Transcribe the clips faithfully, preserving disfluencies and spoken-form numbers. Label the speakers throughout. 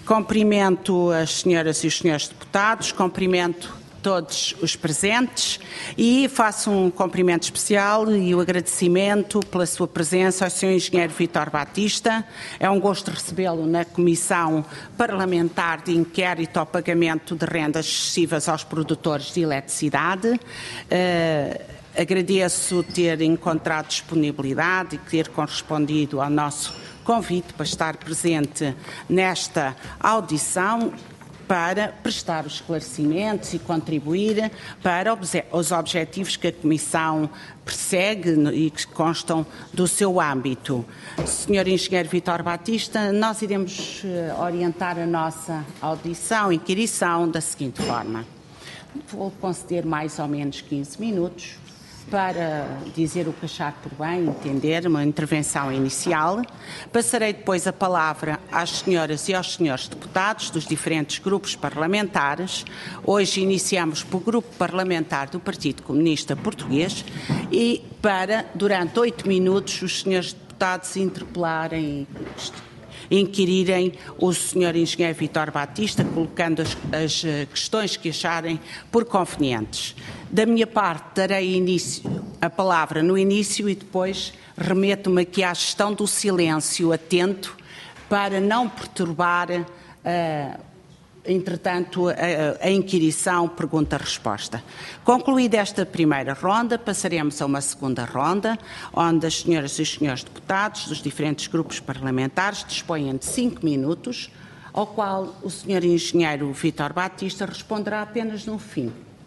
Speaker 1: Cumprimento as senhoras e os senhores deputados, cumprimento todos os presentes e faço um cumprimento especial e o agradecimento pela sua presença ao senhor Engenheiro Vítor Batista. É um gosto recebê-lo na Comissão Parlamentar de Inquérito ao Pagamento de Rendas Excessivas aos Produtores de Eletricidade. Uh, agradeço ter encontrado disponibilidade e ter correspondido ao nosso convite para estar presente nesta audição, para prestar os esclarecimentos e contribuir para os objetivos que a Comissão persegue e que constam do seu âmbito. senhor Engenheiro Vítor Batista, nós iremos orientar a nossa audição, inquirição, da seguinte forma. Vou conceder mais ou menos quinze minutos para dizer o que achar por bem, entender, uma intervenção inicial. Passarei depois a palavra às senhoras e aos senhores deputados dos diferentes grupos parlamentares. Hoje iniciamos pelo Grupo Parlamentar do Partido Comunista Português e para, durante oito minutos, os senhores deputados interpelarem e inquirirem o senhor Engenheiro Vítor Batista, colocando as, as questões que acharem por convenientes. Da minha parte, darei início, a palavra no início e depois remeto-me aqui à gestão do silêncio atento para não perturbar, uh, entretanto, a, a inquirição, pergunta-resposta. Concluída esta primeira ronda, passaremos a uma segunda ronda, onde as senhoras e os senhores deputados dos diferentes grupos parlamentares dispõem de cinco minutos, ao qual o senhor Engenheiro Vítor Batista responderá apenas no fim,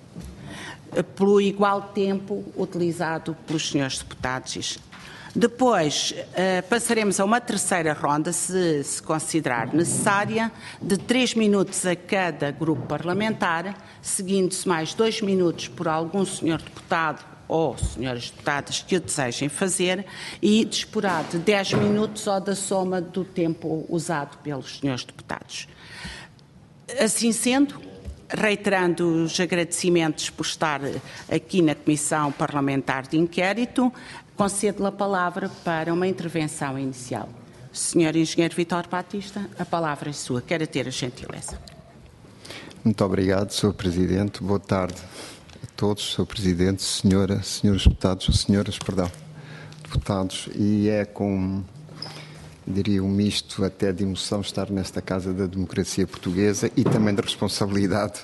Speaker 1: pelo igual tempo utilizado pelos senhores deputados. Depois, uh, passaremos a uma terceira ronda, se se considerar necessária, de três minutos a cada grupo parlamentar, seguindo-se mais dois minutos por algum senhor deputado ou senhoras deputadas que o desejem fazer e disporá de dez minutos ou da soma do tempo usado pelos senhores deputados. Assim sendo, reiterando os agradecimentos por estar aqui na Comissão Parlamentar de Inquérito, concedo-lhe a palavra para uma intervenção inicial. senhor Engenheiro Vítor Batista, a palavra é sua. Quero ter a gentileza.
Speaker 2: Muito obrigado, senhor Presidente. Boa tarde a todos, senhor Presidente, senhora, senhores deputados, senhoras, perdão, deputados. E é com, diria, um misto até de emoção estar nesta Casa da Democracia Portuguesa e também de responsabilidade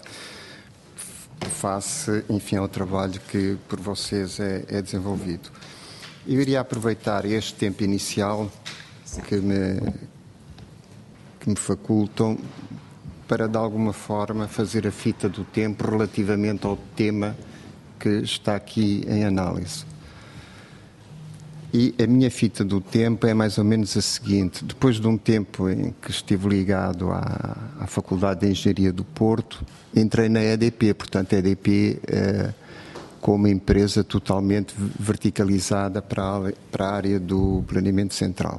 Speaker 2: face, enfim, ao trabalho que por vocês é, é desenvolvido. Eu iria aproveitar este tempo inicial que me, que me facultam para, de alguma forma, fazer a fita do tempo relativamente ao tema que está aqui em análise. E a minha fita do tempo é mais ou menos a seguinte. Depois de um tempo em que estive ligado à, à Faculdade de Engenharia do Porto, entrei na E D P, portanto a E D P eh, como empresa totalmente verticalizada para a, para a área do planeamento central.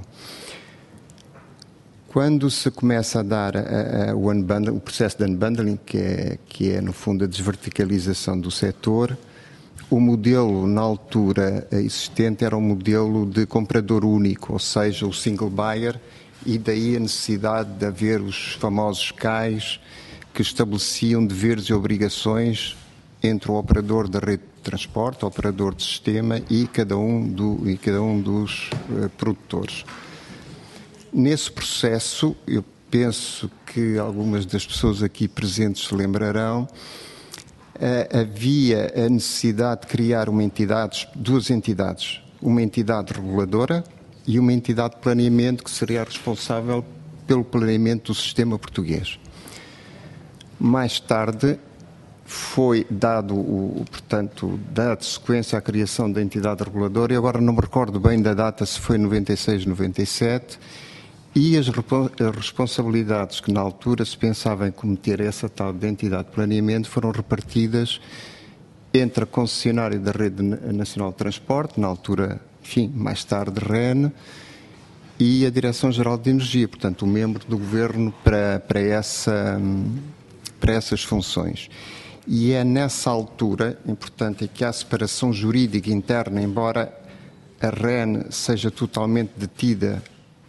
Speaker 2: Quando se começa a dar a, a, o, unbundling, o processo de unbundling, que é, que é no fundo a desverticalização do setor, o modelo na altura existente era um modelo de comprador único, ou seja, o single buyer, e daí a necessidade de haver os famosos C A Is que estabeleciam deveres e obrigações entre o operador da rede de transporte, o operador de sistema e cada um, do, e cada um dos uh, produtores. Nesse processo, eu penso que algumas das pessoas aqui presentes se lembrarão, uh, havia a necessidade de criar uma entidade, duas entidades, uma entidade reguladora e uma entidade de planeamento que seria responsável pelo planeamento do sistema português. Mais tarde foi dado, o, portanto, dado sequência à criação da entidade reguladora, e agora não me recordo bem da data, se foi noventa e seis, noventa e sete, e as responsabilidades que na altura se pensava em cometer essa tal de entidade de planeamento foram repartidas entre a concessionária da Rede Nacional de Transporte, na altura, enfim, mais tarde R E N, e a Direção-Geral de Energia, portanto, o membro do Governo para, para, essa, para essas funções. E é nessa altura, importante, que há separação jurídica interna, embora a R E N seja totalmente detida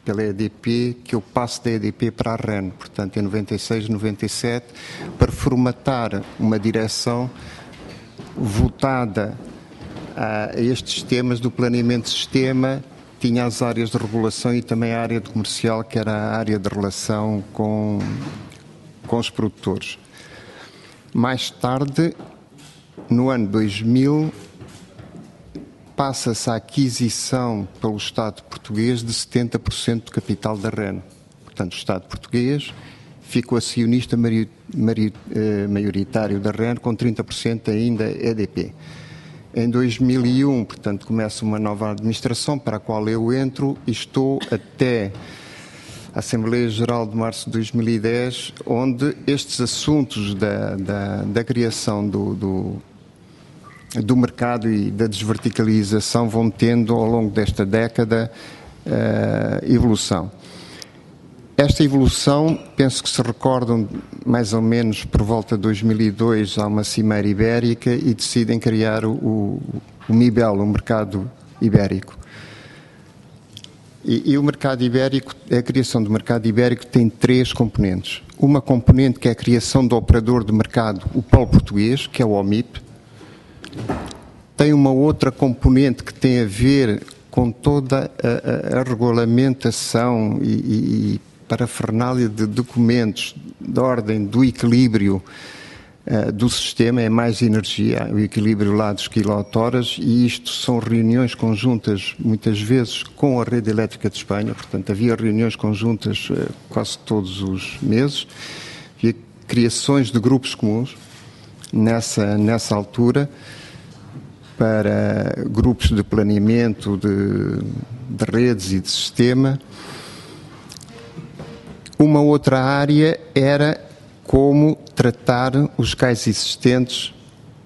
Speaker 2: pela E D P, que eu passo da E D P para a REN, portanto em noventa e seis, noventa e sete, para formatar uma direção votada a estes temas do planeamento de sistema. Tinha as áreas de regulação e também a área de comercial, que era a área de relação com, com os produtores. Mais tarde, no ano dois mil, passa-se a aquisição pelo Estado português de setenta por cento do capital da REN. Portanto, o Estado português ficou acionista maioritário da REN, com trinta por cento ainda E D P. Em dois mil e um, portanto, começa uma nova administração para a qual eu entro e estou até a Assembleia Geral de março de dois mil e dez, onde estes assuntos da, da, da criação do, do do mercado e da desverticalização vão tendo, ao longo desta década, uh, evolução. Esta evolução, penso que se recordam, mais ou menos por volta de dois mil e dois, há uma cimeira ibérica e decidem criar o, o, o MIBEL, o mercado ibérico. E, e o mercado ibérico, a criação do mercado ibérico tem três componentes. Uma componente que é a criação do operador de mercado, o polo português, que é o O M I P. Tem uma outra componente que tem a ver com toda a, a, a regulamentação e, e, e parafernália de documentos de ordem do equilíbrio uh, do sistema, é mais energia, o equilíbrio lá dos quilowatt-horas, e isto são reuniões conjuntas, muitas vezes, com a Rede Elétrica de Espanha. Portanto, havia reuniões conjuntas uh, quase todos os meses, havia criações de grupos comuns nessa, nessa altura, para grupos de planeamento de, de redes e de sistema. Uma outra área era como tratar os cais existentes,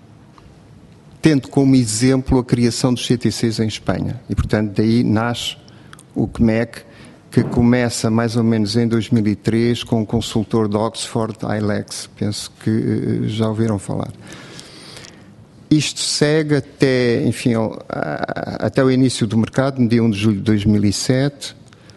Speaker 2: tendo como exemplo a criação dos C T Cs em Espanha. E, portanto, daí nasce o C M E C, que começa mais ou menos em dois mil e três com o consultor de Oxford, I L E X. Penso que já ouviram falar. Isto segue até, enfim, até o início do mercado, no dia um de julho de dois mil e sete.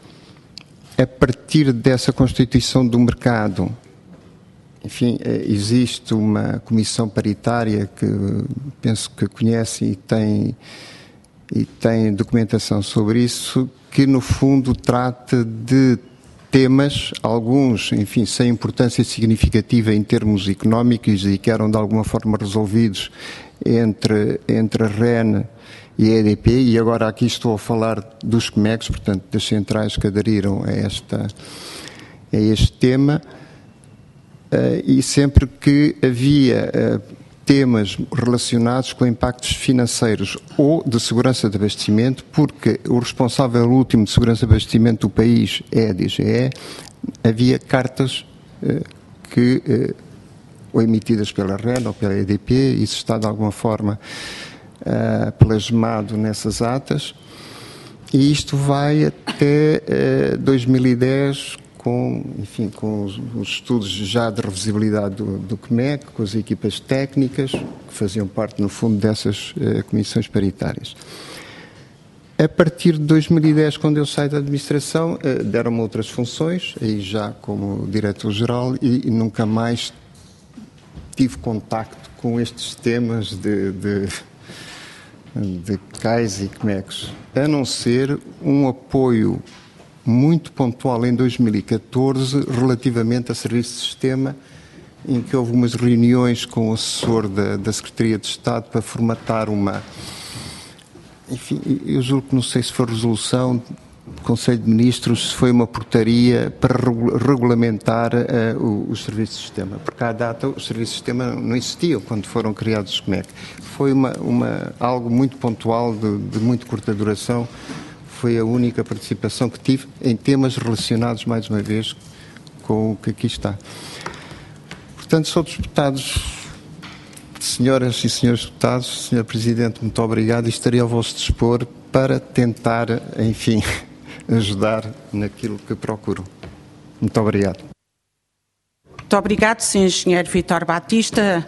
Speaker 2: A partir dessa constituição do mercado, enfim, existe uma comissão paritária que penso que conhecem e tem, e tem documentação sobre isso, que no fundo trata de temas, alguns, enfim, sem importância significativa em termos económicos e que eram de alguma forma resolvidos entre, entre a REN e a E D P, e agora aqui estou a falar dos C M E Cs, portanto, das centrais que aderiram a, esta, a este tema, uh, e sempre que havia uh, temas relacionados com impactos financeiros ou de segurança de abastecimento, porque o responsável último de segurança de abastecimento do país é a D G E, havia cartas uh, que... Uh, ou emitidas pela REN ou pela E D P, isso está de alguma forma uh, plasmado nessas atas, e isto vai até uh, dois mil e dez com, enfim, com os, os estudos já de revisibilidade do, do C M E C, com as equipas técnicas que faziam parte, no fundo, dessas uh, comissões paritárias. A partir de dois mil e dez, quando eu saio da administração, uh, deram-me outras funções, aí já como diretor-geral, e, e nunca mais tive contacto com estes temas de, de, de cais e C M E Cs, a não ser um apoio muito pontual em dois mil e catorze relativamente a serviço de sistema, em que houve umas reuniões com o assessor da, da Secretaria de Estado para formatar uma... Enfim, eu julgo que não sei se foi resolução do Conselho de Ministros, se foi uma portaria para regulamentar uh, os serviços de sistema, porque à data os serviços de sistema não existiam quando foram criados os C M E C. Foi uma, uma, algo muito pontual, de, de muito curta duração, foi a única participação que tive em temas relacionados, mais uma vez, com o que aqui está. Portanto, sou deputados, senhoras e senhores deputados, senhor Presidente, muito obrigado, e estarei ao vosso dispor para tentar, enfim, ajudar naquilo que procuro. Muito obrigado.
Speaker 1: Muito obrigado, senhor Engenheiro Vítor Batista.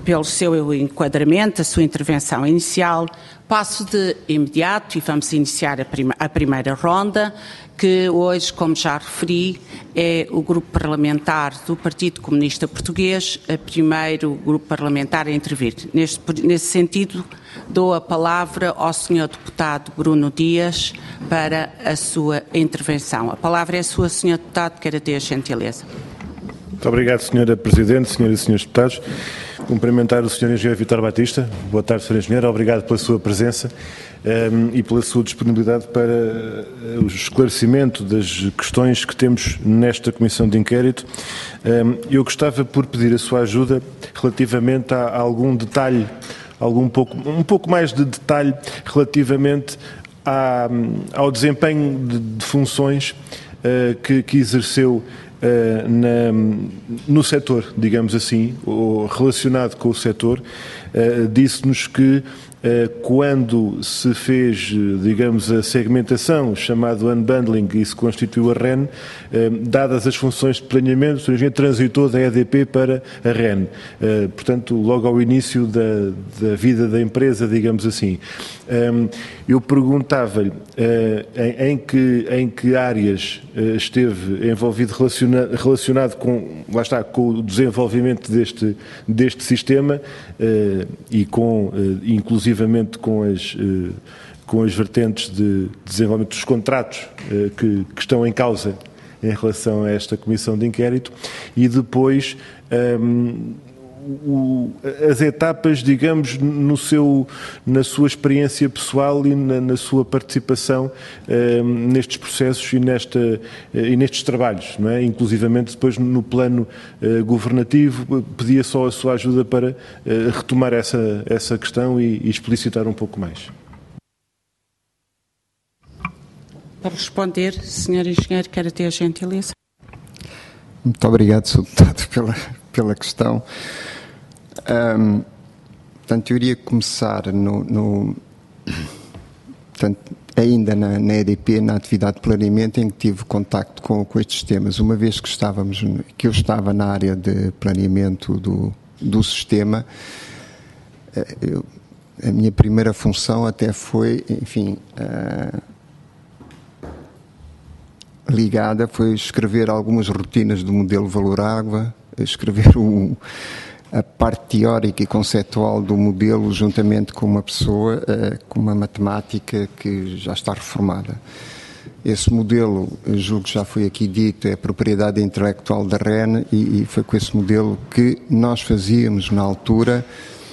Speaker 1: pelo seu enquadramento, a sua intervenção inicial. Passo de imediato e vamos iniciar a, prima, a primeira ronda, que hoje, como já referi, é o grupo parlamentar do Partido Comunista Português, o primeiro grupo parlamentar a intervir. Neste, nesse sentido, dou a palavra ao senhor deputado Bruno Dias para a sua intervenção. A palavra é sua, senhor deputado, quero ter a gentileza.
Speaker 3: Muito obrigado, senhora Presidente, senhoras e senhores deputados. Cumprimentar o senhor Engenheiro Vítor Batista. Boa tarde, senhor Engenheiro. Obrigado pela sua presença um, e pela sua disponibilidade para uh, o esclarecimento das questões que temos nesta Comissão de Inquérito. Um, eu gostava por pedir a sua ajuda relativamente a, a algum detalhe, algum pouco, um pouco mais de detalhe relativamente à, ao desempenho de, de funções uh, que, que exerceu Uh, na, no setor, digamos assim, ou relacionado com o setor. Uh, disse-nos que uh, quando se fez, digamos, a segmentação, chamado unbundling, e se constituiu a R E N, uh, dadas as funções de planeamento, o senhor Engenheiro transitou da E D P para a R E N. Uh, portanto, logo ao início da, da vida da empresa, digamos assim. Um, eu perguntava-lhe uh, em, em, que, em que áreas uh, esteve envolvido relaciona, relacionado com, lá está, com o desenvolvimento deste, deste sistema uh, e com, uh, inclusivamente com as, uh, com as vertentes de desenvolvimento dos contratos uh, que, que estão em causa em relação a esta comissão de inquérito e depois um, O, as etapas, digamos, no seu, na sua experiência pessoal e na, na sua participação eh, nestes processos e, nesta, eh, e nestes trabalhos, não é? Inclusivamente depois no plano eh, governativo, pedia só a sua ajuda para eh, retomar essa, essa questão e, e explicitar um pouco mais.
Speaker 1: Para responder, senhor Engenheiro, quero ter a gentileza.
Speaker 2: Muito obrigado, senhor Deputado, pela, pela questão. Um, portanto, eu iria começar no, no, portanto, ainda na, na E D P, na atividade de planeamento, em que tive contacto com, com estes temas. Uma vez que, estávamos, que eu estava na área de planeamento do, do sistema, eu, a minha primeira função até foi, enfim, uh, ligada, foi escrever algumas rotinas do modelo valor-água, escrever o a parte teórica e conceptual do modelo juntamente com uma pessoa, uh, com uma matemática que já está reformada. Esse modelo, julgo que já foi aqui dito, é a propriedade intelectual da R E N e, e foi com esse modelo que nós fazíamos na altura,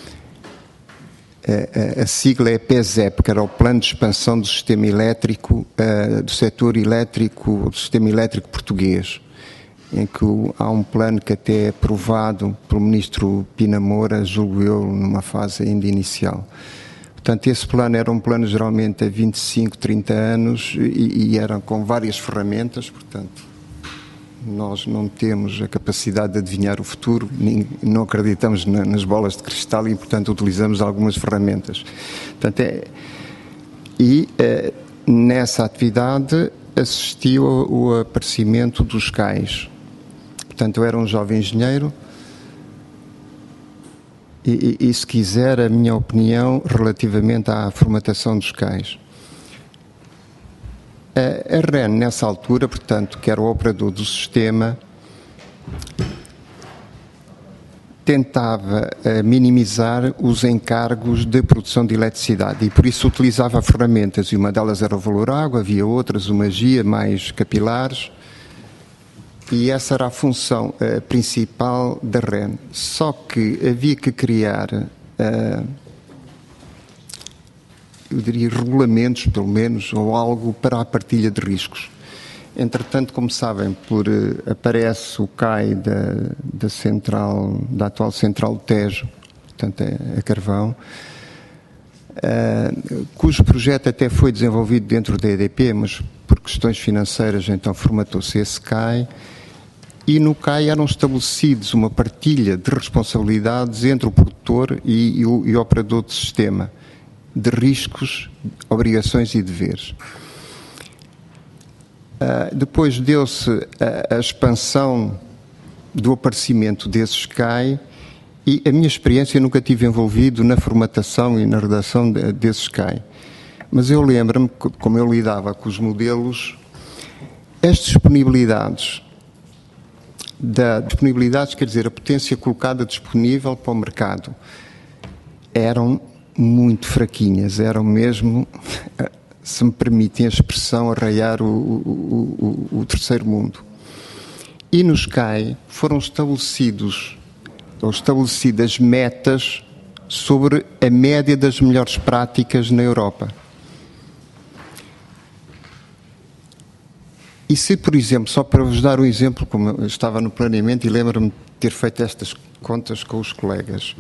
Speaker 2: uh, a, a sigla é P E S E P, que era o Plano de Expansão do Sistema Elétrico, uh, do Setor Elétrico, do Sistema Elétrico Português, em que há um plano que até é aprovado pelo Ministro Pina Moura, julgo eu, numa fase ainda inicial. Portanto, esse plano era um plano geralmente a vinte e cinco, trinta anos e, e era com várias ferramentas, portanto, nós não temos a capacidade de adivinhar o futuro, nem, não acreditamos na, nas bolas de cristal e, portanto, utilizamos algumas ferramentas. Portanto, é, e é, nessa atividade assistiu ao aparecimento dos cais. Portanto, eu era um jovem engenheiro e, e, e, se quiser, a minha opinião relativamente à formatação dos cais. A, a R E N, nessa altura, portanto, que era o operador do sistema, tentava uh, minimizar os encargos de produção de eletricidade e, por isso, utilizava ferramentas, e uma delas era o valor-água, havia outras, uma GIA, mais capilares, e essa era a função uh, principal da R E N. Só que havia que criar, uh, eu diria, regulamentos, pelo menos, ou algo para a partilha de riscos. Entretanto, como sabem, por, uh, aparece o C A I da, da, central, da atual central do Tejo, portanto, é, é carvão, uh, cujo projeto até foi desenvolvido dentro da E D P, mas por questões financeiras, então, formatou-se esse C A I, e no C A I eram estabelecidos uma partilha de responsabilidades entre o produtor e, e, o, e o operador do sistema, de riscos, obrigações e deveres. Uh, depois deu-se a, a expansão do aparecimento desses C A I E a minha experiência, eu nunca tive envolvido na formatação e na redação de, desses C A I. Mas eu lembro-me, como eu lidava com os modelos, as disponibilidades, da disponibilidades, quer dizer, a potência colocada disponível para o mercado, eram muito fraquinhas, eram mesmo, se me permitem a expressão, arraiar o, o, o, o terceiro mundo. E nos C A I foram estabelecidos, ou estabelecidas metas sobre a média das melhores práticas na Europa. E se, por exemplo, só para vos dar um exemplo, como eu estava no planeamento e lembro-me de ter feito estas contas com os colegas,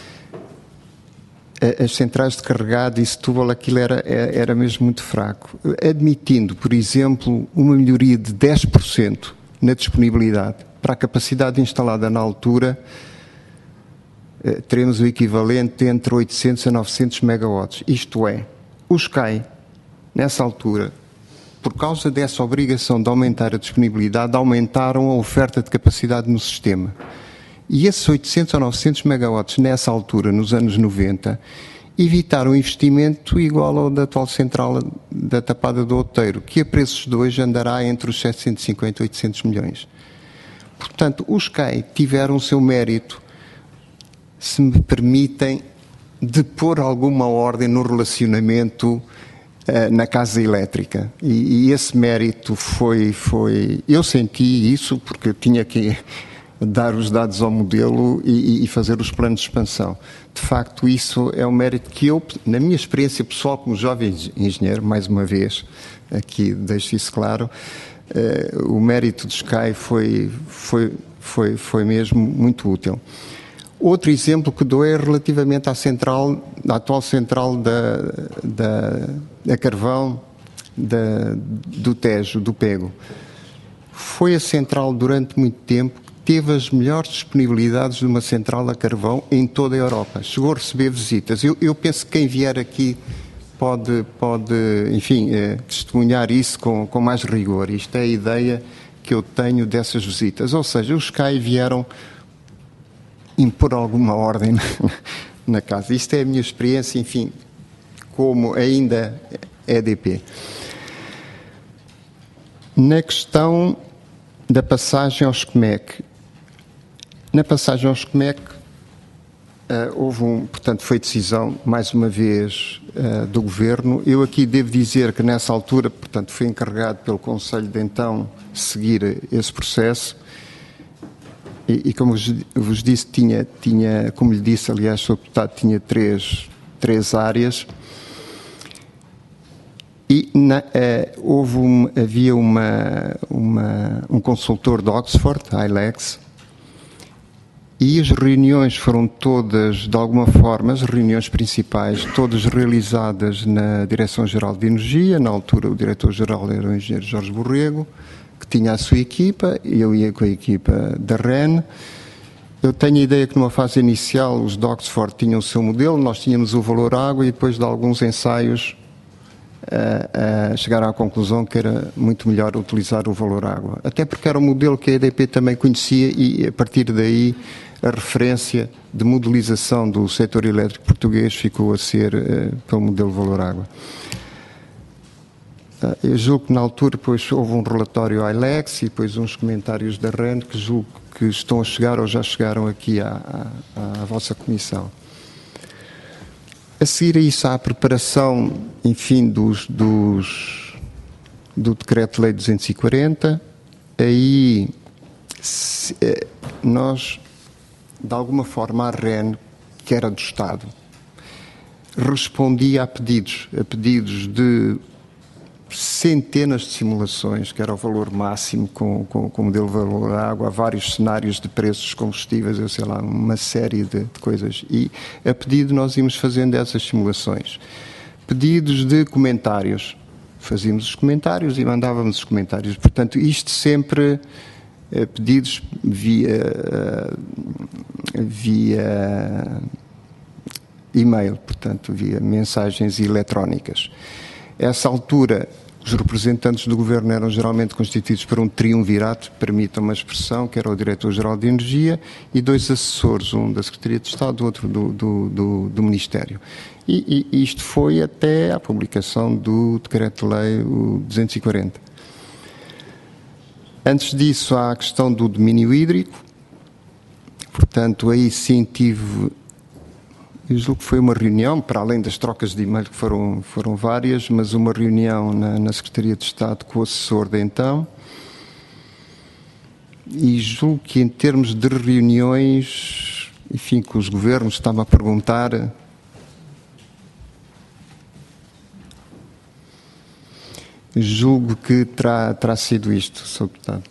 Speaker 2: as centrais de carregado e Setúbal, aquilo era, era mesmo muito fraco. Admitindo, por exemplo, uma melhoria de dez por cento na disponibilidade para a capacidade instalada na altura, teremos o equivalente entre oitocentos a novecentos megawatts. Isto é, os C A I, nessa altura, por causa dessa obrigação de aumentar a disponibilidade, aumentaram a oferta de capacidade no sistema. E esses oitocentos ou novecentos megawatts, nessa altura, nos anos noventa, evitaram um investimento igual ao da atual central da Tapada do Outeiro, que a preços de hoje andará entre os setecentos e cinquenta e oitocentos milhões. Portanto, os C A I tiveram o seu mérito, se me permitem, de pôr alguma ordem no relacionamento uh, na casa elétrica. E, e esse mérito foi, foi... Eu senti isso porque eu tinha que dar os dados ao modelo e, e fazer os planos de expansão. De facto, isso é um mérito que eu, na minha experiência pessoal como jovem engenheiro, mais uma vez, aqui deixo isso claro, uh, o mérito dos C A I foi, foi, foi, foi mesmo muito útil. Outro exemplo que dou é relativamente à central, à atual central da, da, da carvão da, do Tejo, do Pego. Foi a central durante muito tempo que teve as melhores disponibilidades de uma central a carvão em toda a Europa. Chegou a receber visitas. Eu, eu penso que quem vier aqui pode, pode enfim, eh, testemunhar isso com, com mais rigor. Isto é a ideia que eu tenho dessas visitas. Ou seja, os C A I vieram impor alguma ordem na casa. Isto é a minha experiência, enfim, como ainda E D P. Na questão da passagem ao S C M E C, na passagem ao S C M E C, uh, houve um, portanto, foi decisão, mais uma vez, uh, do Governo. Eu aqui devo dizer que nessa altura, portanto, fui encarregado pelo Conselho de então seguir esse processo. E, e como vos disse, tinha, tinha, como lhe disse, aliás, o senhor Deputado, tinha três, três áreas. E na, eh, houve um, havia uma, uma, um consultor de Oxford, I L E X, e as reuniões foram todas, de alguma forma, as reuniões principais, todas realizadas na Direção-Geral de Energia. Na altura, o diretor-geral era o engenheiro Jorge Borrego, que tinha a sua equipa, eu ia com a equipa da R E N. Eu tenho a ideia que numa fase inicial os de Oxford tinham o seu modelo, nós tínhamos o valor água e depois de alguns ensaios a, a chegar à conclusão que era muito melhor utilizar o valor água. Até porque era um modelo que a E D P também conhecia e a partir daí a referência de modelização do setor elétrico português ficou a ser uh, pelo modelo valor água. Eu julgo que na altura depois houve um relatório I L E X e depois uns comentários da R E N que julgo que estão a chegar ou já chegaram aqui à, à, à vossa comissão. A seguir a isso há a preparação, enfim, dos, dos, do Decreto-Lei duzentos e quarenta. Aí se, nós, de alguma forma, a R E N, que era do Estado, respondia a pedidos, a pedidos de centenas de simulações, que era o valor máximo com, com, com o modelo valor água, há vários cenários de preços de combustíveis, eu sei lá, uma série de, de coisas. E a pedido nós íamos fazendo essas simulações. Pedidos de comentários. Fazíamos os comentários e mandávamos os comentários. Portanto, isto sempre eh, pedidos via, via e-mail, portanto, via mensagens eletrónicas. A essa altura Os representantes do Governo eram geralmente constituídos por um triunvirato, permitam uma expressão, que era o Diretor-Geral de Energia, e dois assessores, um da Secretaria de Estado, outro do, do, do, do Ministério. E, e isto foi até à publicação do Decreto-Lei duzentos e quarenta. Antes disso, há a questão do domínio hídrico. Portanto, aí sim tive, eu julgo que foi uma reunião, para além das trocas de e-mail que foram, foram várias, mas uma reunião na, na Secretaria de Estado com o assessor de então, e julgo que em termos de reuniões, enfim, que os governos estavam a perguntar, julgo que terá, terá sido isto, senhor Deputado.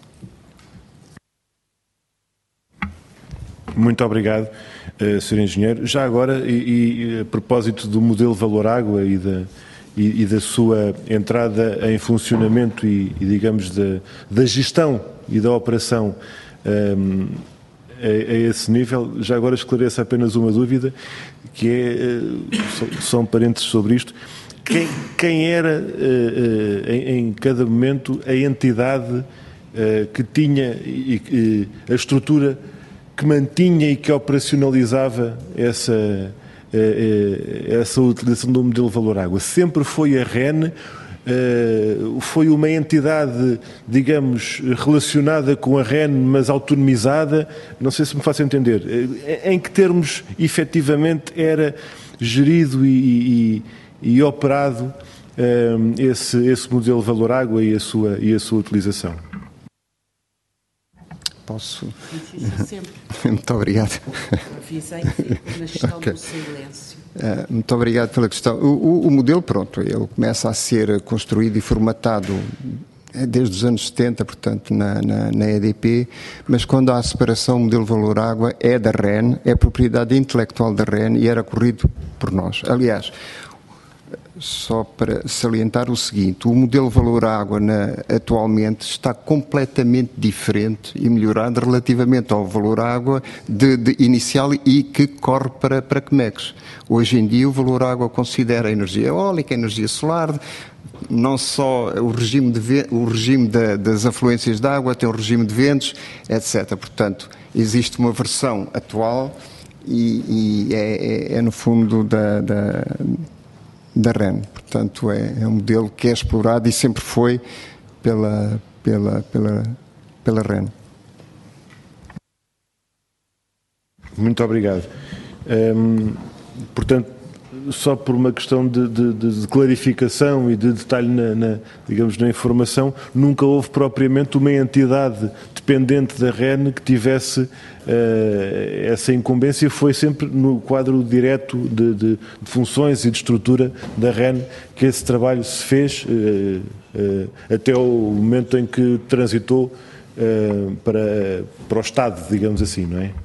Speaker 3: Muito obrigado, uh, senhor Engenheiro. Já agora, e, e a propósito do modelo Valor-Água e da, e, e da sua entrada em funcionamento e, e digamos, da, da gestão e da operação um, a, a esse nível, já agora esclareço apenas uma dúvida, que é, uh, só, só um parênteses sobre isto, quem, quem era, uh, uh, em, em cada momento, a entidade uh, que tinha e, e, a estrutura que mantinha e que operacionalizava essa, essa utilização do modelo Valor-Água? Sempre foi a R E N? Foi uma entidade, digamos, relacionada com a R E N, mas autonomizada? Não sei se me faço entender. Em que termos, efetivamente, era gerido e, e, e operado esse, esse modelo Valor-Água e a sua, e a sua utilização?
Speaker 2: Posso? Muito obrigado.
Speaker 1: Avisei que na gestão okay. do silêncio.
Speaker 2: Uh, muito obrigado pela questão. O, o, o modelo, pronto, ele começa a ser construído e formatado desde os anos setenta, portanto, na, na, na E D P, mas quando há a separação, o modelo Valor-Água é da R E N, é propriedade intelectual da R E N e era corrido por nós. Aliás, só para salientar o seguinte, o modelo Valor-Água atualmente está completamente diferente e melhorado relativamente ao Valor-Água de, de inicial e que corre para, para C M E Cs. Hoje em dia o Valor-Água considera a energia eólica, a energia solar, não só o regime, de, o regime de, das afluências de água, tem o regime de ventos, etcétera. Portanto, existe uma versão atual e, e é, é, é no fundo da... da da R E N. Portanto, é, é um modelo que é explorado e sempre foi pela, pela, pela, pela R E N.
Speaker 3: Muito obrigado. Hum, portanto, só por uma questão de, de, de clarificação e de detalhe na, na, digamos, na informação, nunca houve propriamente uma entidade dependente da R E N que tivesse uh, essa incumbência, foi sempre no quadro direto de, de, de funções e de estrutura da R E N que esse trabalho se fez uh, uh, até o momento em que transitou uh, para, para o Estado, digamos assim, não é?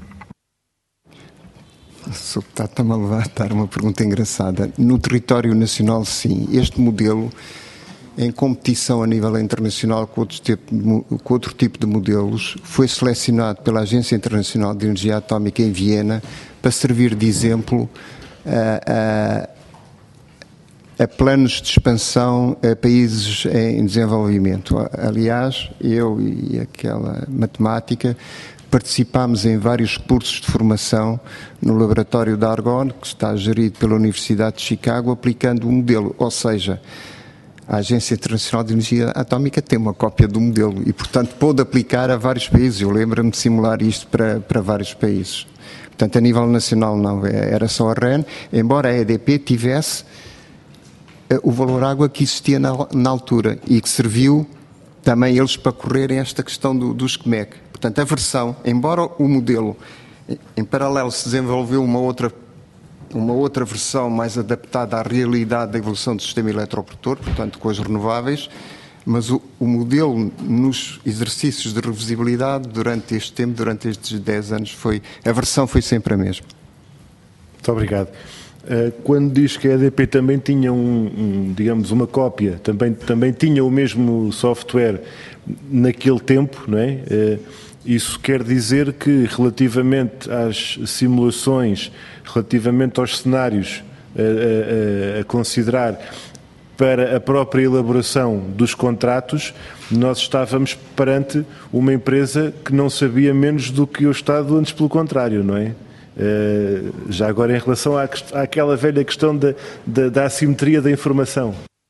Speaker 2: O senhor Deputado está-me a levantar uma pergunta engraçada. No território nacional, sim. Este modelo, em competição a nível internacional com outro tipo de, com outro tipo de modelos, foi selecionado pela Agência Internacional de Energia Atómica em Viena para servir de exemplo a, a, a planos de expansão a países em desenvolvimento. Aliás, eu e aquela matemática participámos em vários cursos de formação no laboratório da Argonne, que está gerido pela Universidade de Chicago, aplicando o modelo, ou seja, a Agência Internacional de Energia Atómica tem uma cópia do modelo e, portanto, pôde aplicar a vários países. Eu lembro-me de simular isto para, para vários países. Portanto, a nível nacional não, era só a R E N, embora a E D P tivesse o Valor-Água que existia na, na altura e que serviu também eles para correrem esta questão do, do S C M E C. Portanto, a versão, embora o modelo, em paralelo se desenvolveu uma outra, uma outra versão mais adaptada à realidade da evolução do sistema eletroprodutor, portanto, com as renováveis, mas o, o modelo nos exercícios de revisibilidade durante este tempo, durante estes dez anos, foi, a versão foi sempre a mesma.
Speaker 3: Muito obrigado. Quando diz que a E D P também tinha um, um, digamos, uma cópia, também, também tinha o mesmo software naquele tempo, não é? Isso quer dizer que, relativamente às simulações, relativamente aos cenários a, a, a considerar, para a própria elaboração dos contratos, nós estávamos perante uma empresa que não sabia menos do que o Estado, antes pelo contrário, não é? Uh, já agora em relação à, àquela velha questão da, da, da assimetria da informação.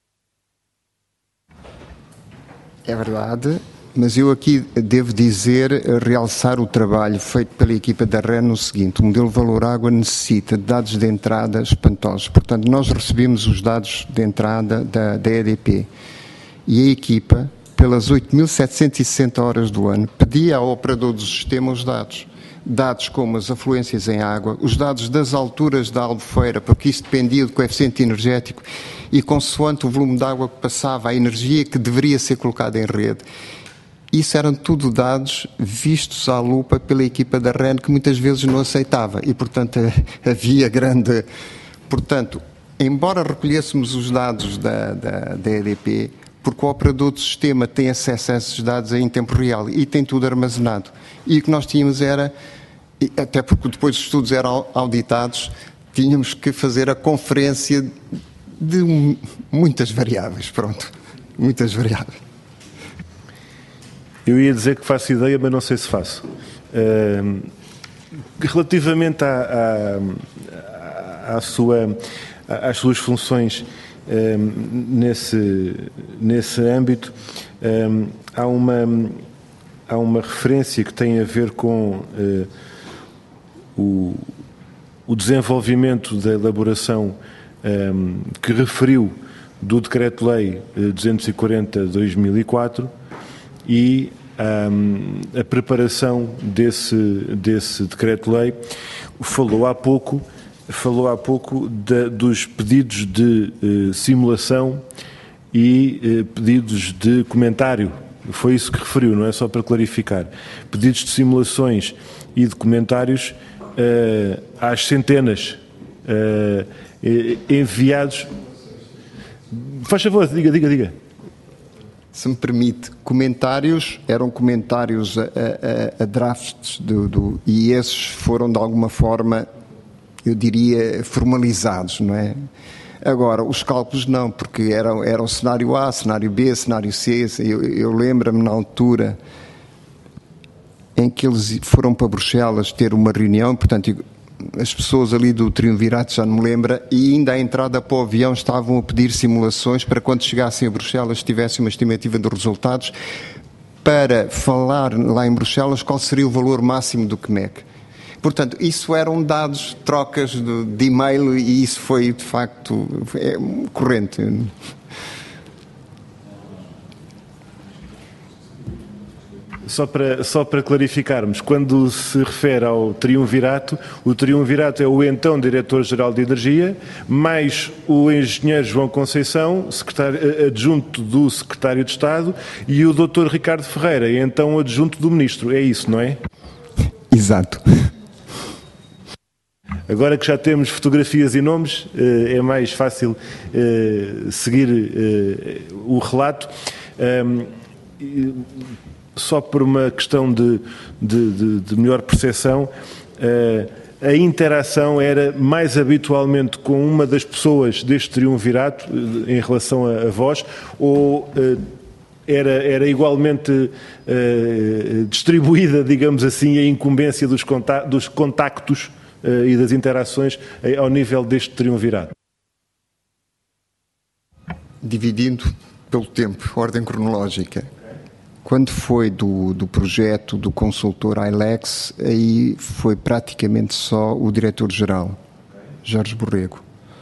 Speaker 2: É verdade, mas eu aqui devo dizer, realçar o trabalho feito pela equipa da R E N no seguinte: o modelo Valor Água necessita de dados de entrada espantosos. Portanto, nós recebemos os dados de entrada da, da E D P e a equipa, pelas oito mil setecentas e sessenta horas do ano, pedia ao operador do sistema os dados. Dados como as afluências em água, os dados das alturas da albufeira, porque isso dependia do coeficiente energético, e consoante o volume de água que passava, a energia que deveria ser colocada em rede. Isso eram tudo dados vistos à lupa pela equipa da R E N, que muitas vezes não aceitava, e portanto havia grande... Portanto, embora recolhêssemos os dados da, da, da E D P, porque o operador do sistema tem acesso a esses dados em tempo real e tem tudo armazenado. E o que nós tínhamos era, até porque depois os estudos eram auditados, tínhamos que fazer a conferência de muitas variáveis, pronto, muitas variáveis.
Speaker 3: Eu ia dizer que faço ideia, mas não sei se faço. Uh, relativamente à, à, à sua, às suas funções um, nesse, nesse âmbito, um, há uma... há uma referência que tem a ver com uh, o, o desenvolvimento da elaboração um, que referiu do Decreto-Lei duzentos e quarenta de dois mil e quatro e um, a preparação desse, desse Decreto-Lei. Falou há pouco, falou há pouco de, dos pedidos de uh, simulação e uh, pedidos de comentário. Foi isso que referiu, não é? Só para clarificar. Pedidos de simulações e de comentários uh, às centenas uh, enviados. Faz favor, diga, diga, diga.
Speaker 2: Se me permite, comentários eram comentários a, a, a drafts do, do, e esses foram de alguma forma, eu diria, formalizados, não é? Agora, os cálculos não, porque era, era o cenário A, cenário B, cenário C. Eu, eu lembro-me na altura em que eles foram para Bruxelas ter uma reunião, portanto, as pessoas ali do Triunvirato, já não me lembro, e ainda à entrada para o avião estavam a pedir simulações para quando chegassem a Bruxelas tivessem uma estimativa de resultados para falar lá em Bruxelas qual seria o valor máximo do C M E C. Portanto, isso eram dados, trocas de, de e-mail, e isso foi, de facto, é, corrente.
Speaker 3: Só para, só para clarificarmos, quando se refere ao Triunvirato, o Triunvirato é o então Diretor-Geral de Energia, mais o engenheiro João Conceição, secretário, adjunto do Secretário de Estado, e o doutor Ricardo Ferreira, então adjunto do Ministro. É isso, não é?
Speaker 2: Exato.
Speaker 3: Agora que já temos fotografias e nomes, é mais fácil seguir o relato. Só por uma questão de, de, de, de melhor percepção, a interação era mais habitualmente com uma das pessoas deste triunvirato em relação a, a vós, ou era, era igualmente distribuída, digamos assim, a incumbência dos, conta- dos contactos e das interações ao nível deste triunvirato?
Speaker 2: Dividindo pelo tempo, ordem cronológica. Quando foi do, do projeto do consultor I L E X, aí foi praticamente só o diretor-geral, Jorge Borrego.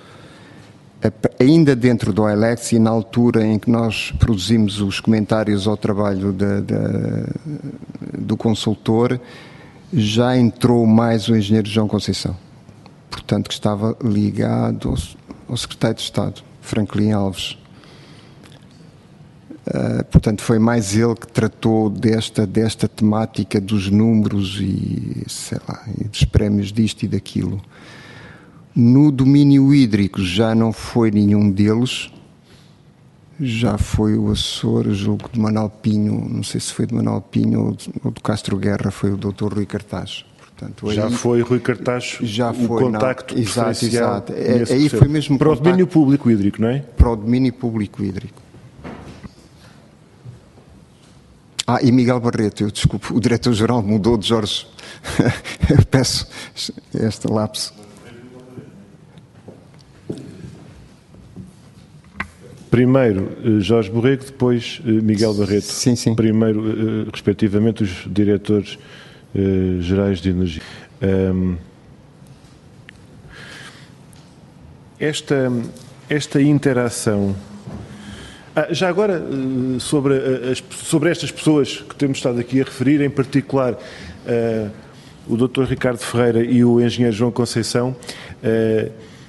Speaker 2: Ainda dentro do I L E X e na altura em que nós produzimos os comentários ao trabalho de, de, do consultor, já entrou mais o engenheiro João Conceição, portanto que estava ligado ao, ao secretário de Estado, Franklin Alves. Uh, portanto, foi mais ele que tratou desta, desta temática dos números e, sei lá, e dos prémios disto e daquilo. No domínio hídrico já não foi nenhum deles, já foi o assessor, julgo de Manalpinho, não sei se foi de Manalpinho ou, de, ou do Castro Guerra, foi o doutor Rui Cartaz. Portanto, Portanto,
Speaker 3: já
Speaker 2: aí,
Speaker 3: foi Rui Cartacho
Speaker 2: já
Speaker 3: o
Speaker 2: foi,
Speaker 3: contacto
Speaker 2: não, exato,
Speaker 3: preferencial.
Speaker 2: exato. É, aí foi mesmo
Speaker 3: para o
Speaker 2: contacto,
Speaker 3: domínio público hídrico, não é?
Speaker 2: Para o domínio público hídrico. Ah, e Miguel Barreto, eu desculpo, o diretor-geral mudou de Jorge. Eu peço esta lapso.
Speaker 3: Primeiro Jorge Borrego, depois Miguel Barreto.
Speaker 2: Sim, sim.
Speaker 3: Primeiro, respectivamente, os diretores uh, gerais de energia. Um, esta, esta interação... Ah, já agora, sobre, as, sobre estas pessoas que temos estado aqui a referir, em particular uh, o doutor Ricardo Ferreira e o engenheiro João Conceição, uh,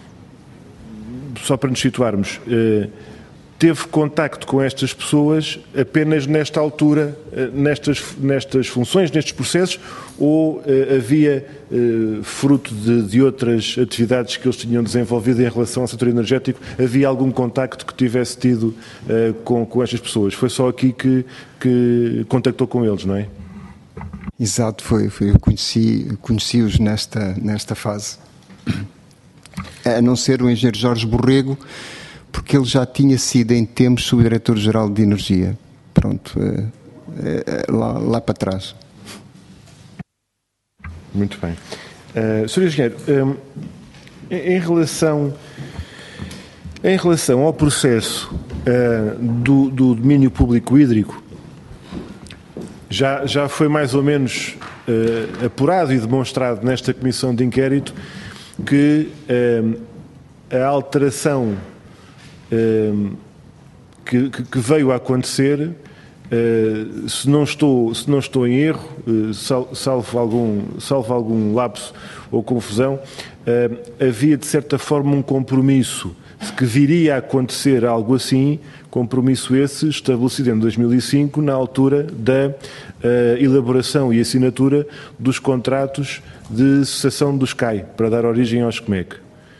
Speaker 3: só para nos situarmos, uh, teve contacto com estas pessoas apenas nesta altura, uh, nestas, nestas funções, nestes processos, ou uh, havia, uh, fruto de, de outras atividades que eles tinham desenvolvido em relação ao setor energético, havia algum contacto que tivesse tido uh, com, com estas pessoas? Foi só aqui que, que contactou com eles, não é?
Speaker 2: Exato, foi, foi eu conheci, conheci-os nesta, nesta fase. A não ser o engenheiro Jorge Borrego, porque ele já tinha sido em tempos subdiretor-geral de energia. Pronto, é, é, lá, lá para trás.
Speaker 3: Muito bem. Uh, senhor Engenheiro, um, em, relação, em relação ao processo uh, do, do domínio público hídrico, já, já foi mais ou menos uh, apurado e demonstrado nesta comissão de inquérito que uh, a alteração uh, que, que veio a acontecer, Uh, se, não estou, se não estou em erro, uh, sal, salvo, algum, salvo algum lapso ou confusão, uh, havia de certa forma um compromisso de que viria a acontecer algo assim, compromisso esse estabelecido em dois mil e cinco, na altura da uh, elaboração e assinatura dos contratos de cessação dos C A I, para dar origem aos C M E C.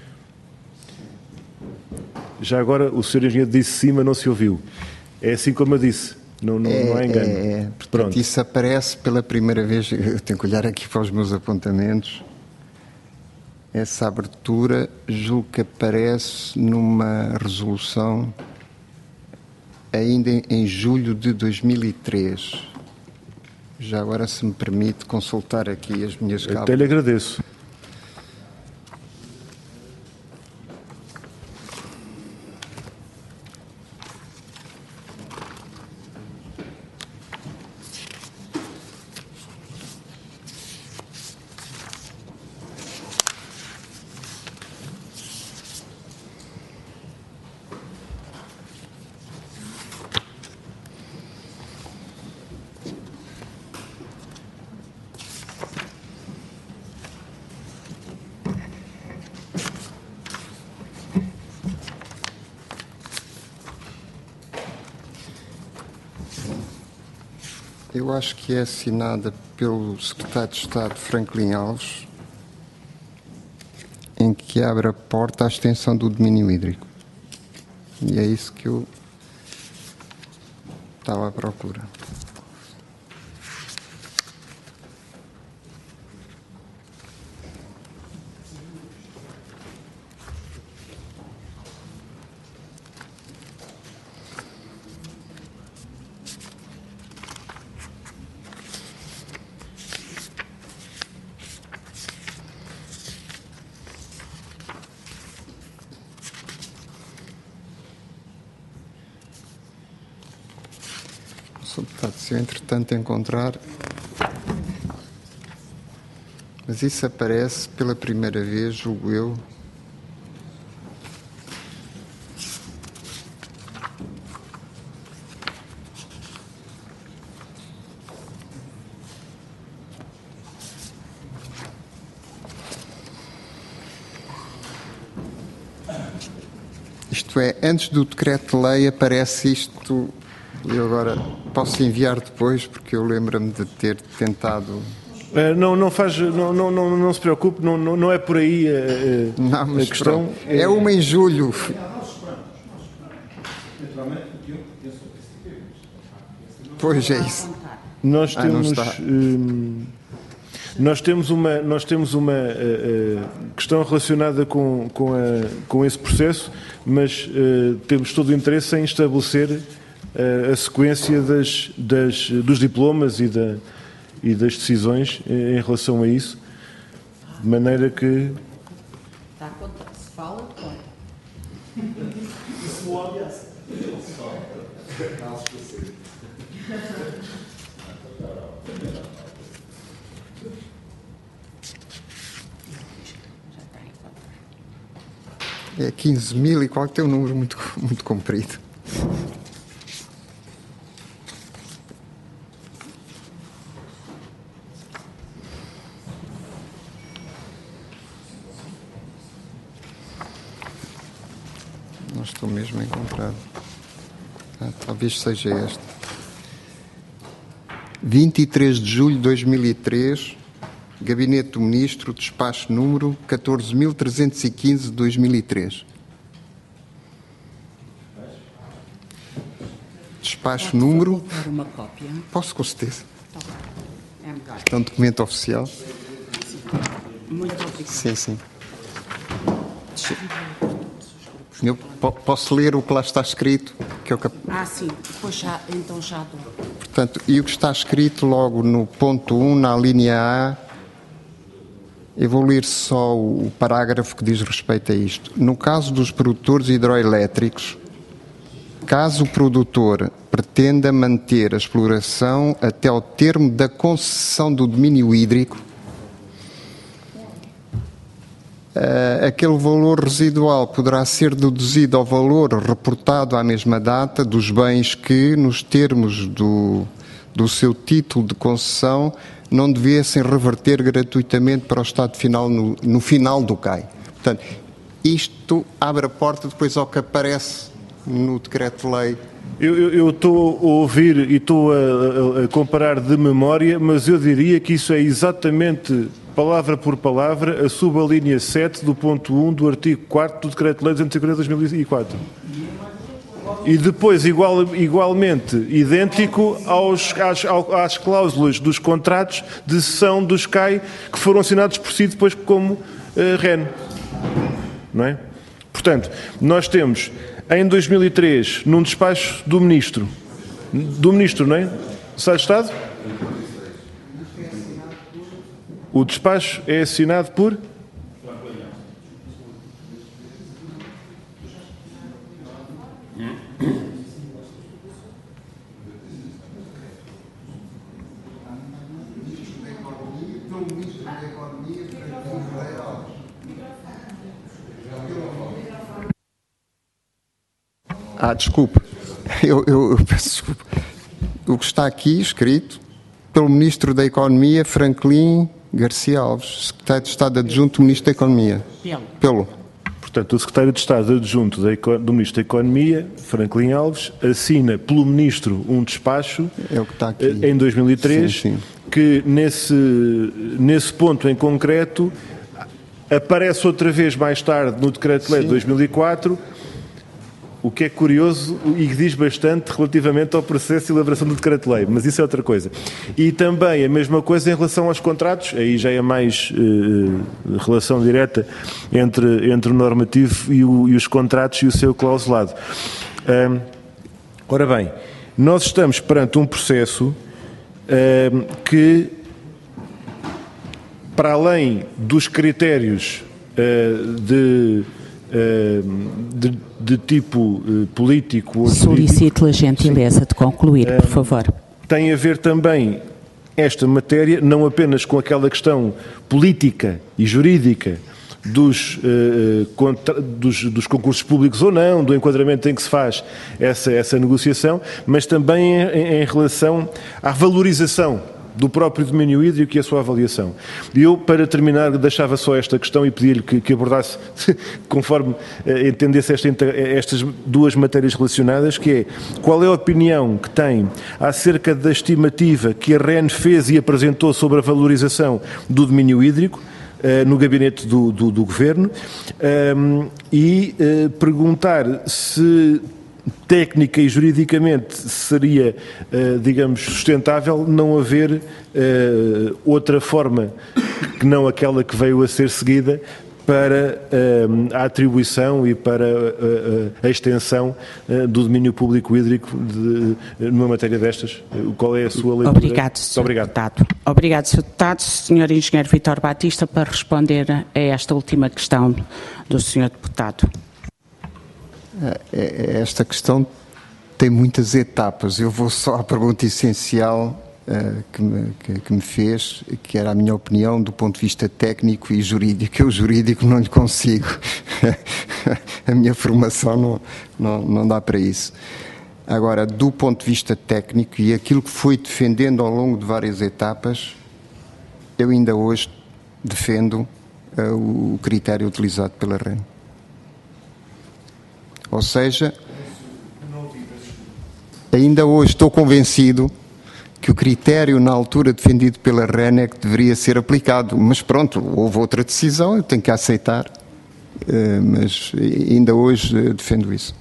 Speaker 3: Já agora o senhor engenheiro disse sim, mas não se ouviu. É assim como eu disse. Não, não,
Speaker 2: é,
Speaker 3: não há engano.
Speaker 2: É, é. Portanto, isso aparece pela primeira vez, eu tenho que olhar aqui para os meus apontamentos, essa abertura julgo que aparece numa resolução ainda em, em julho de dois mil e três. Já agora, se me permite consultar aqui as minhas cábulas.
Speaker 3: Até lhe agradeço.
Speaker 2: Eu acho que é assinada pelo secretário de Estado Franklin Alves, em que abre a porta à extensão do domínio hídrico. E é isso que eu estava à procura. Se eu, entretanto, encontrar... Mas isso aparece pela primeira vez, julgo eu. Isto é, antes do decreto-lei aparece isto... Eu agora posso enviar depois, porque eu lembro-me de ter tentado...
Speaker 3: Uh, não, não, faz, não, não, não, não se preocupe, não, não, não é por aí uh,
Speaker 2: não, mas
Speaker 3: a questão.
Speaker 2: É... é uma em julho. Pois é isso.
Speaker 3: Nós
Speaker 2: ah,
Speaker 3: temos... Uh, Nós temos uma, nós temos uma uh, uh, questão relacionada com, com, a, com esse processo, mas uh, temos todo o interesse em estabelecer uh, a sequência das, das, dos diplomas e, da, e das decisões em relação a isso, de maneira que...
Speaker 1: Está a contar, se fala, pode.
Speaker 2: É quinze mil e qual que tem um número muito, muito comprido. Não estou mesmo a encontrar. Ah, talvez seja este. vinte e três de julho de dois mil e três, Gabinete do Ministro, despacho número catorze mil trezentos e quinze de dois mil e três. Despacho
Speaker 1: Pode
Speaker 2: número...
Speaker 1: dar uma cópia?
Speaker 2: Posso, com certeza.
Speaker 1: É melhor.
Speaker 2: É um documento oficial.
Speaker 1: Muito obrigada.
Speaker 2: Sim, sim. Eu po- posso ler o que lá está escrito? Que é o cap...
Speaker 1: Ah, sim. Depois já, então já dou.
Speaker 2: Portanto, e o que está escrito logo no ponto um, na linha A, eu vou ler só o parágrafo que diz respeito a isto. No caso dos produtores hidroelétricos, caso o produtor pretenda manter a exploração até ao termo da concessão do domínio hídrico, Uh, aquele valor residual poderá ser deduzido ao valor reportado à mesma data dos bens que, nos termos do, do seu título de concessão, não devessem reverter gratuitamente para o Estado final no, no final do C A I. Portanto, isto abre a porta depois ao que aparece no Decreto-Lei.
Speaker 3: Eu estou a ouvir e estou a, a comparar de memória, mas eu diria que isso é exatamente, palavra por palavra, a subalínea sete do ponto um do artigo quarto do Decreto-Lei duzentos e quarenta de dois mil e quatro. E depois, igual, igualmente, idêntico aos, às, às cláusulas dos contratos de cessão dos C A I que foram assinados por si depois como uh, R E N. Não é? Portanto, nós temos, em dois mil e três, num despacho do Ministro, do Ministro, não é? Secretário de Estado? O despacho é assinado por?
Speaker 2: Ah, desculpe. Eu, eu, eu peço desculpa. O que está aqui escrito pelo Ministro da Economia, Franklin Garcia Alves, Secretário de Estado Adjunto do Ministro da Economia.
Speaker 1: Pelo.
Speaker 2: Pelo.
Speaker 3: Portanto, o Secretário de Estado Adjunto do Ministro da Economia, Franklin Alves, assina pelo Ministro um despacho
Speaker 2: É o que está aqui.
Speaker 3: em dois mil e três,
Speaker 2: Sim, sim.
Speaker 3: que nesse, nesse ponto em concreto aparece outra vez mais tarde no Decreto-Lei de dois mil e quatro, o que é curioso e que diz bastante relativamente ao processo de elaboração do Decreto-Lei, mas isso é outra coisa. E também a mesma coisa em relação aos contratos, aí já é mais uh, relação direta entre, entre o normativo e, o, e os contratos e o seu clausulado. Um, ora bem, nós estamos perante um processo um, que, para além dos critérios uh, de De, de tipo uh, político ou
Speaker 1: Solicito a gentileza sim. de concluir, por favor.
Speaker 3: Tem a ver também esta matéria, não apenas com aquela questão política e jurídica dos, uh, contra, dos, dos concursos públicos ou não, do enquadramento em que se faz essa, essa negociação, mas também em, em relação à valorização do próprio domínio hídrico e a sua avaliação. E eu, para terminar, deixava só esta questão e pedia-lhe que, que abordasse, conforme uh, entendesse esta, estas duas matérias relacionadas, que é, qual é a opinião que tem acerca da estimativa que a R E N fez e apresentou sobre a valorização do domínio hídrico uh, no gabinete do, do, do Governo, um, e uh, perguntar se técnica e juridicamente seria, digamos, sustentável não haver outra forma que não aquela que veio a ser seguida para a atribuição e para a extensão do domínio público hídrico de, numa matéria destas. Qual é a sua leitura?
Speaker 1: Obrigado, senhor
Speaker 3: Obrigado.
Speaker 1: Deputado. Obrigado, senhor Deputado. senhor Engenheiro Vítor Batista, para responder a esta última questão do senhor Deputado.
Speaker 2: Esta questão tem muitas etapas. Eu vou só à pergunta essencial uh, que, me, que, que me fez, que era a minha opinião do ponto de vista técnico e jurídico. Eu jurídico não lhe consigo. A minha formação não, não, não dá para isso. Agora, do ponto de vista técnico e aquilo que fui defendendo ao longo de várias etapas, eu ainda hoje defendo uh, o critério utilizado pela R E N. Ou seja, ainda hoje estou convencido que o critério na altura defendido pela R E N é que deveria ser aplicado. Mas pronto, houve outra decisão, eu tenho que aceitar. Mas ainda hoje defendo isso.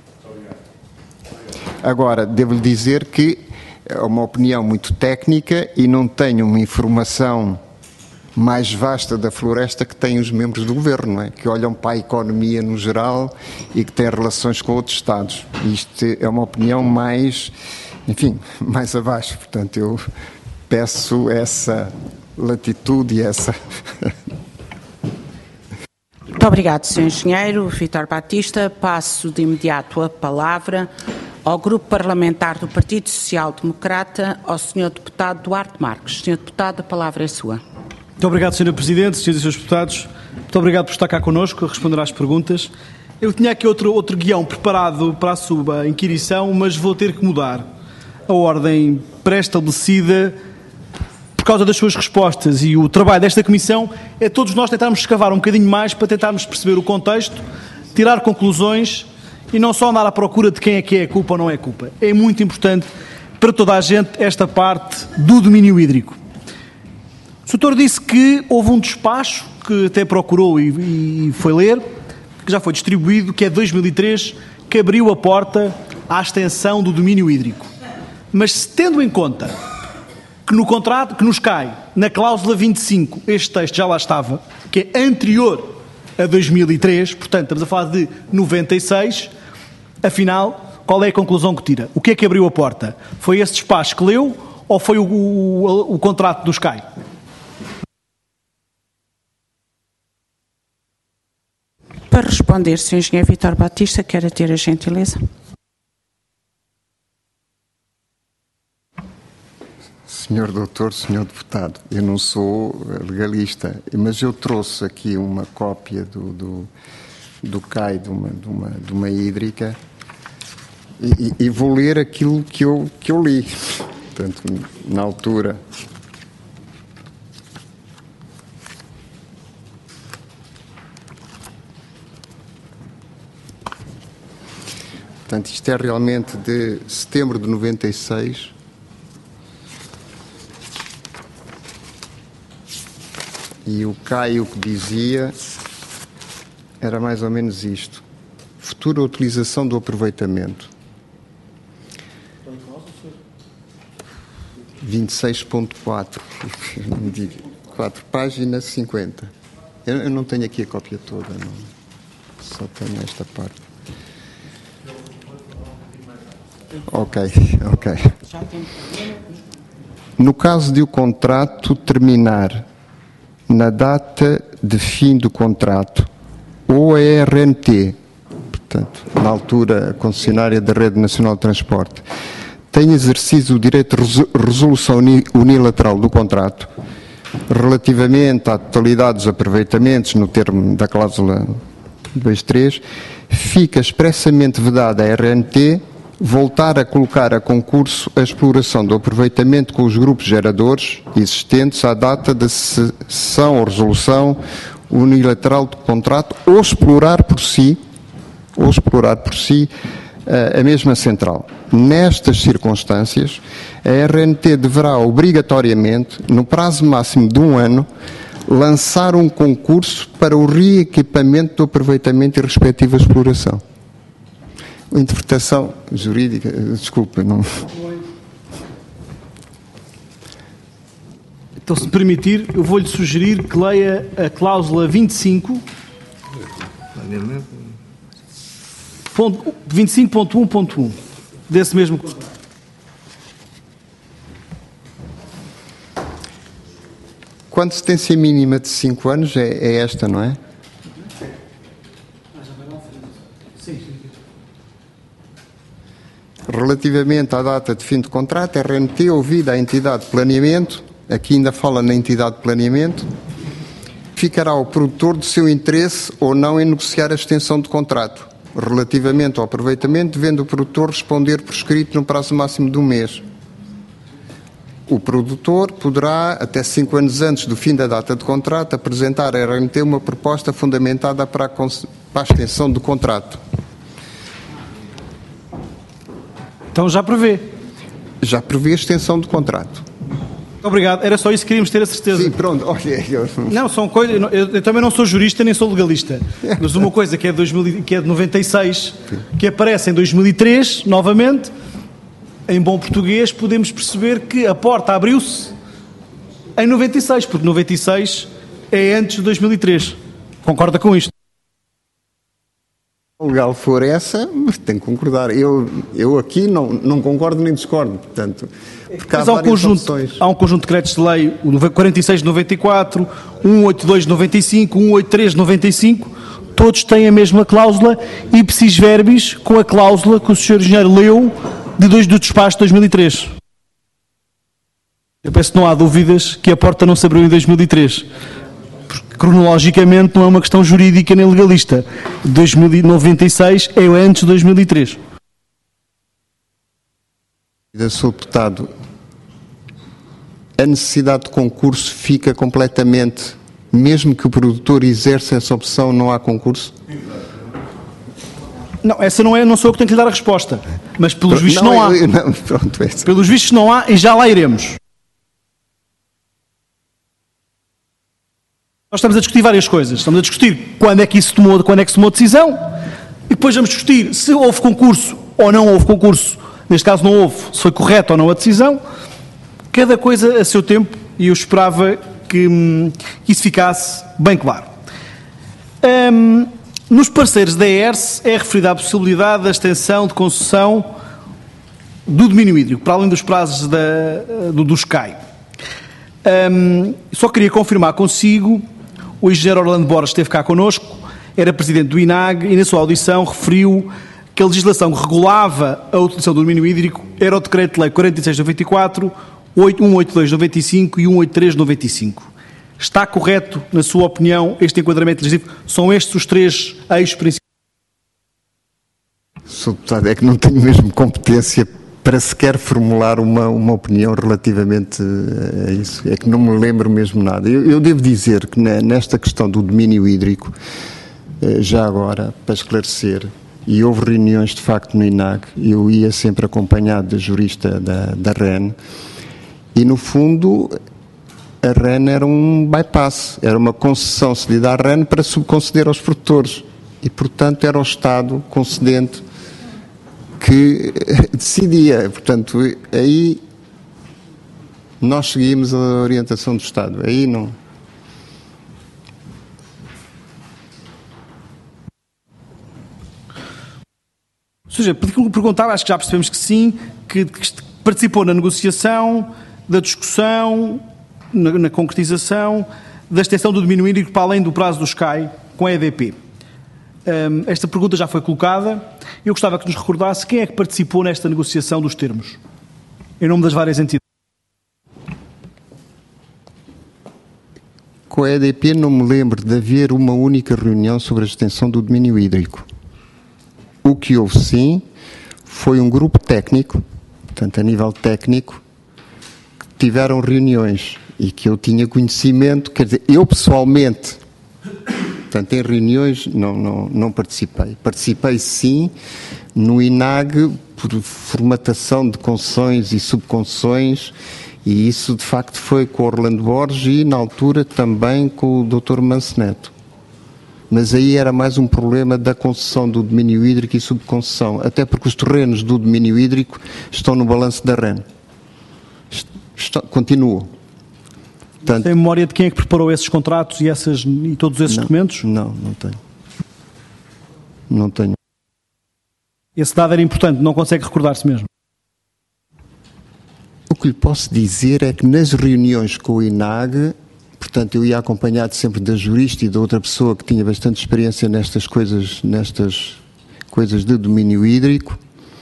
Speaker 2: Agora, devo-lhe dizer que é uma opinião muito técnica e não tenho uma informação mais vasta da floresta que têm os membros do Governo, não é? Que olham para a economia no geral e que têm relações com outros Estados. Isto é uma opinião mais, enfim, mais abaixo. Portanto, eu peço essa latitude e essa...
Speaker 1: Muito obrigado, senhor Engenheiro Vítor Batista. Passo de imediato a palavra ao Grupo Parlamentar do Partido Social Democrata, ao senhor Deputado Duarte Marques. senhor Deputado, a palavra é sua.
Speaker 4: Muito obrigado, senhor Presidente, senhores e senhores deputados. Muito obrigado por estar cá connosco a responder às perguntas. Eu tinha aqui outro, outro guião preparado para a sua inquirição, mas vou ter que mudar a ordem pré-estabelecida por causa das suas respostas. E o trabalho desta Comissão é todos nós tentarmos escavar um bocadinho mais para tentarmos perceber o contexto, tirar conclusões e não só andar à procura de quem é que é culpa ou não é culpa. É muito importante para toda a gente esta parte do domínio hídrico. O doutor disse que houve um despacho que até procurou e, e foi ler, que já foi distribuído, que é de dois mil e três, que abriu a porta à extensão do domínio hídrico. Mas tendo em conta que no contrato que nos cai, na cláusula vinte e cinco, este texto já lá estava, que é anterior a dois mil e três, portanto estamos a falar de noventa e seis, afinal, qual é a conclusão que tira? O que é que abriu a porta? Foi esse despacho que leu ou foi o, o, o contrato dos C A I?
Speaker 1: Para responder, senhor Engenheiro Vítor Batista, quer ter a gentileza?
Speaker 2: Senhor Doutor, Senhor Deputado, eu não sou legalista, mas eu trouxe aqui uma cópia do, do, do C A I, de uma, de uma, de uma hídrica, e, e vou ler aquilo que eu, que eu li. Portanto, na altura... Portanto, isto é realmente de setembro de noventa e seis. E o C A I o que dizia era mais ou menos isto. Futura utilização do aproveitamento. vinte e seis ponto quatro. quatro páginas cinquenta. Eu, eu não tenho aqui a cópia toda, não. Só tenho esta parte. Ok, ok. No caso de o contrato terminar na data de fim do contrato, ou a R N T, portanto, na altura a concessionária da Rede Nacional de Transporte, tem exercido o direito de resolução unilateral do contrato relativamente à totalidade dos aproveitamentos no termo da cláusula dois três, fica expressamente vedada a R N T voltar a colocar a concurso a exploração do aproveitamento com os grupos geradores existentes à data da cessão ou resolução unilateral do contrato ou explorar por si, ou explorar por si a mesma central. Nestas circunstâncias, a R N T deverá obrigatoriamente, no prazo máximo de um ano, lançar um concurso para o reequipamento do aproveitamento e respectiva exploração. A interpretação jurídica, desculpe, não...
Speaker 4: Então, se me permitir, eu vou-lhe sugerir que leia a cláusula vinte e cinco, vinte e cinco ponto um ponto um, desse mesmo...
Speaker 2: Quando sentença mínima de cinco anos é, é esta, não é? Relativamente à data de fim de contrato, a R N T ouvida a entidade de planeamento, aqui ainda fala na entidade de planeamento, ficará o produtor do seu interesse ou não em negociar a extensão de contrato. Relativamente ao aproveitamento, devendo o produtor responder por escrito no prazo máximo de um mês. O produtor poderá, até cinco anos antes do fim da data de contrato, apresentar à R N T uma proposta fundamentada para a, para a extensão do contrato.
Speaker 4: Então já prevê.
Speaker 2: Já prevê a extensão do contrato.
Speaker 4: Obrigado, era só isso que queríamos ter a certeza.
Speaker 2: Sim, pronto, olha... Eu...
Speaker 4: Não, são coisas... Eu, eu também não sou jurista nem sou legalista, mas uma coisa que é de, dois mil, que é de noventa e seis, que aparece em dois mil e três, novamente, em bom português, podemos perceber que a porta abriu-se em noventa e seis, porque noventa e seis é antes de dois mil e três. Concorda com isto?
Speaker 2: Se legal for essa, mas tem que concordar. Eu, eu aqui não, não concordo nem discordo, portanto... Porque há,
Speaker 4: mas há, um conjunto, há um conjunto de decretos de lei, o quarenta e seis de noventa e quatro, cento e oitenta e dois de noventa e cinco, cento e oitenta e três de noventa e cinco, todos têm a mesma cláusula, ipsis verbis, com a cláusula que o senhor engenheiro leu de dois do despacho de dois mil e três. Eu penso que não há dúvidas que a porta não se abriu em dois mil e três. Porque, cronologicamente, não é uma questão jurídica nem legalista. dois mil e noventa e seis é antes de dois mil e três.
Speaker 2: senhor Deputado, a necessidade de concurso fica completamente, mesmo que o produtor exerça essa opção, não há concurso?
Speaker 4: Não, essa não é, não sou eu que tenho que lhe dar a resposta, mas pelos vistos
Speaker 2: não,
Speaker 4: não há.
Speaker 2: Eu, não, pronto, é
Speaker 4: pelos vistos não há e já lá iremos. Nós estamos a discutir várias coisas. Estamos a discutir quando é que isso tomou, quando é que se tomou a decisão, e depois vamos discutir se houve concurso ou não houve concurso. Neste caso não houve, se foi correto ou não a decisão. Cada coisa a seu tempo, e eu esperava que, que isso ficasse bem claro. Um, nos parceiros da E R S é referida a possibilidade da extensão de concessão do domínio hídrico, para além dos prazos da, do, do S C A I. Um, só queria confirmar consigo, o engenheiro Orlando Borges esteve cá connosco, era presidente do I N A G e na sua audição referiu que a legislação que regulava a utilização do domínio hídrico era o Decreto de Lei quarenta e seis de noventa e quatro, cento e oitenta e dois de noventa e cinco e cento e oitenta e três de noventa e cinco. Está correto, na sua opinião, este enquadramento legislativo? São estes os três eixos principais?
Speaker 2: senhor Deputado, é que não tenho mesmo competência para sequer formular uma, uma opinião relativamente a isso. É que não me lembro mesmo nada. Eu, eu devo dizer que na, nesta questão do domínio hídrico, já agora, para esclarecer, e houve reuniões de facto no I N A G, eu ia sempre acompanhado da jurista da, da R E N, e no fundo a R E N era um bypass, era uma concessão cedida à R E N para subconceder aos produtores, e portanto era o Estado concedente que decidia. Portanto, aí nós seguimos a orientação do Estado, aí não...
Speaker 4: Ou seja, perguntava, acho que já percebemos que sim, que, que participou na negociação, da discussão, na, na concretização, da extensão do domínio hídrico para além do prazo do S C A I com a E D P. Um, esta pergunta já foi colocada. Eu gostava que nos recordasse quem é que participou nesta negociação dos termos, em nome das várias entidades.
Speaker 2: Com a E D P não me lembro de haver uma única reunião sobre a extensão do domínio hídrico. O que houve, sim, foi um grupo técnico, portanto, a nível técnico, que tiveram reuniões e que eu tinha conhecimento, quer dizer, eu pessoalmente, portanto, em reuniões não, não, não participei. Participei, sim, no I N A G por formatação de concessões e subconcessões, e isso, de facto, foi com o Orlando Borges e, na altura, também com o doutor Manso Neto. Mas aí era mais um problema da concessão do domínio hídrico e subconcessão, até porque os terrenos do domínio hídrico estão no balanço da REN. Está, continuam.
Speaker 4: Portanto, tem memória de quem é que preparou esses contratos e, essas, e todos esses
Speaker 2: não,
Speaker 4: documentos?
Speaker 2: Não, não tenho. Não tenho.
Speaker 4: Esse dado era importante, não consegue recordar-se mesmo?
Speaker 2: O que lhe posso dizer é que nas reuniões com o I N A G, portanto, eu ia acompanhado sempre da jurista e da outra pessoa que tinha bastante experiência nestas coisas, nestas coisas de domínio hídrico.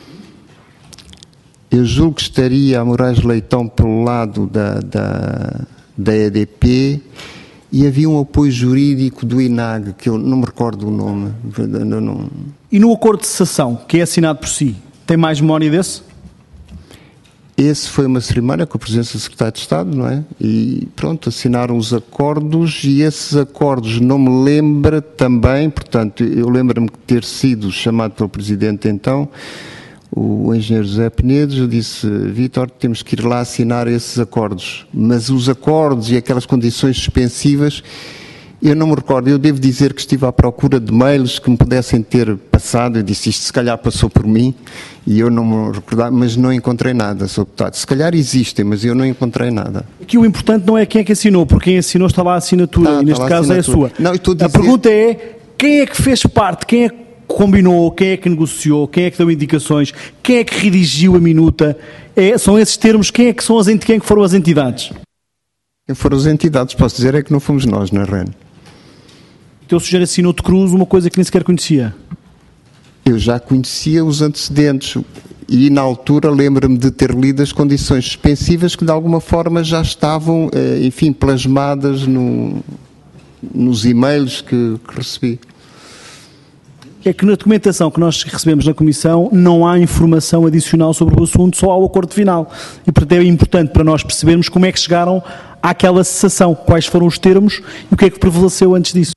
Speaker 2: Eu julgo que estaria a Moraes Leitão pelo lado da, da, da E D P e havia um apoio jurídico do I N A G, que eu não me recordo o nome. Não, não...
Speaker 4: E no acordo de cessação, que é assinado por si, tem mais memória desse?
Speaker 2: Esse foi uma cerimónia com a presença do secretário de Estado, não é? E pronto, assinaram os acordos e esses acordos não me lembra também, portanto, eu lembro-me de ter sido chamado pelo Presidente então, o engenheiro José Penedo, eu disse, Vítor, temos que ir lá assinar esses acordos, mas os acordos e aquelas condições suspensivas, eu não me recordo, eu devo dizer que estive à procura de mails que me pudessem ter passado, eu disse, isto se calhar passou por mim, e eu não me recordava, mas não encontrei nada, senhor Deputado. Se calhar existem, mas eu não encontrei nada.
Speaker 4: Aqui o importante não é quem é que assinou, porque quem assinou está lá a assinatura,
Speaker 2: tá,
Speaker 4: e neste caso é a sua.
Speaker 2: Não, eu estou a dizer...
Speaker 4: A pergunta é, quem é que fez parte, quem é que combinou, quem é que negociou, quem é que deu indicações, quem é que redigiu a minuta? É, são esses termos, quem é que, são as, quem é que foram as entidades?
Speaker 2: Quem foram as entidades, posso dizer, é que não fomos nós na REN.
Speaker 4: Então o senhor assinou de cruz uma coisa que nem sequer conhecia?
Speaker 2: Eu já conhecia os antecedentes e na altura lembro-me de ter lido as condições suspensivas que de alguma forma já estavam, enfim, plasmadas no, nos e-mails que, que recebi.
Speaker 4: É que na documentação que nós recebemos na Comissão não há informação adicional sobre o assunto, só há o acordo final. E portanto é importante para nós percebermos como é que chegaram àquela cessação, quais foram os termos e o que é que prevaleceu antes disso.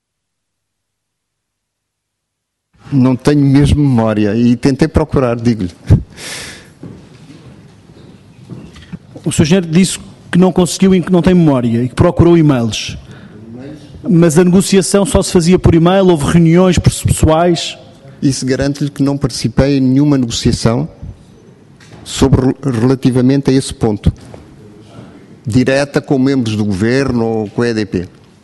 Speaker 2: Não tenho mesmo memória e tentei procurar, digo-lhe.
Speaker 4: O senhor engenheiro disse que não conseguiu e que não tem memória e que procurou e-mails. Mas a negociação só se fazia por e-mail? Houve reuniões pessoais?
Speaker 2: Isso garanto-lhe que não participei em nenhuma negociação sobre, relativamente a esse ponto. Direta com membros do Governo ou com a E D P.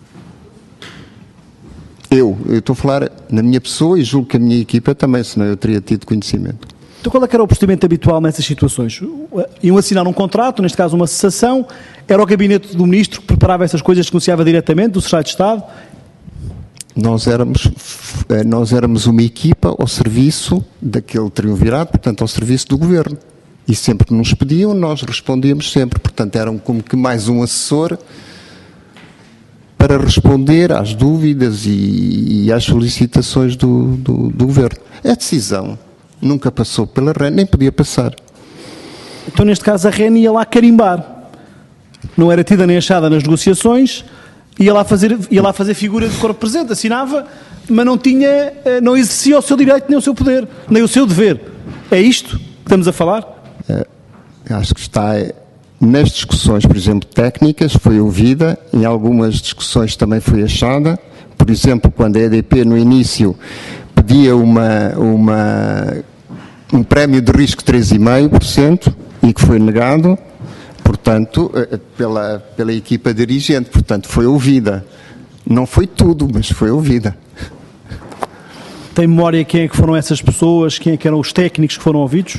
Speaker 2: Eu, eu estou a falar na minha pessoa e julgo que a minha equipa também, senão eu teria tido conhecimento.
Speaker 4: Então qual é que era o procedimento habitual nessas situações? Iam assinar um contrato, neste caso uma cessação, era o gabinete do ministro que preparava essas coisas, que negociava diretamente, do secretário de Estado?
Speaker 2: Nós éramos, nós éramos uma equipa ao serviço daquele triunvirato, portanto ao serviço do Governo. E sempre que nos pediam, nós respondíamos sempre. Portanto, eram como que mais um assessor para responder às dúvidas e, e às solicitações do, do, do Governo. A decisão nunca passou pela REN, nem podia passar.
Speaker 4: Então, neste caso, a REN ia lá carimbar. Não era tida nem achada nas negociações, ia lá fazer, ia lá fazer figura de corpo presente, assinava, mas não tinha, não exercia o seu direito nem o seu poder, nem o seu dever. É isto que estamos a falar?
Speaker 2: É, acho que está... Nas discussões, por exemplo, técnicas, foi ouvida, em algumas discussões também foi achada. Por exemplo, quando a E D P no início pedia uma, uma, um prémio de risco de três vírgula cinco por cento e que foi negado, portanto, pela, pela equipa dirigente, portanto, foi ouvida. Não foi tudo, mas foi ouvida.
Speaker 4: Tem memória quem é que foram essas pessoas, quem é que eram os técnicos que foram ouvidos?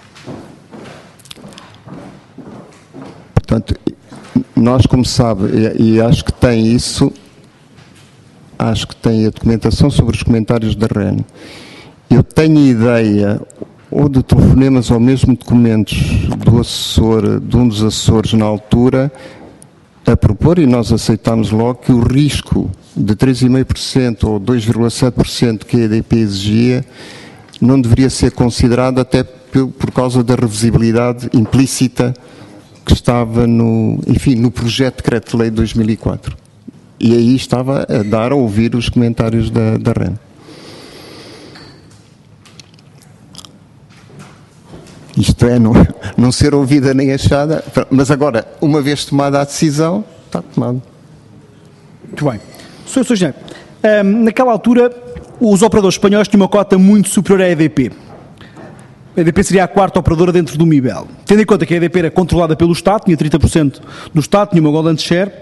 Speaker 2: Portanto, nós, como sabe, e, e acho que tem isso, acho que tem a documentação sobre os comentários da REN. Eu tenho ideia, ou de telefonemas ou mesmo documentos do assessor, de um dos assessores na altura, a propor, e nós aceitámos logo, que o risco de três vírgula cinco por cento ou dois vírgula sete por cento que a E D P exigia não deveria ser considerado até por, por causa da revisibilidade implícita que estava no, enfim, no projeto de decreto de lei de dois mil e quatro. E aí estava a dar a ouvir os comentários da, da REN. Isto é, não, não ser ouvida nem achada, mas agora, uma vez tomada a decisão, está tomada.
Speaker 5: Muito bem. senhor Engenheiro,
Speaker 4: Um, naquela altura, os operadores espanhóis tinham uma cota muito superior à E D P. A E D P seria a quarta operadora dentro do M I B E L. Tendo em conta que a E D P era controlada pelo Estado, tinha trinta por cento do Estado, tinha uma golden share,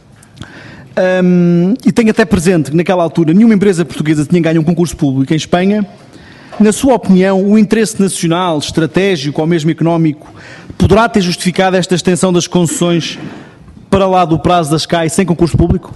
Speaker 4: um, e tenho até presente que naquela altura nenhuma empresa portuguesa tinha ganho um concurso público em Espanha. Na sua opinião, o interesse nacional, estratégico ou mesmo económico poderá ter justificado esta extensão das concessões para lá do prazo da Sky sem concurso público?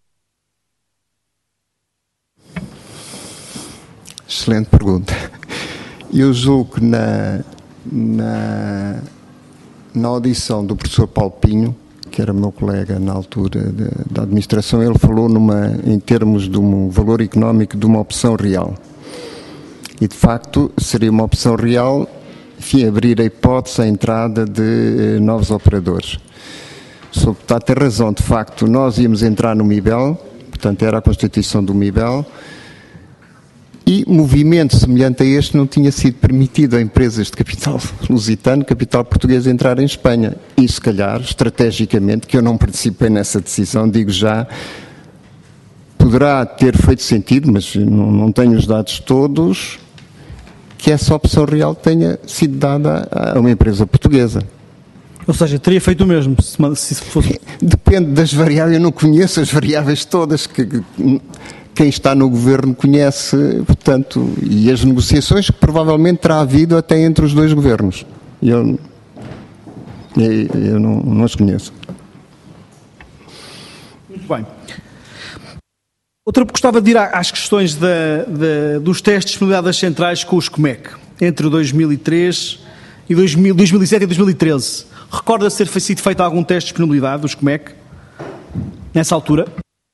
Speaker 2: Excelente pergunta. Eu julgo que na, na, na audição do professor Paulo Pinho, que era meu colega na altura de, da administração, ele falou numa, em termos de um valor económico de uma opção real. E, de facto, seria uma opção real, enfim, abrir a hipótese à entrada de eh, novos operadores. O senhor deputado tem razão, de facto, nós íamos entrar no M I B E L, portanto, era a constituição do M I B E L, e movimento semelhante a este não tinha sido permitido a empresas de capital lusitano, capital português, entrar em Espanha. E, se calhar, estrategicamente, que eu não participei nessa decisão, digo já, poderá ter feito sentido, mas não, não tenho os dados todos, que essa opção real tenha sido dada a uma empresa portuguesa.
Speaker 4: Ou seja, teria feito o mesmo se fosse...
Speaker 2: Depende das variáveis, eu não conheço as variáveis todas, que, que quem está no governo conhece, portanto, e as negociações que provavelmente terá havido até entre os dois governos. Eu, eu, eu não, não as conheço.
Speaker 4: Muito bem. Outra, gostava de ir às questões da, da, dos testes de disponibilidade das centrais com os Comec, entre dois mil e três e dois mil, dois mil e sete e dois mil e treze. Recorda-se ter sido feito algum teste de disponibilidade dos Comec, nessa altura?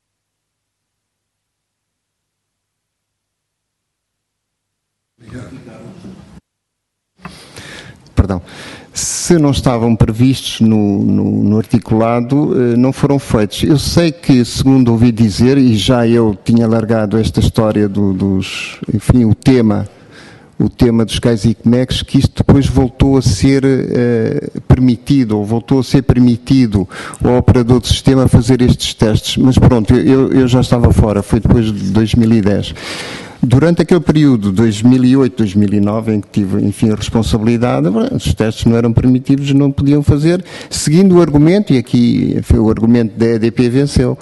Speaker 2: Perdão. Se não estavam previstos no, no, no articulado, não foram feitos. Eu sei que, segundo ouvi dizer, e já eu tinha largado esta história do, dos, enfim, o tema, o tema dos cais e comecs, que isto depois voltou a ser uh, permitido, ou voltou a ser permitido ao operador do sistema fazer estes testes. Mas pronto, eu, eu já estava fora, foi depois de dois mil e dez. Durante aquele período, dois mil e oito, dois mil e nove, em que tive, enfim, a responsabilidade, os testes não eram permitidos, não podiam fazer, seguindo o argumento, e aqui foi o argumento da E D P venceu.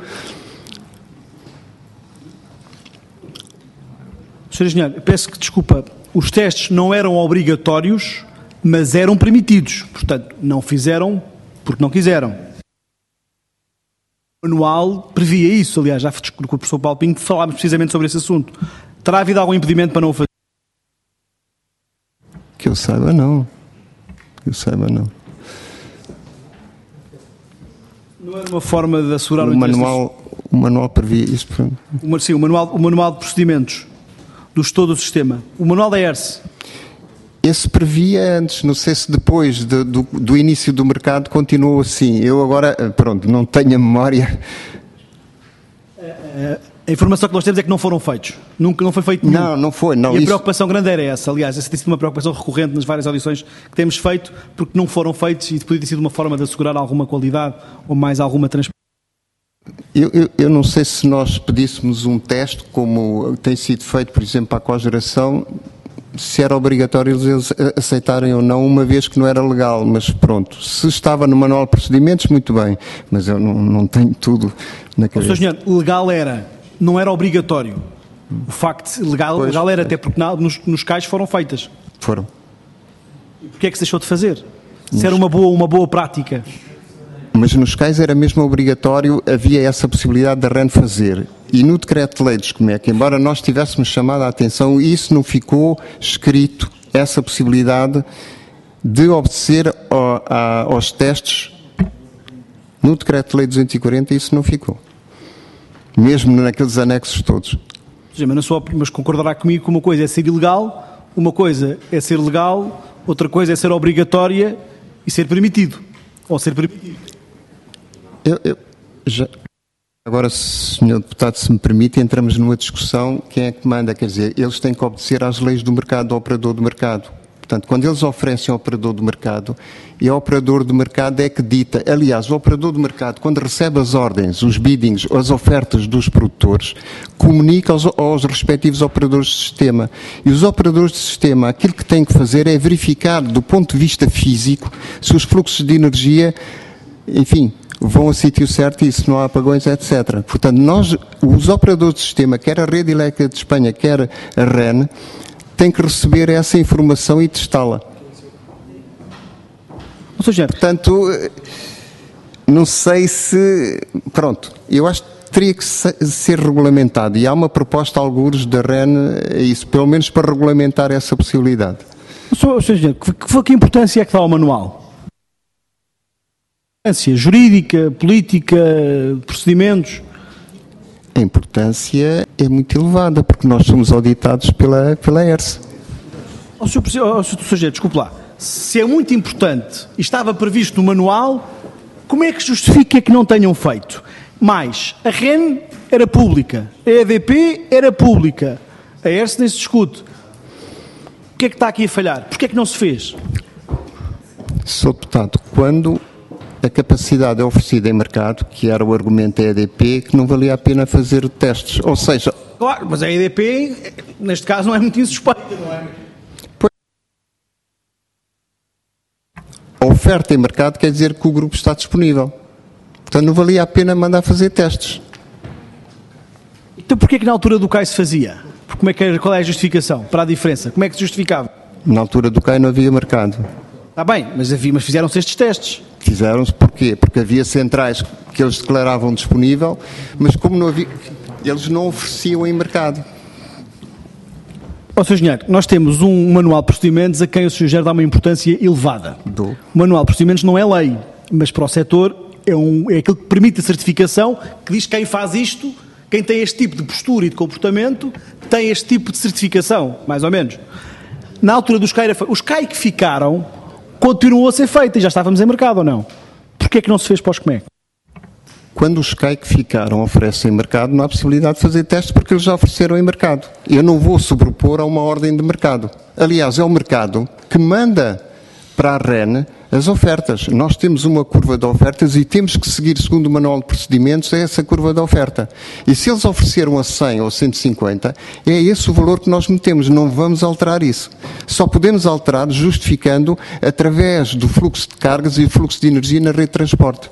Speaker 4: senhor Engenheiro, peço que desculpa, os testes não eram obrigatórios, mas eram permitidos, portanto, não fizeram porque não quiseram. O manual previa isso, aliás, já com o professor Paulo Pinho falámos precisamente sobre esse assunto. Terá havido algum impedimento para não o fazer?
Speaker 2: Que eu saiba, não. Que eu saiba, não.
Speaker 4: Não era uma forma de assegurar o,
Speaker 2: o manual, o manual previa isso.
Speaker 4: O, sim, o manual, o manual de procedimentos do todo o sistema. O manual da E R S.
Speaker 2: Esse previa antes, não sei se depois de, do, do início do mercado continuou assim. Eu agora, pronto, não tenho a memória.
Speaker 4: A informação que nós temos é que não foram feitos. Nunca, não foi feito nenhum.
Speaker 2: Não, não foi. Não,
Speaker 4: e a
Speaker 2: isso...
Speaker 4: preocupação grande era essa. Aliás, essa tem sido uma preocupação recorrente nas várias audições que temos feito, porque não foram feitos e podia ter sido uma forma de assegurar alguma qualidade ou mais alguma transparência.
Speaker 2: Eu, eu, eu não sei se nós pedíssemos um teste, como tem sido feito, por exemplo, para a cogeração, se era obrigatório eles aceitarem ou não, uma vez que não era legal, mas pronto, se estava no manual de procedimentos, muito bem, mas eu não, não tenho tudo na cabeça.
Speaker 4: O senhor Engenheiro, legal era, não era obrigatório. O facto de legal,
Speaker 2: pois,
Speaker 4: legal era,
Speaker 2: pois.
Speaker 4: Até porque na, nos, nos cais foram feitas.
Speaker 2: Foram.
Speaker 4: E porquê é que se deixou de fazer? Se era uma boa, uma boa prática.
Speaker 2: Mas nos cais era mesmo obrigatório, havia essa possibilidade da R A N fazer. E no decreto-lei dos Comec, embora nós tivéssemos chamado a atenção, isso não ficou escrito, essa possibilidade de obedecer ao, a, aos testes. No decreto-lei duzentos e quarenta isso não ficou. Mesmo naqueles anexos todos.
Speaker 4: Sim, mas, na sua, mas concordará comigo que uma coisa é ser ilegal, uma coisa é ser legal, outra coisa é ser obrigatória e ser permitido. Ou ser permitido.
Speaker 2: Eu, eu já... Agora, senhor Deputado, se me permite, entramos numa discussão, quem é que manda, quer dizer, eles têm que obedecer às leis do mercado, do operador do mercado. Portanto, quando eles oferecem ao operador do mercado, e o operador do mercado é que dita. Aliás, o operador do mercado, quando recebe as ordens, os biddings, as ofertas dos produtores, comunica aos, aos respectivos operadores de sistema. E os operadores de sistema, aquilo que têm que fazer é verificar, do ponto de vista físico, se os fluxos de energia, enfim, vão ao sítio certo e se não há apagões, etcétera. Portanto, nós, os operadores de sistema, quer a Rede Elétrica de Espanha, quer a REN, têm que receber essa informação e testá-la.
Speaker 4: Ou seja,
Speaker 2: portanto, não sei se... Pronto, eu acho que teria que ser regulamentado e há uma proposta, algures, da REN a isso, pelo menos para regulamentar essa possibilidade.
Speaker 4: Ou seja, que, que importância é que dá ao manual? Importância jurídica, política, procedimentos?
Speaker 2: A importância é muito elevada, porque nós somos auditados pela, pela E R S.
Speaker 4: Ó senhor Presidente, desculpe lá. Se é muito importante e estava previsto no manual, como é que justifica que não tenham feito? Mais, a REN era pública, a E D P era pública, a E R S nem se discute. O que é que está aqui a falhar? Porquê é que não se fez?
Speaker 2: senhor Deputado, quando a capacidade é oferecida em mercado, que era o argumento da E D P, que não valia a pena fazer testes. Ou seja...
Speaker 4: Claro, mas a E D P, neste caso, não é muito insuspeita, não é?
Speaker 2: A oferta em mercado quer dizer que o grupo está disponível. Portanto, não valia a pena mandar fazer testes.
Speaker 4: Então, porquê que na altura do C A I se fazia? Como é que, qual é a justificação para a diferença? Como é que se justificava?
Speaker 2: Na altura do C A I não havia mercado.
Speaker 4: Está bem, mas, havia, mas fizeram-se estes testes.
Speaker 2: Fizeram-se porquê? Porque havia centrais que eles declaravam disponível, mas como não havia, eles não ofereciam em mercado.
Speaker 4: Ó senhor Engenheiro, nós temos um manual de procedimentos a quem o senhor Engenheiro dá uma importância elevada.
Speaker 2: Do.
Speaker 4: O manual de procedimentos não é lei, mas para o setor é, um, é aquilo que permite a certificação, que diz que quem faz isto, quem tem este tipo de postura e de comportamento, tem este tipo de certificação, mais ou menos. Na altura dos C A I, os C A I que ficaram, continuou a ser feito e já estávamos em mercado ou não? Porquê é que não se fez para os C M E C?
Speaker 2: Quando os C A I que ficaram oferecem em mercado, não há possibilidade de fazer testes porque eles já ofereceram em mercado. Eu não vou sobrepor a uma ordem de mercado. Aliás, é o mercado que manda para a REN as ofertas. Nós temos uma curva de ofertas e temos que seguir, segundo o manual de procedimentos, essa curva de oferta. E se eles ofereceram a cem ou cento e cinquenta, é esse o valor que nós metemos. Não vamos alterar isso. Só podemos alterar justificando através do fluxo de cargas e fluxo de energia na rede de transporte.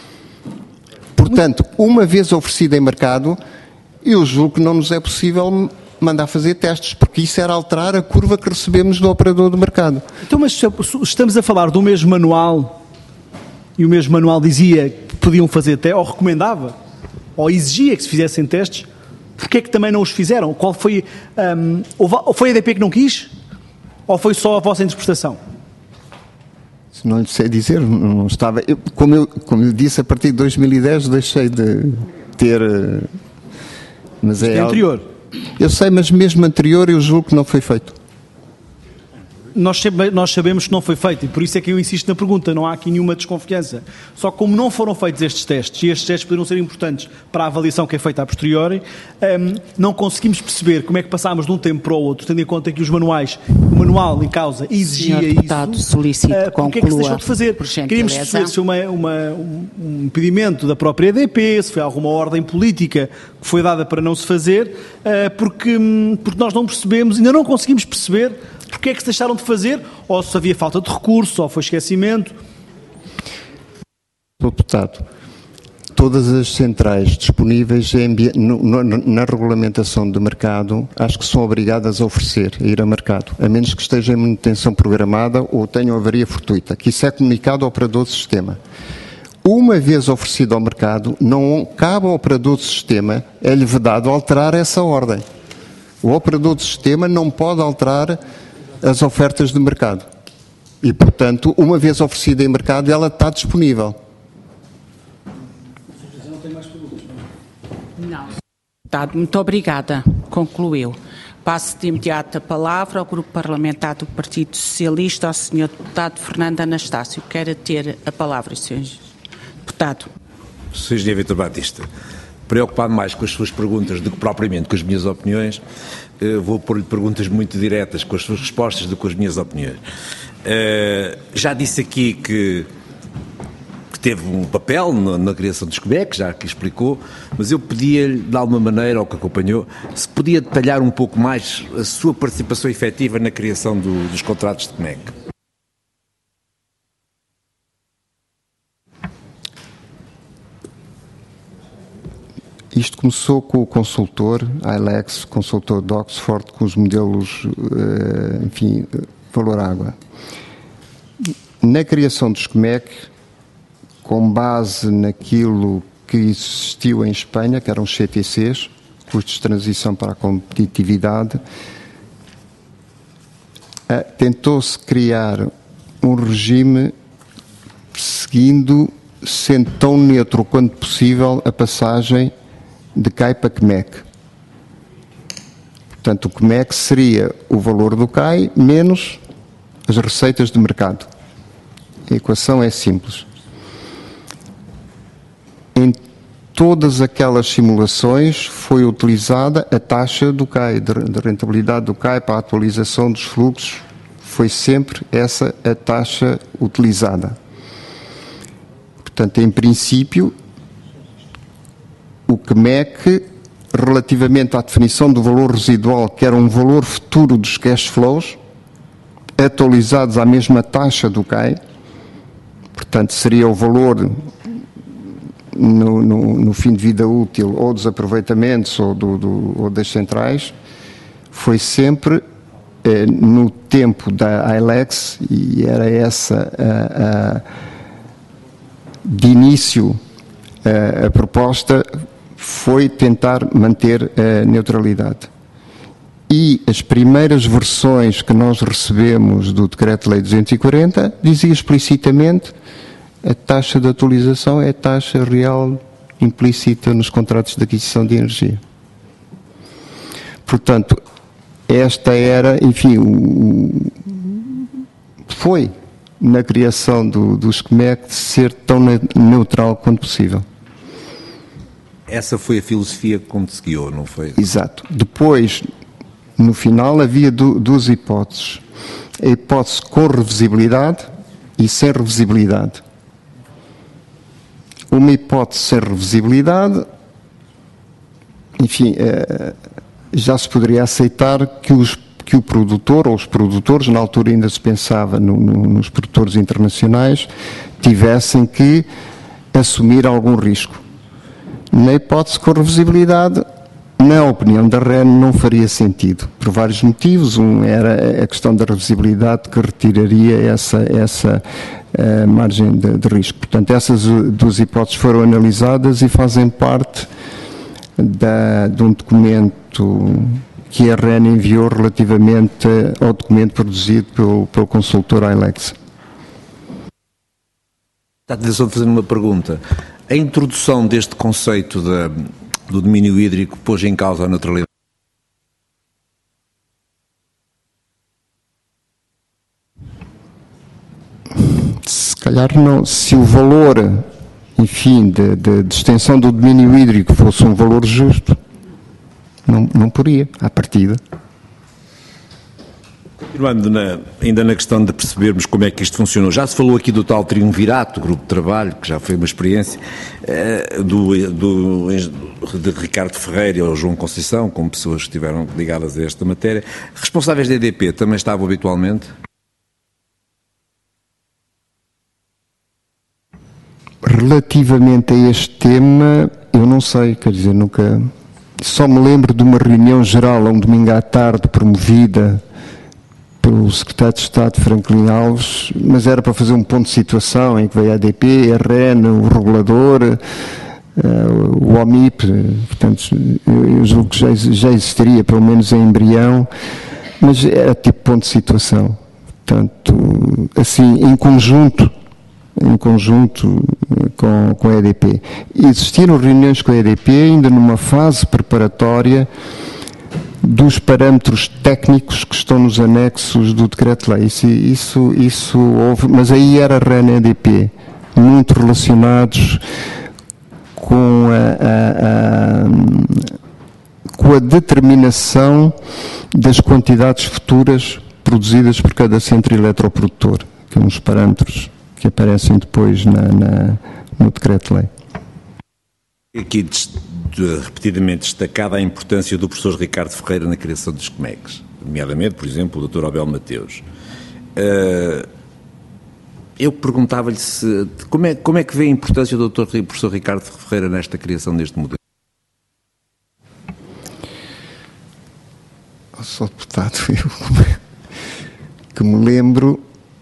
Speaker 2: Portanto, uma vez oferecida em mercado, eu julgo que não nos é possível mandar fazer testes, porque isso era alterar a curva que recebemos do operador do mercado.
Speaker 4: Então, mas estamos a falar do mesmo manual, e o mesmo manual dizia que podiam fazer testes, ou recomendava, ou exigia que se fizessem testes, porquê é que também não os fizeram? Qual foi, um, ou foi a E D P que não quis? Ou foi só a vossa interpretação?
Speaker 2: Não lhe sei dizer, não estava... Eu, como, eu, como eu disse, a partir de dois mil e dez deixei de ter... Mas é,
Speaker 4: é anterior.
Speaker 2: Eu sei, mas mesmo anterior eu julgo que não foi feito.
Speaker 4: Nós, nós sabemos que não foi feito e por isso é que eu insisto na pergunta, não há aqui nenhuma desconfiança. Só que como não foram feitos estes testes, e estes testes poderiam ser importantes para a avaliação que é feita a posteriori, um, não conseguimos perceber como é que passámos de um tempo para o outro, tendo em conta que os manuais, o manual em causa exigia
Speaker 1: Senhor deputado,
Speaker 4: isso.
Speaker 1: Solicito
Speaker 4: uh, porque é que se deixou de fazer?
Speaker 1: Por
Speaker 4: Queríamos perceber se foi uma, uma, um impedimento da própria E D P, se foi alguma ordem política que foi dada para não se fazer, uh, porque, porque nós não percebemos, ainda não conseguimos perceber porque é que se deixaram de fazer, ou se havia falta de recursos, ou foi esquecimento.
Speaker 2: Deputado, todas as centrais disponíveis em, no, na regulamentação de mercado, acho que são obrigadas a oferecer, a ir a mercado, a menos que estejam em manutenção programada ou tenham avaria fortuita, que isso é comunicado ao operador do sistema. Uma vez oferecido ao mercado, não cabe ao operador do sistema, é-lhe vedado alterar essa ordem. O operador do sistema não pode alterar as ofertas de mercado. E, portanto, uma vez oferecida em mercado, ela está disponível.
Speaker 1: Não tem mais perguntas? Não. Deputado, muito obrigada. Concluiu. Passo de imediato a palavra ao Grupo Parlamentar do Partido Socialista, ao senhor Deputado Fernando Anastácio. Quer ter a palavra, senhor Deputado.
Speaker 6: senhor Engenheiro Vítor Batista. preocupado mais com as suas perguntas do que propriamente com as minhas opiniões, uh, vou pôr-lhe perguntas muito diretas com as suas respostas do que com as minhas opiniões. Uh, já disse aqui que, que teve um papel na, na criação dos COMEC, já que explicou, mas eu pedia-lhe, de alguma maneira, ao que acompanhou, se podia detalhar um pouco mais a sua participação efetiva na criação do, dos contratos de COMEC.
Speaker 2: Isto começou com o consultor, I L E X, consultor de Oxford, com os modelos, enfim, valor água. Na criação dos COMEC, com base naquilo que existiu em Espanha, que eram os C T Cs, custos de transição para a competitividade, tentou-se criar um regime seguindo, sendo tão neutro quanto possível, a passagem de C A I para COMEC. Portanto, o COMEC seria o valor do C A I menos as receitas de mercado. A equação é simples. Em todas aquelas simulações foi utilizada a taxa do C A I, de rentabilidade do C A I para a atualização dos fluxos. Foi sempre essa a taxa utilizada. Portanto, em princípio, o COMEC, relativamente à definição do valor residual, que era um valor futuro dos cash flows, atualizados à mesma taxa do C A I, portanto, seria o valor no, no, no fim de vida útil ou dos aproveitamentos ou, do, do, ou das centrais, foi sempre eh, no tempo da I L E X, e era essa a, a, de início a, a proposta, foi tentar manter a neutralidade. E as primeiras versões que nós recebemos do Decreto-Lei duzentos e quarenta dizia explicitamente a taxa de atualização é a taxa real implícita nos contratos de aquisição de energia. Portanto, esta era, enfim, o, foi na criação do, dos COMEC de ser tão neutral quanto possível.
Speaker 6: Essa foi a filosofia que conseguiu, não foi?
Speaker 2: Exato. Depois, no final, havia du duas hipóteses. A hipótese com revisibilidade e sem revisibilidade. Uma hipótese sem revisibilidade, enfim, eh, já se poderia aceitar que, os, que o produtor, ou os produtores, na altura ainda se pensava no, no, nos produtores internacionais, tivessem que assumir algum risco. Na hipótese com revisibilidade, na opinião da R E N, não faria sentido, por vários motivos. Um era a questão da revisibilidade, que retiraria essa, essa uh, margem de, de risco. Portanto, essas duas hipóteses foram analisadas e fazem parte da, de um documento que a R E N enviou relativamente ao documento produzido pelo, pelo consultor I L E X.
Speaker 6: Está a atenção de fazer uma pergunta. A introdução deste conceito de, do domínio hídrico pôs em causa a neutralidade?
Speaker 2: Se calhar não. Se o valor, enfim, de, de, de extensão do domínio hídrico fosse um valor justo, não, não poderia, à partida.
Speaker 6: Continuando na, ainda na questão de percebermos como é que isto funcionou, já se falou aqui do tal triunvirato, grupo de trabalho, que já foi uma experiência, eh, do, do, de Ricardo Ferreira e João Conceição, como pessoas que estiveram ligadas a esta matéria. Responsáveis da E D P também estavam habitualmente?
Speaker 2: Relativamente a este tema, eu não sei, quer dizer, nunca... Só me lembro de uma reunião geral, um domingo à tarde, promovida pelo secretário de Estado Franklin Alves, mas era para fazer um ponto de situação em que veio a A D P, a R E N, o regulador, uh, o O M I P, portanto, eu, eu julgo que já, já existiria, pelo menos em embrião, mas era tipo ponto de situação. Portanto, assim, em conjunto, em conjunto com, com a E D P. Existiram reuniões com a E D P ainda numa fase preparatória dos parâmetros técnicos que estão nos anexos do Decreto-Lei. Isso, isso, isso houve, mas aí era R E N e E D P, muito relacionados com com a, a, a, com a determinação das quantidades futuras produzidas por cada centro eletroprodutor, que são os parâmetros que aparecem depois na, na, no decreto-lei.
Speaker 6: Aqui repetidamente destacada a importância do professor Ricardo Ferreira na criação dos C M E Cs, nomeadamente, por exemplo, o doutor Abel Mateus. Uh, eu perguntava-lhe se, como é, como é que vê a importância do doutor professor Ricardo Ferreira nesta criação deste modelo?
Speaker 2: Oh, sou deputado, eu que me lembro,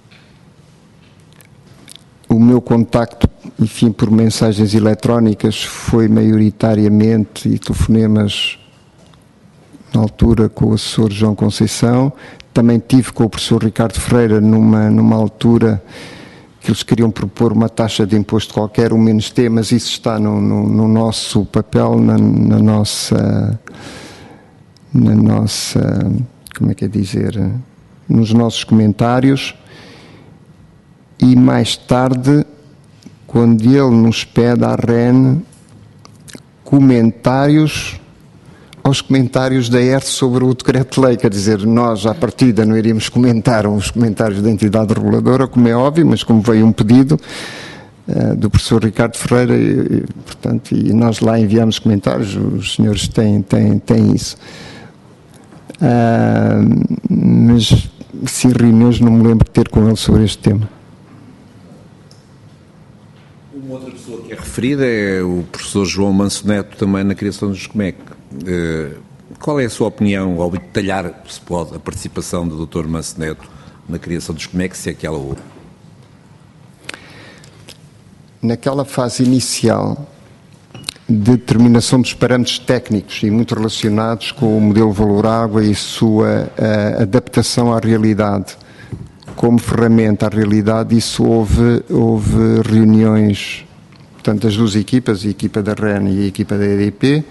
Speaker 2: o meu contacto, enfim, por mensagens eletrónicas foi maioritariamente, e telefonemas na altura com o assessor João Conceição. Também tive com o professor Ricardo Ferreira numa, numa altura que eles queriam propor uma taxa de imposto qualquer, o menos T, mas isso está no, no, no nosso papel, na, na nossa, na nossa, como é que é dizer, nos nossos comentários. E mais tarde, quando ele nos pede à R E N comentários aos comentários da E R T sobre o decreto-lei, quer dizer, nós à partida não iríamos comentar os comentários da entidade reguladora, como é óbvio, mas como veio um pedido uh, do professor Ricardo Ferreira, e, e, portanto, e nós lá enviamos comentários, os senhores têm, têm, têm isso. Uh, mas, sim, reuniões não me lembro de ter com ele sobre este tema.
Speaker 6: Uma outra pessoa que é referida é o professor João Manso Neto, também na criação dos C M E C. Uh, qual é a sua opinião ao detalhar, se pode, a participação do doutor Manso Neto na criação dos C M E C, se é que ela houve?
Speaker 2: Naquela fase inicial de determinação dos parâmetros técnicos e muito relacionados com o modelo valor-água e sua uh, adaptação à realidade, como ferramenta à realidade, isso houve, houve reuniões, portanto, das duas equipas, a equipa da R E N e a equipa da E D P.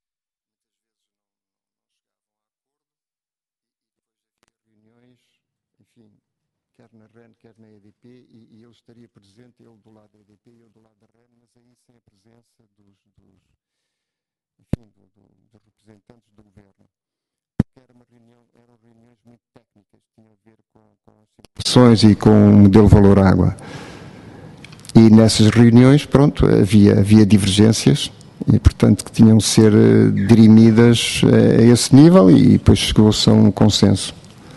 Speaker 2: Reuniões, enfim, quer na R E N, quer na E D P, e, e eu estaria presente, ele do lado da E D P e eu do lado da R E N, mas aí sem a presença dos, dos, enfim, do, do, dos representantes do governo. Era uma reunião, eram reuniões muito técnicas, tinham a ver com, com as simulações e com o modelo valor-água. E nessas reuniões, pronto, havia, havia divergências, e portanto que tinham de ser uh, dirimidas uh, a esse nível, e depois chegou-se a um consenso.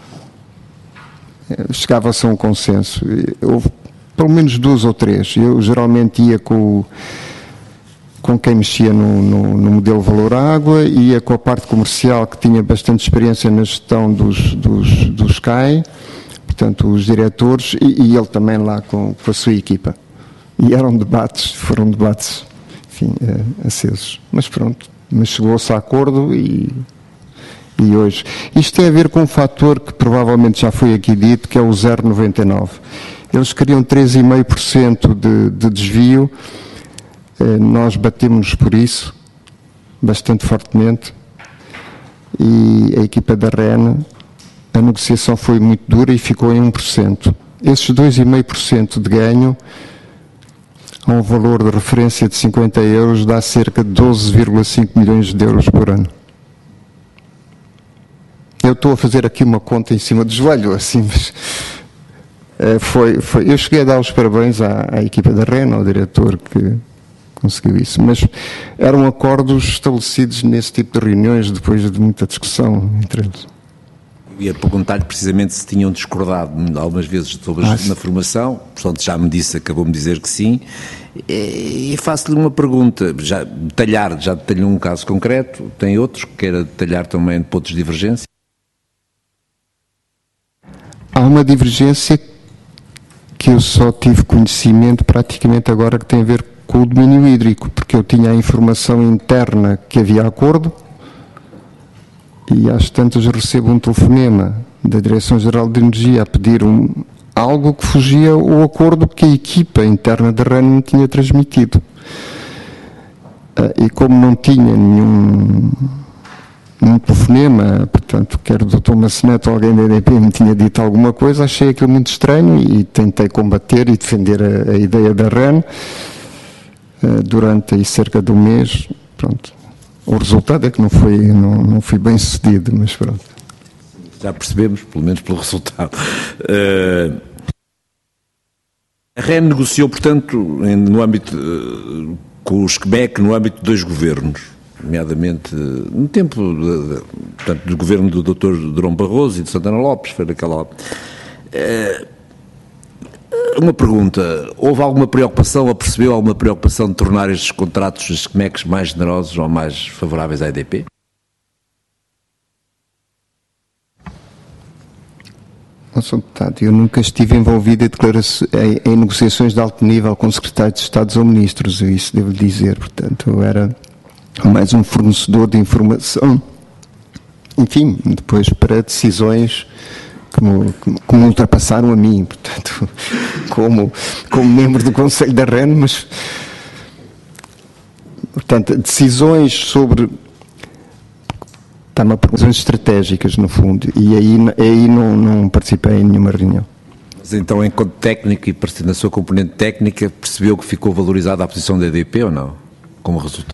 Speaker 2: Uh, Chegava-se a um consenso. Houve pelo menos duas ou três. Eu geralmente ia com o com quem mexia no, no, no modelo valor-água, ia com a parte comercial, que tinha bastante experiência na gestão dos, dos, dos C A I, portanto, os diretores, e, e ele também lá com, com a sua equipa. E eram debates, foram debates, enfim, uh, acesos. Mas pronto, mas chegou-se a acordo e, e hoje. Isto tem a ver com um fator que provavelmente já foi aqui dito, que é o zero vírgula noventa e nove. Eles queriam três vírgula cinco por cento de, de desvio. Nós batemos por isso bastante fortemente, e a equipa da R E N, a negociação foi muito dura e ficou em um por cento. Esses dois vírgula cinco por cento de ganho, a um valor de referência de cinquenta euros, dá cerca de doze vírgula cinco milhões de euros por ano. Eu estou a fazer aqui uma conta em cima do joelho, assim, mas foi, foi, eu cheguei a dar os parabéns à, à equipa da R E N, ao diretor que conseguiu isso, mas eram acordos estabelecidos nesse tipo de reuniões depois de muita discussão entre eles.
Speaker 6: Eu ia perguntar-lhe precisamente se tinham discordado algumas vezes sobre ah, na formação, portanto já me disse, acabou-me de dizer que sim, e faço-lhe uma pergunta, já detalhar, já detalhou um caso concreto, tem outros que queira detalhar também pontos de divergência?
Speaker 2: Há uma divergência que eu só tive conhecimento praticamente agora, que tem a ver com o domínio hídrico, porque eu tinha a informação interna que havia acordo, e às tantas recebo um telefonema da Direção-Geral de Energia a pedir um, algo que fugia ao acordo que a equipa interna da R E N me tinha transmitido. E como não tinha nenhum, nenhum telefonema, portanto, quer o doutor Manso Neto ou alguém da E D P me tinha dito alguma coisa, achei aquilo muito estranho e tentei combater e defender a, a ideia da R E N. durante aí cerca de um mês. Pronto. O resultado é que não foi, não, não fui bem sucedido, mas pronto.
Speaker 6: Já percebemos, pelo menos pelo resultado. Uh, a REN negociou, portanto, no âmbito, uh, com o SCMEC, no âmbito de dois governos, nomeadamente no tempo de, de, portanto, do governo do doutor Durão Barroso e de Santana Lopes, foi naquela... Uh, uma pergunta, houve alguma preocupação, ou percebeu alguma preocupação de tornar estes contratos dos SCMECs mais generosos ou mais favoráveis à E D P?
Speaker 2: Não sou deputado, eu nunca estive envolvido em, em, em negociações de alto nível com secretários de Estado ou ministros, isso devo dizer, portanto, eu era mais um fornecedor de informação, enfim, depois para decisões que me, que me ultrapassaram a mim, portanto, como, como membro do Conselho da REN, mas, portanto, decisões sobre... Está-me a decisões estratégicas, no fundo, e aí, aí não, não participei em nenhuma reunião.
Speaker 6: Mas então, enquanto técnico e na sua componente técnica, percebeu que ficou valorizada a posição da E D P ou não? Como resultado?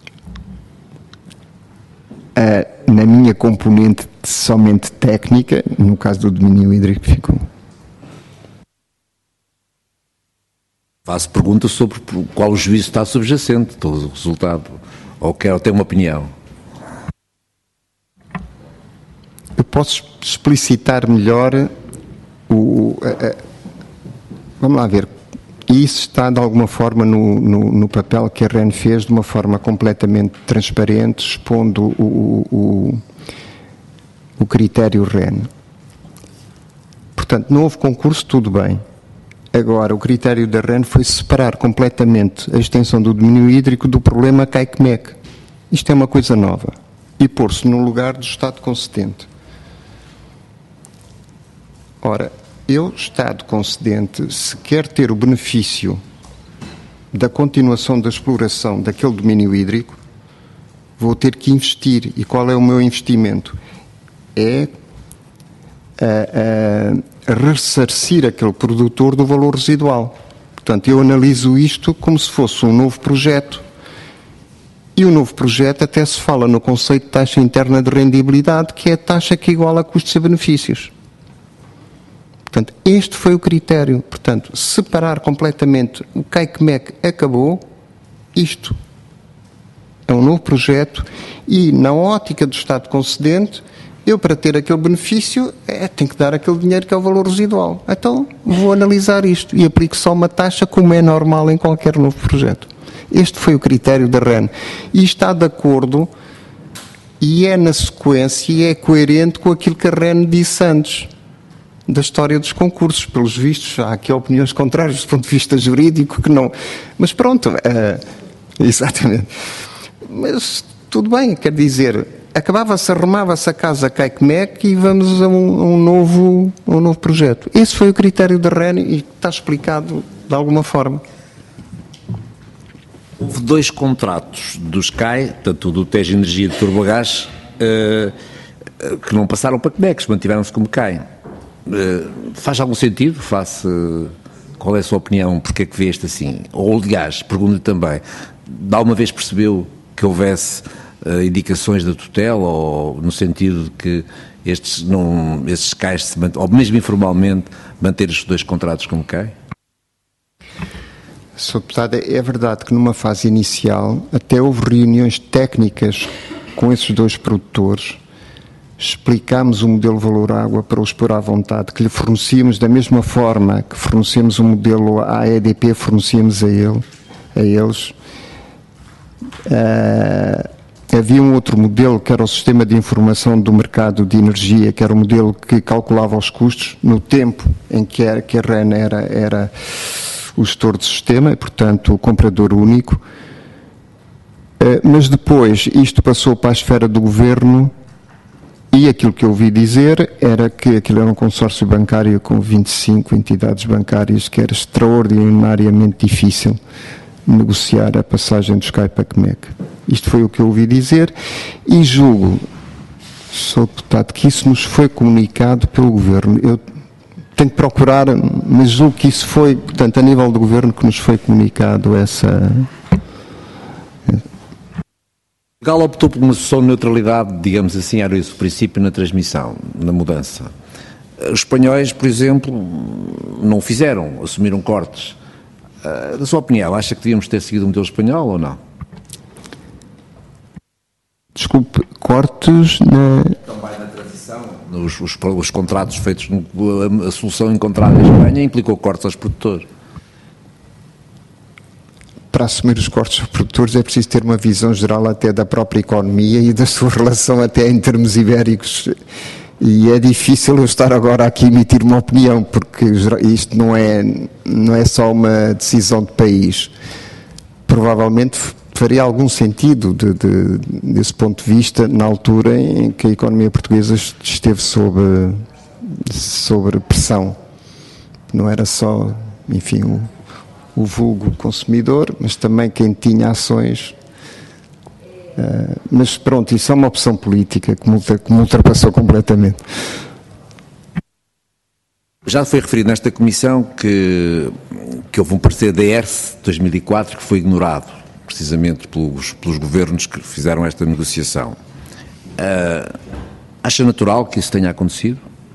Speaker 2: Uh, na minha componente somente técnica, no caso do domínio hídrico, ficou.
Speaker 6: Faço pergunta sobre qual o juízo está subjacente, todo o resultado, ou quer ter uma opinião.
Speaker 2: Eu posso explicitar melhor o... A, a, vamos lá ver. Isso está, de alguma forma, no, no, no papel que a REN fez, de uma forma completamente transparente, expondo o, o, o critério REN. Portanto, não houve concurso, tudo bem. Agora, o critério da REN foi separar completamente a extensão do domínio hídrico do problema C A I C M E C. Isto é uma coisa nova. E pôr-se no lugar do Estado concedente. Ora, eu, Estado concedente, se quer ter o benefício da continuação da exploração daquele domínio hídrico, vou ter que investir. E qual é o meu investimento? É a, a, a ressarcir aquele produtor do valor residual. Portanto, eu analiso isto como se fosse um novo projeto. E o novo projeto até se fala no conceito de taxa interna de rendibilidade, que é a taxa que iguala a custos e benefícios. Portanto, este foi o critério. Portanto, separar completamente o C A I C M E C acabou, isto é um novo projeto e, na ótica do Estado concedente, eu, para ter aquele benefício, é, tenho que dar aquele dinheiro que é o valor residual. Então, vou analisar isto e aplico só uma taxa como é normal em qualquer novo projeto. Este foi o critério da REN. E está de acordo e é na sequência e é coerente com aquilo que a REN disse antes da história dos concursos. Pelos vistos, há aqui opiniões contrárias do ponto de vista jurídico que não... Mas pronto, uh, exatamente. Mas tudo bem, quer dizer, acabava-se, arrumava-se a casa C A I C M E C e vamos a um, a um, novo, a um novo projeto. Esse foi o critério da REN e está explicado de alguma forma.
Speaker 6: Houve dois contratos do Sky, tanto do Tejo Energia e do Turbogás, uh, que não passaram para C M E C, mantiveram-se como C A I. Uh, faz algum sentido? Face, uh, qual é a sua opinião? Porque é que vê este assim? Ou, aliás, pergunto-lhe também, de alguma vez percebeu que houvesse uh, indicações da tutela, ou no sentido de que estes, não, estes S C Is, se mant- ou mesmo informalmente, manter os dois contratos como C A I?
Speaker 2: senhor Deputado, é verdade que numa fase inicial até houve reuniões técnicas com esses dois produtores, explicámos o modelo valor-água para os pôr à vontade, que lhe fornecíamos da mesma forma que fornecemos o modelo à E D P, fornecíamos a, ele, a eles. Uh, havia um outro modelo que era o sistema de informação do mercado de energia, que era o modelo que calculava os custos no tempo em que a, que a REN era... era o gestor de sistema, e, portanto, o comprador único. Mas depois isto passou para a esfera do governo e aquilo que eu ouvi dizer era que aquilo era um consórcio bancário com vinte e cinco entidades bancárias, que era extraordinariamente difícil negociar a passagem do Sky para a C M E C. Isto foi o que eu ouvi dizer e julgo, senhor Deputado, que isso nos foi comunicado pelo governo. Eu tenho que procurar, mas julgo que isso foi, portanto, a nível do governo que nos foi comunicado essa,
Speaker 6: Portugal optou por uma solução de neutralidade, digamos assim, era esse o princípio na transmissão, na mudança. Os espanhóis, por exemplo, não o fizeram, assumiram cortes. Uh, na sua opinião, acha que devíamos ter seguido o modelo espanhol ou não?
Speaker 2: Desculpe, cortes na...
Speaker 6: Também na transição. Os, os, os contratos feitos, no, a, a solução encontrada em Espanha implicou cortes aos produtores.
Speaker 2: Para assumir os cortes aos produtores é preciso ter uma visão geral até da própria economia e da sua relação até em termos ibéricos. E é difícil eu estar agora aqui a emitir uma opinião, porque isto não é, não é só uma decisão de país. Provavelmente faria algum sentido, de, de, desse ponto de vista, na altura em que a economia portuguesa esteve sob, sob pressão. Não era só, enfim, o, o vulgo consumidor, mas também quem tinha ações. Uh, mas pronto, isso é uma opção política que me, que me ultrapassou completamente.
Speaker 6: Já foi referido nesta comissão que, que houve um parecer da E R S de dois mil e quatro que foi ignorado, precisamente pelos, pelos governos que fizeram esta negociação. Uh, acha natural que isso tenha acontecido?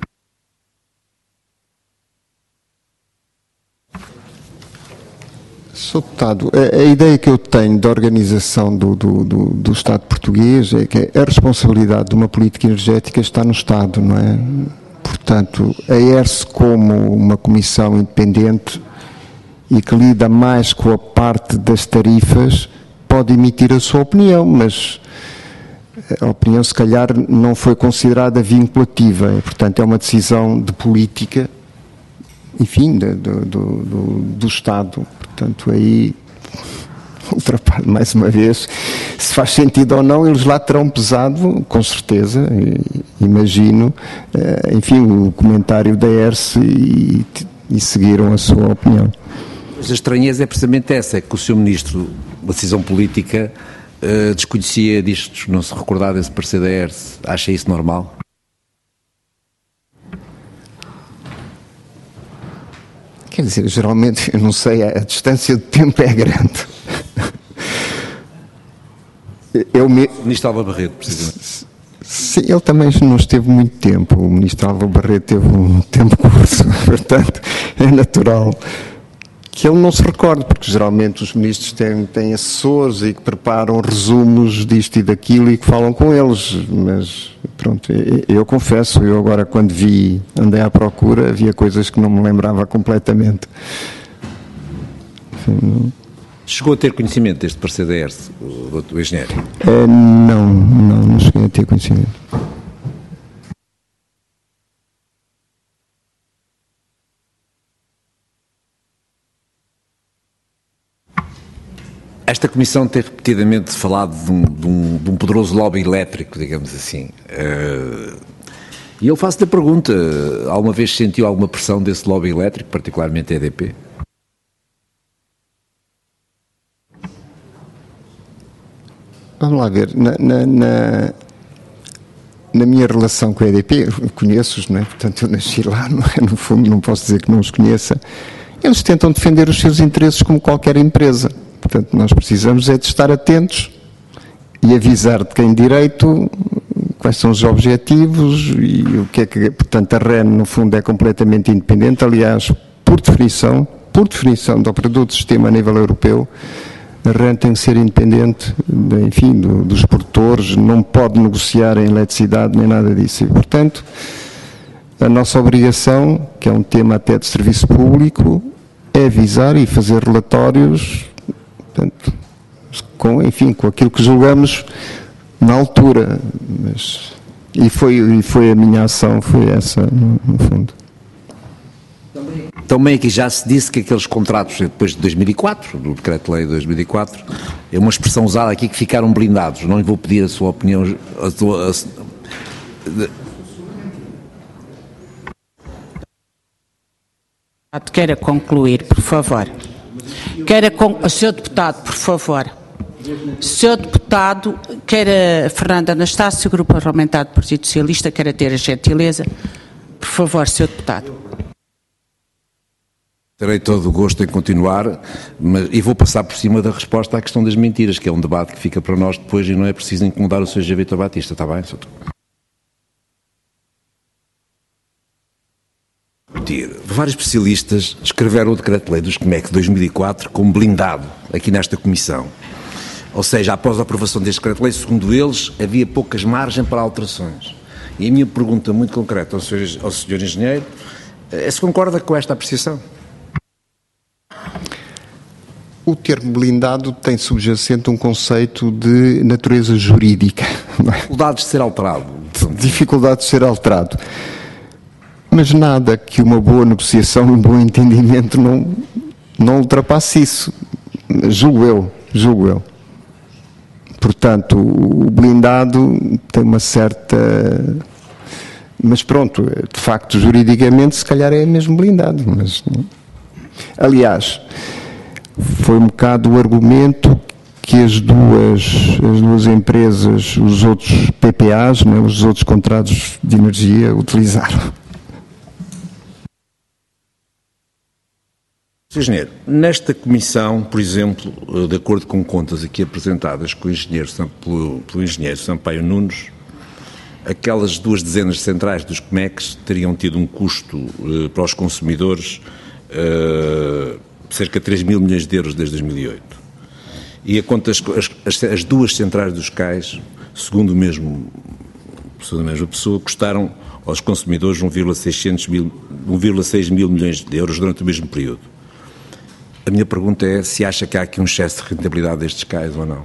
Speaker 2: Senhor Deputado, a, a ideia que eu tenho da organização do, do, do, do Estado português é que a responsabilidade de uma política energética está no Estado, não é? Portanto, a E R S como uma comissão independente e que lida mais com a parte das tarifas pode emitir a sua opinião, mas a opinião se calhar não foi considerada vinculativa, e, portanto é uma decisão de política, enfim, do, do, do, do Estado. Portanto, aí, ultrapasso mais uma vez, se faz sentido ou não, eles lá terão pesado, com certeza, imagino, enfim, o comentário da E R S e, e seguiram a sua opinião.
Speaker 6: Mas a estranheza é precisamente essa, é que o senhor Ministro, uma decisão política, uh, desconhecia disto, não se recordava desse parecer da E R S. Acha isso normal?
Speaker 2: Quer dizer, geralmente, eu não sei, a distância de tempo é grande. Eu me...
Speaker 6: O Ministro Álvaro Barreto, precisamente.
Speaker 2: Sim, ele também não esteve muito tempo. O Ministro Álvaro Barreto teve um tempo curto, portanto, é natural que ele não se recorde, porque geralmente os ministros têm, têm assessores e que preparam resumos disto e daquilo e que falam com eles, mas pronto, eu, eu confesso, eu agora quando vi, andei à procura, havia coisas que não me lembrava completamente. Enfim, não...
Speaker 6: Chegou a ter conhecimento deste parecer da E R S, o, o engenheiro?
Speaker 2: É, não, não, não cheguei a ter conhecimento.
Speaker 6: Esta Comissão tem repetidamente falado de um, de um, de um poderoso lobby elétrico, digamos assim. Uh, e eu faço-lhe a pergunta, alguma vez sentiu alguma pressão desse lobby elétrico, particularmente a E D P?
Speaker 2: Vamos lá ver, na, na, na, na minha relação com a E D P, eu conheço-os, não é? Portanto eu nasci lá, não é? No fundo não posso dizer que não os conheça. Eles tentam defender os seus interesses como qualquer empresa. Portanto, nós precisamos é de estar atentos e avisar de quem direito quais são os objetivos e o que é que... Portanto, a R E N, no fundo, é completamente independente. Aliás, por definição, por definição do produto de sistema a nível europeu, a R E N tem que ser independente, de, enfim, do, dos produtores, não pode negociar em eletricidade nem nada disso. E, portanto, a nossa obrigação, que é um tema até de serviço público, é avisar e fazer relatórios... Portanto, com, enfim, com aquilo que julgamos na altura, mas, e, foi, e foi a minha ação, foi essa, no, no fundo.
Speaker 6: Também, também aqui já se disse que aqueles contratos, depois de dois mil e quatro, do Decreto-Lei de dois mil e quatro, é uma expressão usada aqui, que ficaram blindados. Não lhe vou pedir a sua opinião... A sua, a...
Speaker 1: Queira concluir, por favor. Queira con... Senhor Deputado, por favor. Senhor Deputado, queira Fernando Anastácio, Grupo Parlamentar do Partido Socialista, queira ter a gentileza. Por favor, Senhor Deputado.
Speaker 6: Terei todo o gosto em continuar, mas, e vou passar por cima da resposta à questão das mentiras, que é um debate que fica para nós depois e não é preciso incomodar o senhor José Vítor Batista, está bem? Vários especialistas escreveram o Decreto-Lei dos C M E C de dois mil e quatro como blindado aqui nesta Comissão. Ou seja, após a aprovação deste Decreto-Lei, segundo eles, havia poucas margens para alterações. E a minha pergunta muito concreta ao senhor, ao senhor Engenheiro é se concorda com esta apreciação.
Speaker 2: O termo blindado tem subjacente um conceito de natureza jurídica.
Speaker 6: Dificuldade de ser alterado.
Speaker 2: Dificuldade de ser alterado. Mas nada que uma boa negociação, um bom entendimento não, não ultrapasse isso. Julgo eu, julgo eu. Portanto, o blindado tem uma certa... Mas pronto, de facto, juridicamente, se calhar é mesmo blindado. Mas, aliás, foi um bocado o argumento que as duas, as duas empresas, os outros P P As, né, os outros contratos de energia, utilizaram.
Speaker 6: senhor Engenheiro, nesta comissão, por exemplo, de acordo com contas aqui apresentadas com o engenheiro, pelo, pelo engenheiro Sampaio Nunes, aquelas duas dezenas de centrais dos C M E Cs teriam tido um custo uh, para os consumidores uh, cerca de três mil milhões de euros desde dois mil e oito. E a contas, as, as, as duas centrais dos cais, segundo o mesmo, segundo a mesma pessoa, custaram aos consumidores um vírgula seis mil milhões de euros durante o mesmo período. A minha pergunta é se acha que há aqui um excesso de rentabilidade destes cais ou não.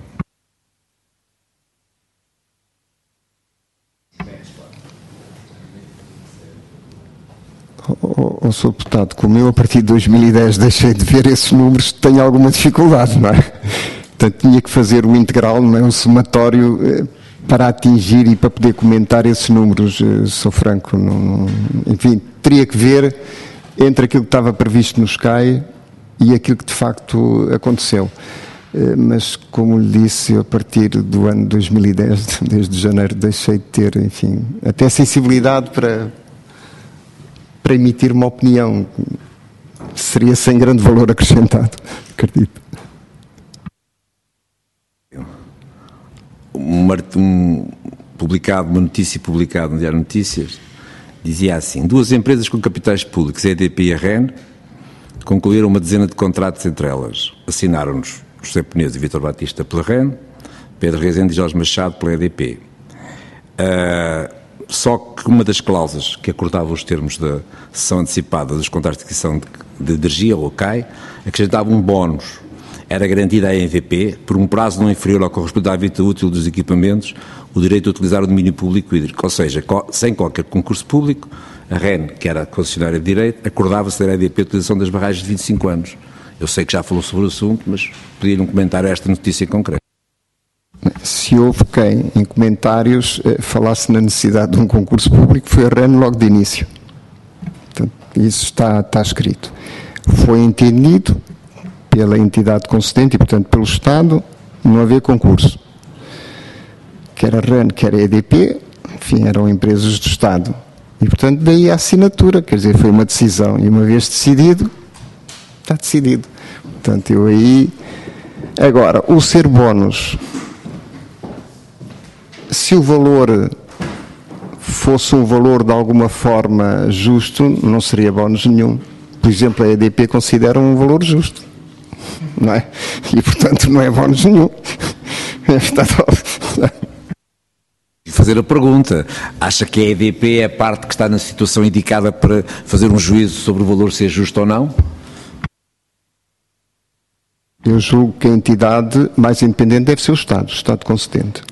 Speaker 2: Oh, oh, senhor Deputado, como eu a partir de dois mil e dez deixei de ver esses números, tenho alguma dificuldade, não é? Portanto, tinha que fazer o integral, não é? Um somatório eh, para atingir e para poder comentar esses números, eh, sou franco. Não, não, enfim, teria que ver entre aquilo que estava previsto no S C A I e aquilo que de facto aconteceu. Eh, mas, como lhe disse, a partir do ano dois mil e dez, desde janeiro, deixei de ter, enfim, até sensibilidade para... para emitir uma opinião. Seria sem grande valor acrescentado, acredito.
Speaker 6: Um, um, publicado, uma notícia publicada no Diário de Notícias, dizia assim: duas empresas com capitais públicos, a E D P e a R E N, concluíram uma dezena de contratos entre elas. Assinaram-nos José Peneza e Vítor Batista pela R E N, Pedro Rezende e Jorge Machado pela E D P. Uh, Só que uma das cláusulas que acordava os termos da cessão antecipada dos contratos de aquisição de, de energia, ou C A I, acrescentava um bónus. Era garantida à E D P, por um prazo não inferior ao correspondente à vida útil dos equipamentos, o direito de utilizar o domínio público hídrico. Ou seja, sem qualquer concurso público, a R E N, que era a concessionária de direito, acordava-se da E D P a utilização das barragens de vinte e cinco anos. Eu sei que já falou sobre o assunto, mas pedia-lhe um comentário a esta notícia concreta.
Speaker 2: Se houve quem, em comentários, falasse na necessidade de um concurso público, foi a R E N logo de início. Portanto, isso está, está escrito. Foi entendido pela entidade concedente e, portanto, pelo Estado, não haver concurso. Quer a R E N, quer a E D P, enfim, eram empresas do Estado. E, portanto, daí a assinatura, quer dizer, foi uma decisão. E uma vez decidido, está decidido. Portanto, eu aí... Agora, o ser bónus... Se o valor fosse um valor de alguma forma justo, não seria bónus nenhum. Por exemplo, a E D P considera um valor justo, não é? E, portanto, não é bónus nenhum.
Speaker 6: E fazer a pergunta, acha que a E D P é a parte que está na situação indicada para fazer um juízo sobre o valor ser justo ou não?
Speaker 2: Eu julgo que a entidade mais independente deve ser o Estado, o Estado concedente.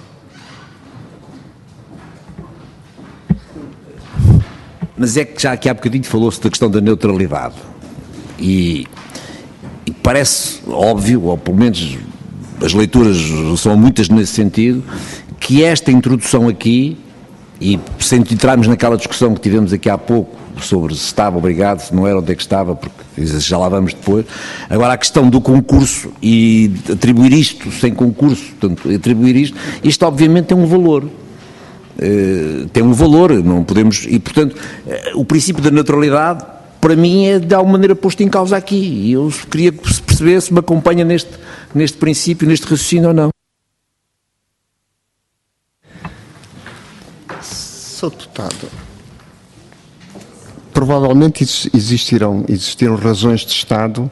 Speaker 6: Mas é que já aqui há bocadinho falou-se da questão da neutralidade e, e parece óbvio, ou pelo menos as leituras são muitas nesse sentido, que esta introdução aqui, e sem entrarmos naquela discussão que tivemos aqui há pouco sobre se estava obrigado, se não era, onde é que estava, porque já lá vamos depois. Agora a questão do concurso e atribuir isto sem concurso, portanto, atribuir isto, isto obviamente tem um valor. Uh, tem um valor, não podemos, e portanto uh, o princípio da neutralidade para mim é de alguma maneira posto em causa aqui. E eu queria que se percebesse se me acompanha neste, neste princípio, neste raciocínio ou não.
Speaker 2: Sou Deputado. Provavelmente existirão, existiram razões de Estado,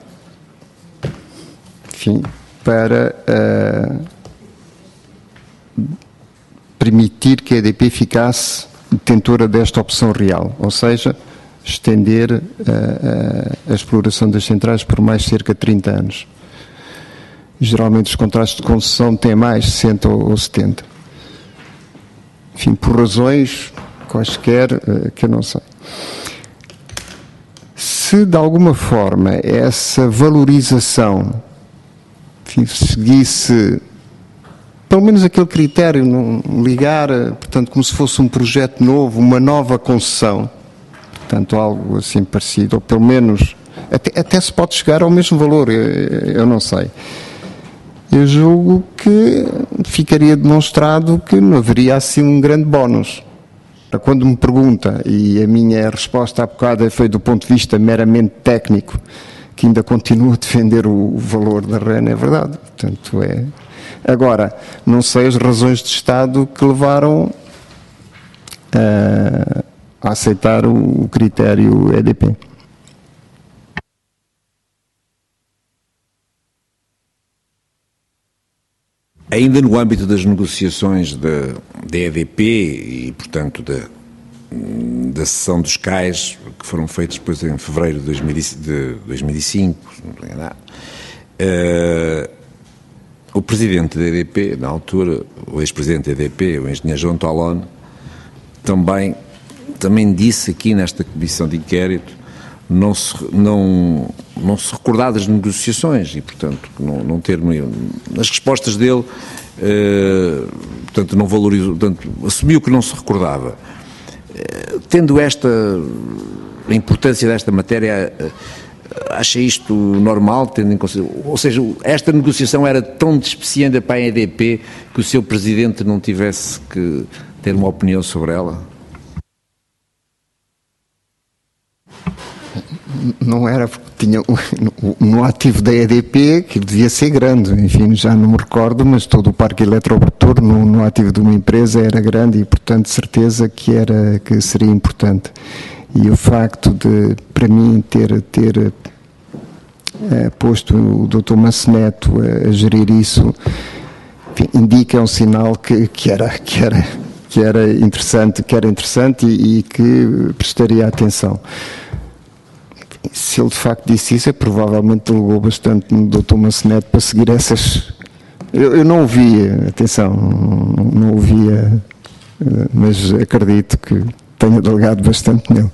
Speaker 2: enfim, para uh, permitir que a E D P ficasse detentora desta opção real, ou seja, estender uh, uh, a exploração das centrais por mais cerca de trinta anos. Geralmente os contratos de concessão têm mais, sessenta ou setenta. Enfim, por razões quaisquer uh, que eu não sei. Se de alguma forma essa valorização, enfim, seguisse pelo menos aquele critério, não ligar, portanto, como se fosse um projeto novo, uma nova concessão, portanto, algo assim parecido, ou pelo menos, até, até se pode chegar ao mesmo valor, eu, eu não sei. Eu julgo que ficaria demonstrado que não haveria assim um grande bónus. Quando me pergunta, e a minha resposta há bocado foi do ponto de vista meramente técnico, que ainda continuo a defender o, o valor da R E N, é verdade. Portanto, é... Agora, não sei as razões de Estado que levaram a, a aceitar o, o critério E D P.
Speaker 6: Ainda no âmbito das negociações da, da E D P e, portanto, da, da cessão dos C A Es, que foram feitos depois em fevereiro de dois mil e cinco, não tenho nada, uh, o presidente da E D P, na altura, o ex-presidente da E D P, o engenheiro João Tolone, também, também disse aqui nesta comissão de inquérito não se, não, não se recordar das negociações e, portanto, não, não ter... As respostas dele, eh, portanto, não valorizou, portanto, assumiu que não se recordava. Eh, tendo esta, a importância desta matéria, eh, acha isto normal, tendo em consideração, ou seja, esta negociação era tão despeciente para a E D P que o seu presidente não tivesse que ter uma opinião sobre ela?
Speaker 2: Não era porque tinha no ativo da E D P, que devia ser grande, enfim, já não me recordo, mas todo o parque eletromotor no, no ativo de uma empresa era grande e, portanto, certeza que, era, que seria importante. E o facto de, para mim, ter, ter é, posto o doutor Massaneto a, a gerir isso, enfim, indica, é um sinal que, que, era, que, era, que era interessante, que era interessante e, e que prestaria atenção. Se ele de facto disse isso, é provavelmente delegou bastante no doutor Massaneto para seguir essas... Eu, eu não ouvia, atenção, não, não ouvia, mas acredito que tenha delegado bastante nele.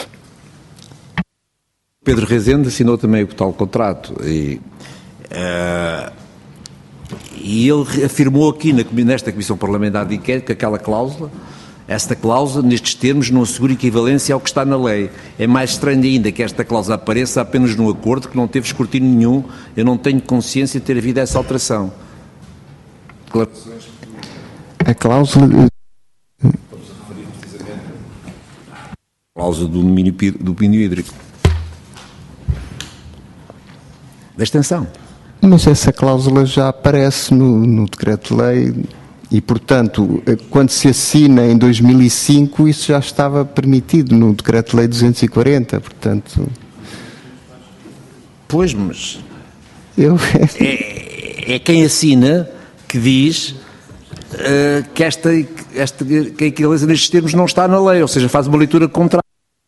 Speaker 6: Pedro Rezende assinou também o tal contrato e, uh, e ele afirmou aqui na, nesta Comissão Parlamentar de Inquérito que aquela cláusula, esta cláusula, nestes termos, não assegura equivalência ao que está na lei. É mais estranho ainda que esta cláusula apareça apenas num acordo que não teve escrutínio nenhum. Eu não tenho consciência de ter havido essa alteração.
Speaker 2: A cláusula...
Speaker 6: A cláusula do domínio, do domínio hídrico. Da extensão.
Speaker 2: Mas essa cláusula já aparece no, no decreto-lei... E, portanto, quando se assina em dois mil e cinco, isso já estava permitido no Decreto-Lei duzentos e quarenta, portanto...
Speaker 6: Pois, mas...
Speaker 2: Eu...
Speaker 6: é, é quem assina que diz uh, que, esta, esta, que a equivalência nestes termos não está na lei, ou seja, faz uma leitura contrária.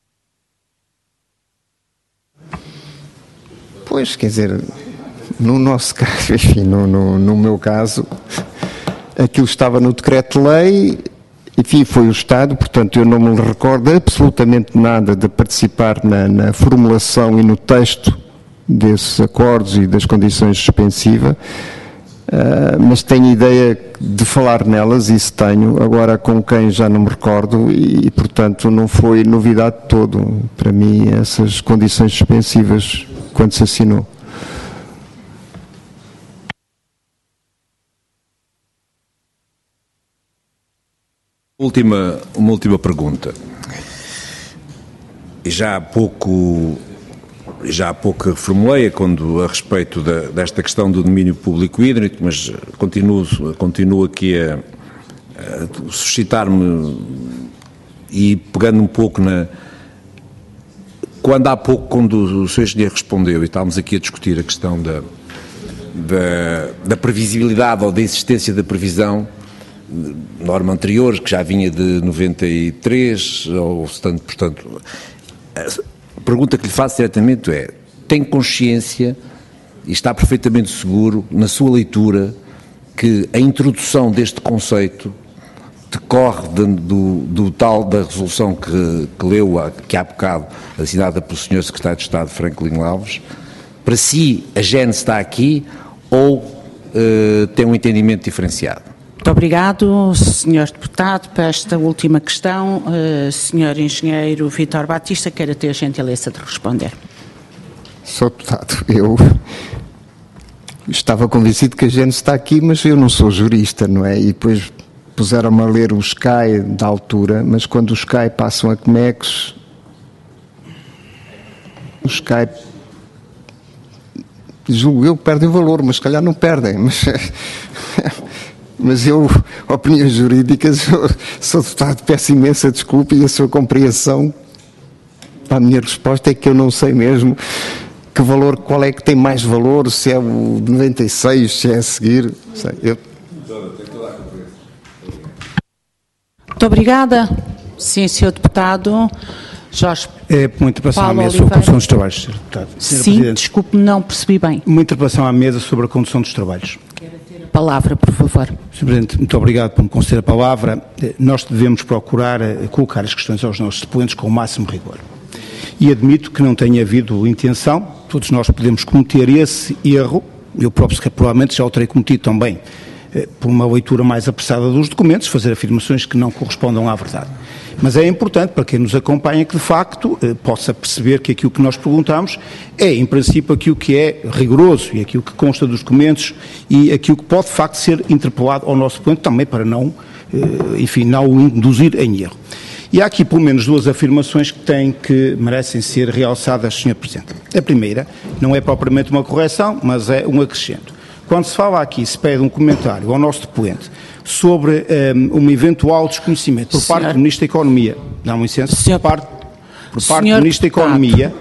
Speaker 2: Pois, quer dizer, no nosso caso, enfim, no, no, no meu caso... Aquilo estava no decreto-lei, enfim, foi o Estado, portanto eu não me recordo absolutamente nada de participar na, na formulação e no texto desses acordos e das condições suspensivas, uh, mas tenho ideia de falar nelas, isso tenho, agora com quem já não me recordo e, e portanto não foi novidade de todo para mim essas condições suspensivas quando se assinou.
Speaker 6: Última, uma última pergunta. já há pouco, já há pouco reformulei quando, a respeito da, desta questão do domínio público hídrico, mas continuo, continuo aqui a, a suscitar-me e pegando um pouco na... Quando há pouco, quando o senhor Engenheiro respondeu e estávamos aqui a discutir a questão da, da, da previsibilidade ou da existência da previsão, norma anterior, que já vinha de noventa e três, ou portanto, a pergunta que lhe faço diretamente é, tem consciência e está perfeitamente seguro na sua leitura que a introdução deste conceito decorre de, do, do tal da resolução que, que leu, que há bocado, assinada pelo senhor Secretário de Estado Franklin Alves? Para si, a gênese está aqui ou uh, tem um entendimento diferenciado?
Speaker 1: Muito obrigado, senhor Deputado, para esta última questão. Uh, senhor Engenheiro Vítor Batista, queira ter a gentileza de responder.
Speaker 2: senhor Deputado, eu estava convencido que a gênese está aqui, mas eu não sou jurista, não é? E depois puseram-me a ler o S C A I da altura, mas quando os S C A I passam a C M E Cs, os S C A I, julgo eu, perdem valor, mas se calhar não perdem. Mas, mas eu, opiniões jurídicas, eu, sou deputado, peço imensa desculpa e a sua compreensão para a minha resposta é que eu não sei mesmo que valor, qual é que tem mais valor, se é o de noventa e seis, se é a seguir, sei, eu...
Speaker 1: Muito obrigada. Sim, senhor Deputado. Jorge
Speaker 7: É uma interpelação
Speaker 1: Paulo
Speaker 7: à mesa sobre a
Speaker 1: Oliveira.
Speaker 7: condução dos trabalhos, senhor Deputado. Senhora
Speaker 1: Sim,
Speaker 7: Presidente,
Speaker 1: desculpe, não percebi bem.
Speaker 7: uma interpelação à mesa sobre a condução dos trabalhos.
Speaker 1: Palavra, por favor.
Speaker 7: senhor Presidente, muito obrigado por me conceder a palavra. Nós devemos procurar colocar as questões aos nossos depoentes com o máximo rigor. E admito que não tenha havido intenção, todos nós podemos cometer esse erro, eu próprio provavelmente já o terei cometido também, por uma leitura mais apressada dos documentos, fazer afirmações que não correspondam à verdade. Mas é importante para quem nos acompanha que, de facto, possa perceber que aquilo que nós perguntamos é, em princípio, aquilo que é rigoroso e aquilo que consta dos documentos e aquilo que pode, de facto, ser interpelado ao nosso ponto, também para não, enfim, não o induzir em erro. E há aqui, pelo menos, duas afirmações que têm que merecem ser realçadas, senhor Presidente. A primeira não é propriamente uma correção, mas é um acrescento. Quando se fala aqui, se pede um comentário ao nosso depoente sobre um, um eventual desconhecimento por parte
Speaker 1: Senhor...
Speaker 7: do Ministro da Economia, dá-me licença,
Speaker 1: Senhor...
Speaker 7: por parte, por parte
Speaker 1: Senhor
Speaker 7: do Ministro
Speaker 1: Deputado.
Speaker 7: da Economia...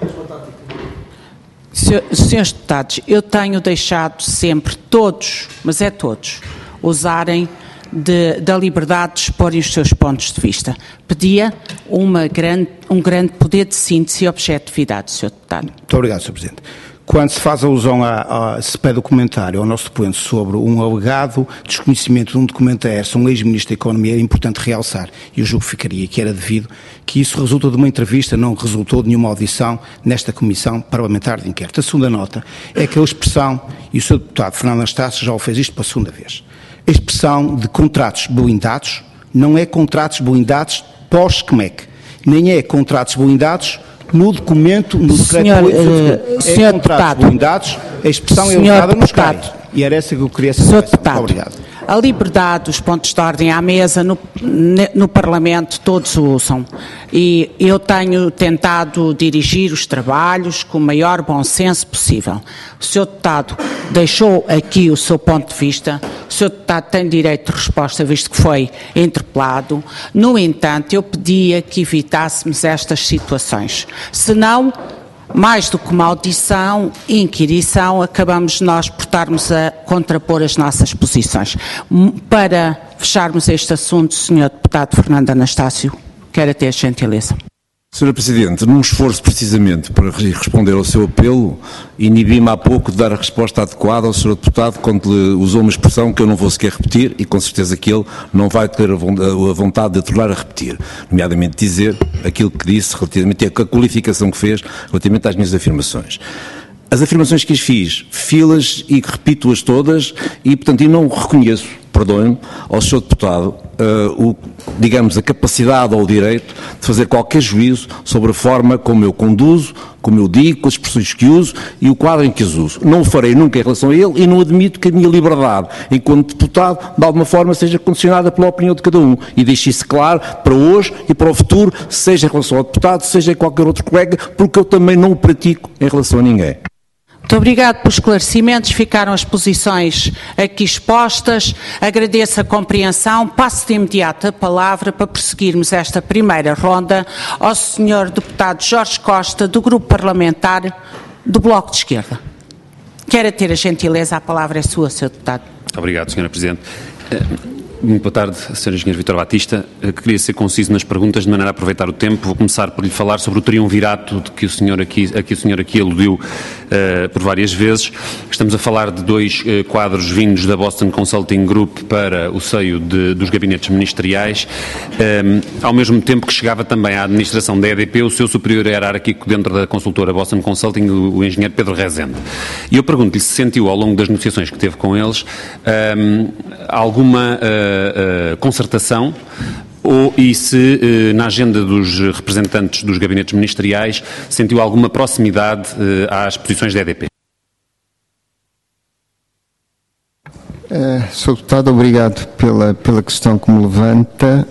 Speaker 1: Senhor, senhores Deputados, eu tenho deixado sempre todos, mas é todos, usarem de, da liberdade de exporem os seus pontos de vista. Pedia uma grande, um grande poder de síntese e objetividade, senhor Deputado.
Speaker 7: Muito obrigado, senhor Presidente. Quando se faz alusão, a, a, se pede o comentário ao nosso depoente sobre um alegado desconhecimento de um documento a ERSA, um ex-ministro da Economia, é importante realçar, e eu julgo que ficaria que era devido, que isso resulta de uma entrevista, não resultou de nenhuma audição nesta Comissão Parlamentar de Inquérito. A segunda nota é que a expressão, e o senhor deputado Fernando Anastácio já o fez isto pela segunda vez, a expressão de contratos blindados não é contratos blindados pós-C M E C, nem é contratos blindados no documento, no
Speaker 1: Senhor,
Speaker 7: decreto,
Speaker 1: uh,
Speaker 7: é
Speaker 1: senhor
Speaker 7: contratos
Speaker 1: deputado,
Speaker 7: blindados, a expressão
Speaker 1: senhor
Speaker 7: é usada nos C A I.
Speaker 1: deputado,
Speaker 7: E era essa que eu queria saber.
Speaker 1: senhor
Speaker 7: Muito
Speaker 1: deputado,
Speaker 7: obrigado.
Speaker 1: a liberdade, os pontos de ordem à mesa, no, no Parlamento todos o usam. E eu tenho tentado dirigir os trabalhos com o maior bom senso possível. O senhor deputado deixou aqui o seu ponto de vista, o senhor deputado tem direito de resposta, visto que foi interpelado. No entanto, eu pedia que evitássemos estas situações. Senão, mais do que uma audição e inquirição, acabamos nós por estarmos a contrapor as nossas posições. Para fecharmos este assunto, senhor deputado Fernando Anastácio, quero ter a gentileza.
Speaker 6: senhora Presidente, num esforço precisamente para responder ao seu apelo, inibi-me há pouco de dar a resposta adequada ao senhor Deputado quando lhe usou uma expressão que eu não vou sequer repetir e com certeza que ele não vai ter a vontade de tornar a repetir, nomeadamente dizer aquilo que disse relativamente à qualificação que fez relativamente às minhas afirmações. As afirmações que as fiz, filas e repito-as todas e, portanto, eu não reconheço perdoe-me, ao senhor Deputado, uh, o, digamos, a capacidade ou o direito de fazer qualquer juízo sobre a forma como eu conduzo, como eu digo, as expressões que uso e o quadro em que as uso. Não o farei nunca em relação a ele e não admito que a minha liberdade, enquanto deputado, de alguma forma seja condicionada pela opinião de cada um. E deixo isso claro para hoje e para o futuro, seja em relação ao deputado, seja em qualquer outro colega, porque eu também não o pratico em relação a ninguém.
Speaker 1: Muito obrigado pelos esclarecimentos, ficaram as posições aqui expostas, agradeço a compreensão, passo de imediato a palavra para prosseguirmos esta primeira ronda ao senhor Deputado Jorge Costa, do Grupo Parlamentar do Bloco de Esquerda. Quer ter a gentileza, a palavra é sua, senhor Deputado.
Speaker 8: Obrigado, senhora Presidente. Muito boa tarde, senhor Engenheiro Vítor Batista. Queria ser conciso nas perguntas, de maneira a aproveitar o tempo. Vou começar por lhe falar sobre o triunvirato de que o senhor aqui, a que o senhor aqui aludiu uh, por várias vezes. Estamos a falar de dois uh, quadros vindos da Boston Consulting Group para o seio de, dos gabinetes ministeriais, um, ao mesmo tempo que chegava também à administração da E D P o seu superior hierárquico dentro da consultora Boston Consulting, o, o engenheiro Pedro Rezende. E eu pergunto-lhe se sentiu, ao longo das negociações que teve com eles, um, alguma Uh, Uh, concertação ou, e se uh, na agenda dos representantes dos gabinetes ministeriais sentiu alguma proximidade uh, às posições da E D P?
Speaker 2: Uh, Senhor Deputado, obrigado pela, pela questão que me levanta.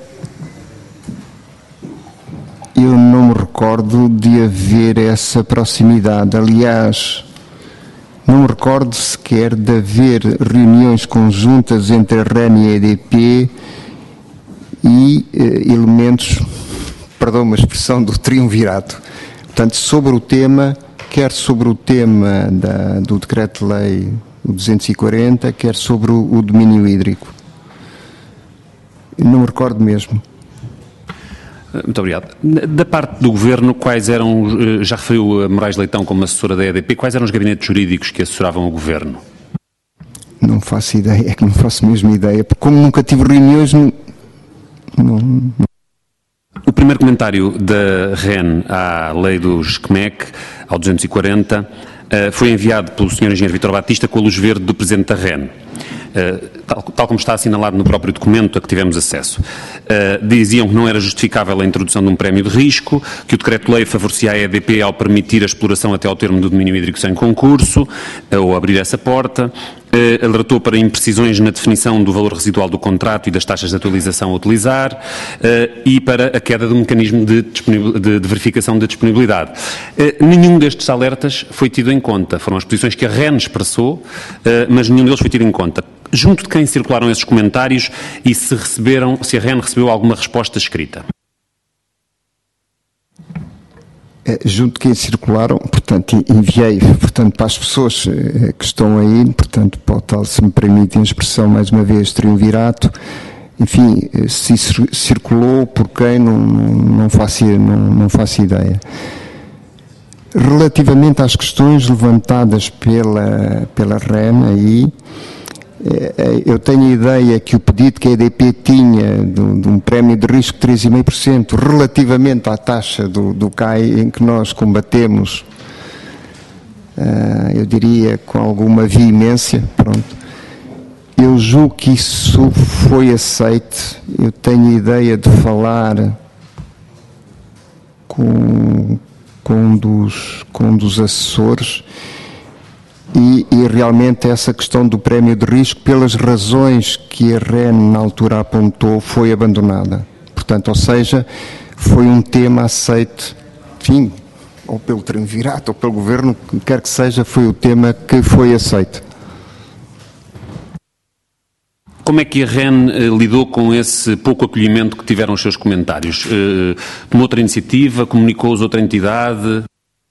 Speaker 2: Eu não me recordo de haver essa proximidade. Aliás, não me recordo sequer de haver reuniões conjuntas entre a R E N e a E D P e eh, elementos, perdão, uma expressão do triunvirato. Portanto, sobre o tema, quer sobre o tema da, do Decreto-Lei duzentos e quarenta, quer sobre o, o domínio hídrico. Não me recordo mesmo.
Speaker 8: Muito obrigado. Da parte do Governo, quais eram, já referiu a Moraes Leitão como assessora da E D P, quais eram os gabinetes jurídicos que assessoravam o Governo?
Speaker 2: Não faço ideia, é que não faço mesmo ideia, porque como nunca tive reuniões, não... não...
Speaker 8: O primeiro comentário da R E N à lei dos C M E C, ao duzentos e quarenta, foi enviado pelo senhor Engenheiro Vítor Batista com a luz verde do Presidente da R E N. Uh, tal, tal como está assinalado no próprio documento a que tivemos acesso. Uh, diziam que não era justificável a introdução de um prémio de risco, que o Decreto-Lei favorecia a E D P ao permitir a exploração até ao termo do domínio hídrico sem concurso, uh, ou abrir essa porta. Uh, alertou para imprecisões na definição do valor residual do contrato e das taxas de atualização a utilizar, uh, e para a queda do mecanismo de, de, de verificação da disponibilidade. Uh, nenhum destes alertas foi tido em conta. Foram as posições que a R E N expressou, uh, mas nenhum deles foi tido em conta. Junto de quem circularam esses comentários e se receberam, se a R E N recebeu alguma resposta escrita?
Speaker 2: É, junto de quem circularam, portanto, enviei, portanto, para as pessoas que estão aí, portanto, para o tal, se me permitem a expressão, mais uma vez, triunvirato, enfim, se circulou por quem, não, não, faço, não, não faço ideia. Relativamente às questões levantadas pela, pela R E N aí, eu tenho a ideia que o pedido que a E D P tinha de, de um prémio de risco de três vírgula cinco por cento relativamente à taxa do, do C A I, em que nós combatemos, uh, eu diria com alguma veemência, pronto, eu julgo que isso foi aceito. Eu tenho a ideia de falar com, com, um, dos, com um dos assessores E, e realmente essa questão do prémio de risco, pelas razões que a R E N na altura apontou, foi abandonada. Portanto, ou seja, foi um tema aceito, enfim, ou pelo triunvirato, ou pelo Governo, quer que seja, foi o tema que foi aceito.
Speaker 8: Como é que a R E N eh, lidou com esse pouco acolhimento que tiveram os seus comentários? Eh, tomou outra iniciativa, comunicou-os outra entidade?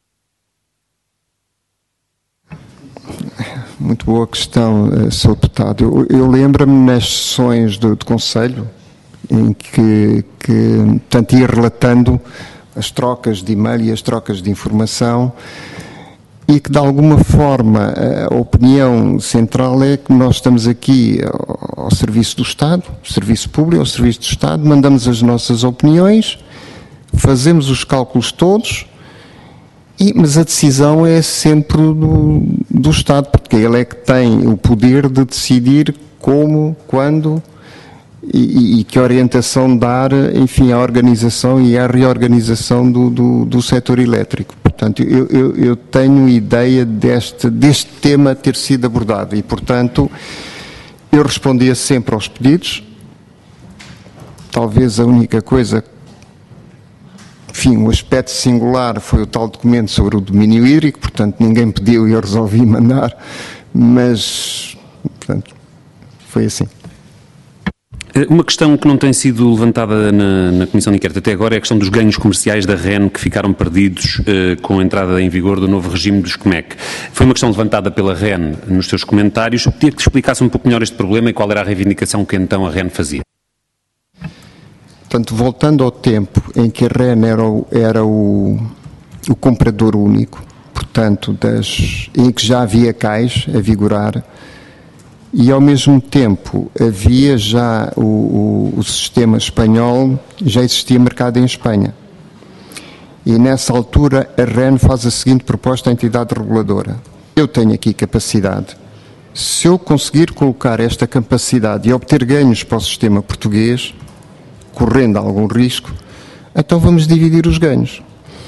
Speaker 2: Muito boa questão, senhor Deputado. Eu, eu lembro-me nas sessões do, do Conselho, em que, que tanto ia relatando as trocas de e-mail e as trocas de informação, e que de alguma forma a opinião central é que nós estamos aqui ao, ao serviço do Estado, serviço público, ao serviço do Estado, mandamos as nossas opiniões, fazemos os cálculos todos, E, mas a decisão é sempre do, do Estado, porque ele é que tem o poder de decidir como, quando e, e que orientação dar, enfim, à organização e à reorganização do, do, do setor elétrico. Portanto, eu, eu, eu tenho ideia deste, deste tema ter sido abordado e, portanto, eu respondia sempre aos pedidos. Talvez a única coisa, enfim, um aspecto singular foi o tal documento sobre o domínio hídrico, portanto, ninguém pediu e eu resolvi mandar, mas, portanto, foi assim.
Speaker 8: Uma questão que não tem sido levantada na, na Comissão de Inquérito até agora é a questão dos ganhos comerciais da R E N que ficaram perdidos eh, com a entrada em vigor do novo regime dos C M E C. Foi uma questão levantada pela R E N nos seus comentários. Eu pedia que te explicasse um pouco melhor este problema e qual era a reivindicação que então a R E N fazia.
Speaker 2: Portanto, voltando ao tempo em que a R E N era o, era o, o comprador único, portanto, das, em que já havia cais a vigorar, e ao mesmo tempo havia já o, o, o sistema espanhol, já existia mercado em Espanha. E nessa altura a R E N faz a seguinte proposta à entidade reguladora: eu tenho aqui capacidade, se eu conseguir colocar esta capacidade e obter ganhos para o sistema português, correndo algum risco, então vamos dividir os ganhos.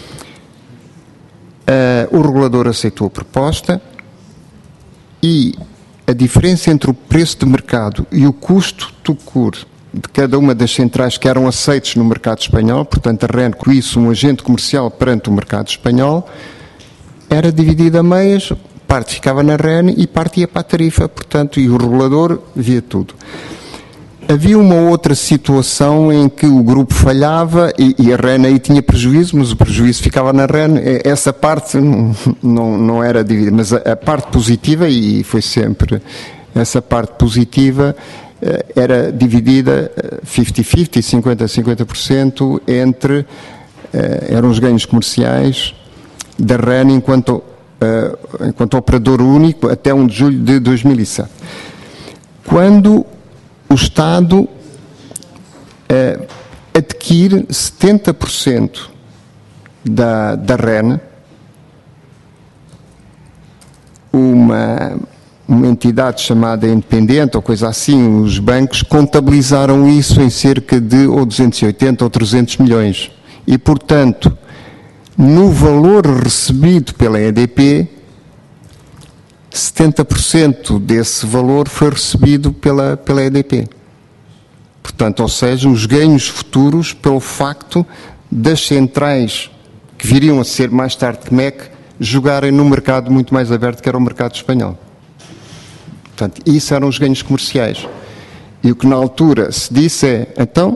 Speaker 2: Uh, o regulador aceitou a proposta e a diferença entre o preço de mercado e o custo do C U R de cada uma das centrais que eram aceitos no mercado espanhol, portanto a R E N com isso um agente comercial perante o mercado espanhol, era dividida a meias, parte ficava na R E N e parte ia para a tarifa, portanto, e o regulador via tudo. Havia uma outra situação em que o grupo falhava e, e a R E N aí tinha prejuízo, mas o prejuízo ficava na R E N. Essa parte não, não, não era dividida, mas a, a parte positiva, e foi sempre essa parte positiva, era dividida cinquenta cinquenta, cinquenta a cinquenta por cento entre, eram os ganhos comerciais da R E N enquanto, enquanto operador único até primeiro de julho de dois mil e sete. Quando o Estado eh, adquire setenta por cento da, da R E N, uma, uma entidade chamada independente ou coisa assim, os bancos contabilizaram isso em cerca de ou duzentos e oitenta ou trezentos milhões. E, portanto, no valor recebido pela E D P, setenta por cento desse valor foi recebido pela, pela E D P. Portanto, ou seja, os ganhos futuros pelo facto das centrais que viriam a ser mais tarde C M E C jogarem num mercado muito mais aberto que era o mercado espanhol. Portanto, isso eram os ganhos comerciais. E o que na altura se disse é, então,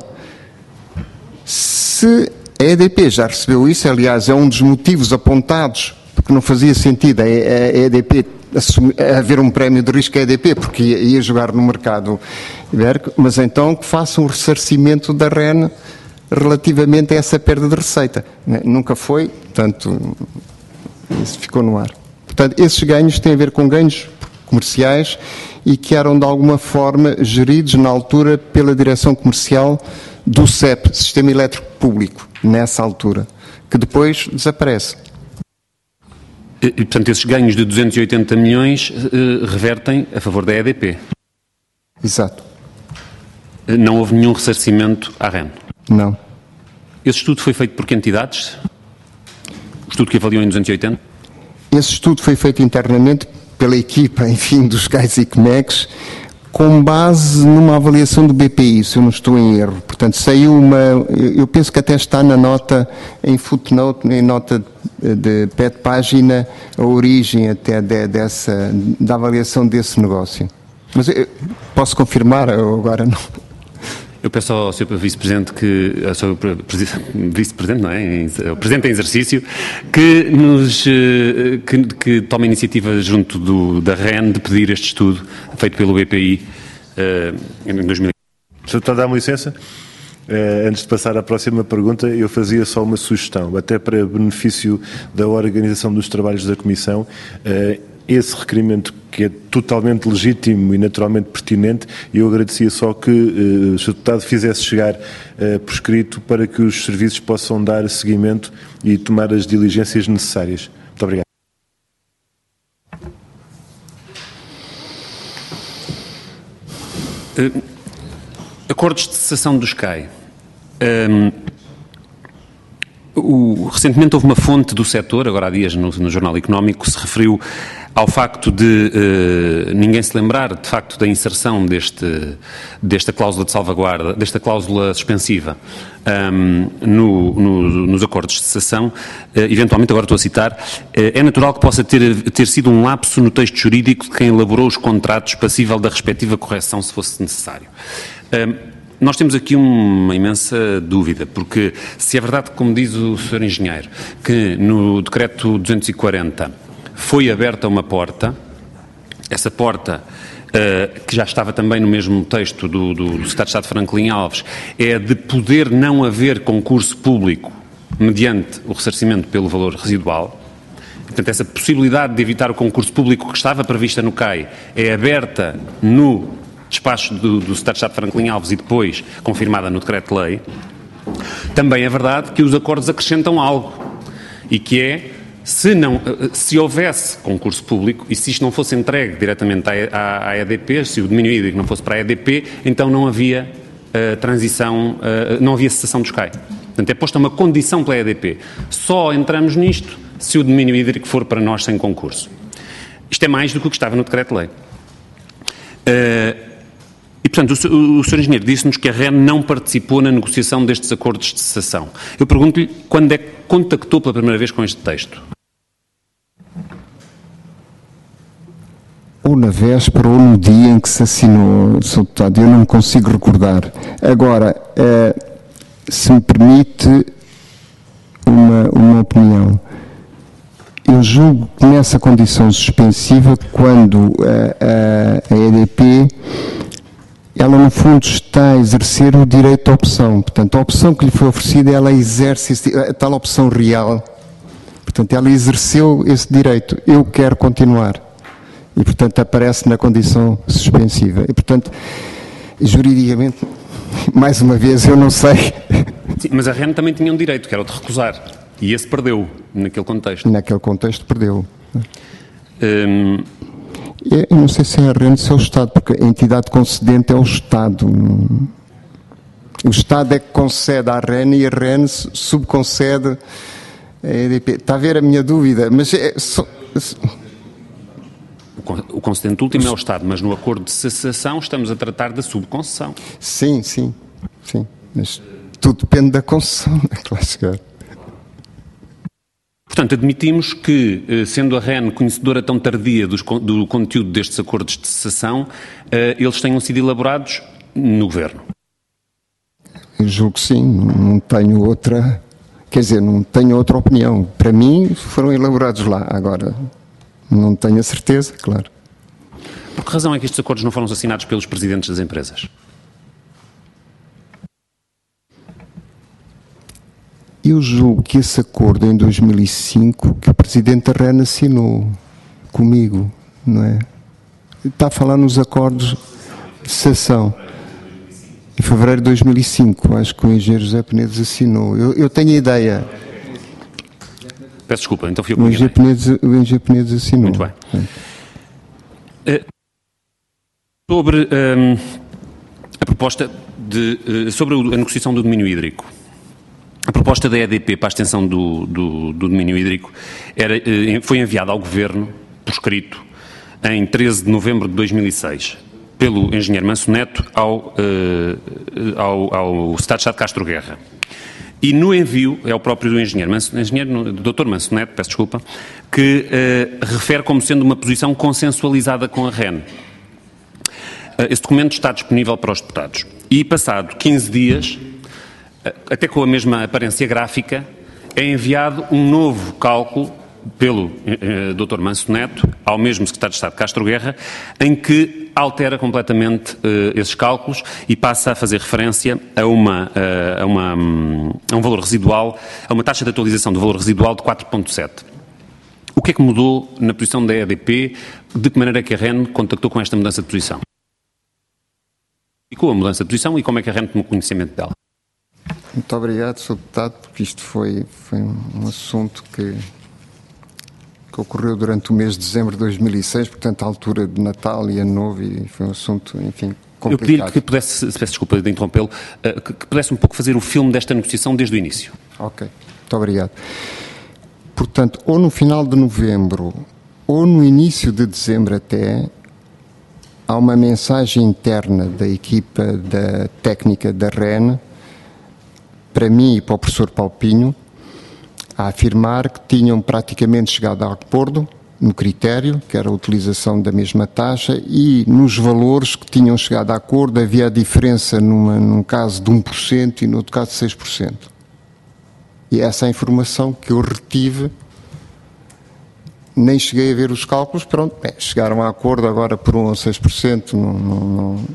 Speaker 2: se a E D P já recebeu isso, aliás, é um dos motivos apontados porque não fazia sentido a E D P assumir, haver um prémio de risco à E D P, porque ia, ia jogar no mercado ibérico, mas então que faça um ressarcimento da R E N relativamente a essa perda de receita. Nunca foi, portanto, isso ficou no ar. Portanto, esses ganhos têm a ver com ganhos comerciais e que eram de alguma forma geridos na altura pela direção comercial do S E P, Sistema Elétrico Público, nessa altura, que depois desaparece.
Speaker 8: E, portanto, esses ganhos de duzentos e oitenta milhões uh, revertem a favor da E D P.
Speaker 2: Exato.
Speaker 8: Não houve nenhum ressarcimento à R E N?
Speaker 2: Não.
Speaker 8: Esse estudo foi feito por que entidades? O estudo que avaliou em duzentos e oitenta?
Speaker 2: Esse estudo foi feito internamente pela equipa, enfim, dos C A Is e C M E Cs, com base numa avaliação do B P I, se eu não estou em erro. Portanto, saiu uma, eu penso que até está na nota, em footnote, em nota de pé de página, a origem até de, dessa, da avaliação desse negócio. Mas eu posso confirmar, eu agora não.
Speaker 8: Eu peço ao senhor Vice-Presidente que, ao senhor Vice-Presidente, não é? O Presidente em exercício, que nos, que, que tome a iniciativa junto do, da R E N de pedir este estudo feito pelo B P I uh, em dois mil e vinte.
Speaker 3: senhor Deputado, dá-me licença? Uh, antes de passar à próxima pergunta, eu fazia só uma sugestão, até para benefício da organização dos trabalhos da Comissão. Uh, esse requerimento, que é totalmente legítimo e naturalmente pertinente, e eu agradecia só que uh, o senhor Deputado fizesse chegar uh, por escrito para que os serviços possam dar seguimento e tomar as diligências necessárias. Muito obrigado.
Speaker 8: Uh, acordos de cessação do Sky. Um, o, recentemente houve uma fonte do setor, agora há dias no, no Jornal Económico, que se referiu ao facto de uh, ninguém se lembrar, de facto, da inserção deste, desta cláusula de salvaguarda, desta cláusula suspensiva um, no, no, nos acordos de cessação. Uh, eventualmente, agora estou a citar, uh, é natural que possa ter, ter sido um lapso no texto jurídico de quem elaborou os contratos, passível da respectiva correção, se fosse necessário. Um, Nós temos aqui uma imensa dúvida, porque se é verdade, como diz o senhor Engenheiro, que no decreto duzentos e quarenta foi aberta uma porta, essa porta, uh, que já estava também no mesmo texto do, do, do Secretário de Estado Franklin Alves, é de poder não haver concurso público mediante o ressarcimento pelo valor residual. Portanto, essa possibilidade de evitar o concurso público que estava prevista no C A I é aberta no despacho do, do Secretário de Estado Franklin Alves e depois confirmada no decreto-lei. Também é verdade que os acordos acrescentam algo, e que é, se, não, se houvesse concurso público e se isto não fosse entregue diretamente à, à E D P, se o domínio hídrico não fosse para a E D P, então não havia uh, transição, uh, não havia cessação do S C A I. Portanto, é posta uma condição pela E D P. Só entramos nisto se o domínio hídrico for para nós sem concurso. Isto é mais do que o que estava no decreto-lei. Uh, E, portanto, o, o senhor Engenheiro disse-nos que a R E N não participou na negociação destes acordos de cessação. Eu pergunto-lhe quando é que contactou pela primeira vez com este texto?
Speaker 2: Ou na véspera ou no dia em que se assinou, senhor Deputado, eu não me consigo recordar. Agora, eh, se me permite uma, uma opinião. Eu julgo que nessa condição suspensiva, quando a, a, a E D P... ela, no fundo, está a exercer o direito à opção. Portanto, a opção que lhe foi oferecida, ela exerce esse, a tal opção real. Portanto, ela exerceu esse direito. Eu quero continuar. E, portanto, aparece na condição suspensiva. E, portanto, juridicamente, mais uma vez, eu não sei.
Speaker 8: Sim, mas a R E N também tinha um direito, que era o de recusar. E esse perdeu, naquele contexto.
Speaker 2: Naquele contexto, perdeu.
Speaker 8: Hum...
Speaker 2: Eu não sei se é a R E N ou se é o Estado, porque a entidade concedente é o Estado. O Estado é que concede à R E N e a R E N subconcede a E D P. Está a ver a minha dúvida? Mas é só...
Speaker 8: O concedente último é o Estado, mas no acordo de cessação estamos a tratar da subconcessão.
Speaker 2: Sim, sim, sim. Mas tudo depende da concessão, é claro chegar.
Speaker 8: Portanto, admitimos que, sendo a R E N conhecedora tão tardia dos, do conteúdo destes acordos de cessação, eles tenham sido elaborados no Governo.
Speaker 2: Eu julgo que sim, não tenho outra, quer dizer, não tenho outra opinião. Para mim, foram elaborados lá. Agora, não tenho a certeza, claro.
Speaker 8: Por que razão é que estes acordos não foram assinados pelos presidentes das empresas?
Speaker 2: Eu julgo que esse acordo em dois mil e cinco, que o Presidente da R E N assinou comigo, não é? Está a falar nos acordos de cessação. Em fevereiro de dois mil e cinco, acho que o engenheiro José Penedes assinou. Eu, eu tenho a ideia.
Speaker 8: Peço desculpa, então fui eu que
Speaker 2: o
Speaker 8: me
Speaker 2: engenheiro Penedes, o engenheiro Penedes assinou.
Speaker 8: Muito bem. É. Sobre hum, a proposta de... Uh, sobre a negociação do domínio hídrico. A proposta da E D P para a extensão do, do, do domínio hídrico era, foi enviada ao Governo, por escrito, em treze de novembro de dois mil e seis, pelo engenheiro Manso Neto ao, ao, ao Secretário de Estado Castro Guerra. E no envio, é o próprio engenheiro, Manso, engenheiro doutor Manso Neto, peço desculpa, que uh, refere como sendo uma posição consensualizada com a R E N. Uh, esse documento está disponível para os deputados. E passado quinze dias... até com a mesma aparência gráfica, é enviado um novo cálculo pelo eh, doutor Manso Neto ao mesmo Secretário de Estado Castro Guerra, em que altera completamente eh, esses cálculos e passa a fazer referência a, uma, uh, a, uma, um, a um valor residual, a uma taxa de atualização do valor residual de quatro vírgula sete. O que é que mudou na posição da E D P? De que maneira é que a R E N contactou com esta mudança de posição? E com a mudança de posição e como é que a R E N tomou conhecimento dela?
Speaker 2: Muito obrigado, senhor Deputado, porque isto foi, foi um assunto que, que ocorreu durante o mês de dezembro de dois mil e seis, portanto, à altura de Natal e Ano Novo, e foi um assunto, enfim,
Speaker 8: Eu pedi-lhe que pudesse, se peço desculpa de interrompê-lo, que, que pudesse um pouco fazer o filme desta negociação desde o início.
Speaker 2: Ok, muito obrigado. Portanto, ou no final de novembro, ou no início de dezembro até, há uma mensagem interna da equipa da técnica da R E N, para mim e para o professor Palpinho, a afirmar que tinham praticamente chegado a acordo no critério, que era a utilização da mesma taxa, e nos valores que tinham chegado a acordo havia a diferença numa, num caso de um por cento e no outro caso de seis por cento. E essa é a informação que eu retive, nem cheguei a ver os cálculos, pronto, é, chegaram a acordo agora por um ou seis por cento. Não, não, não.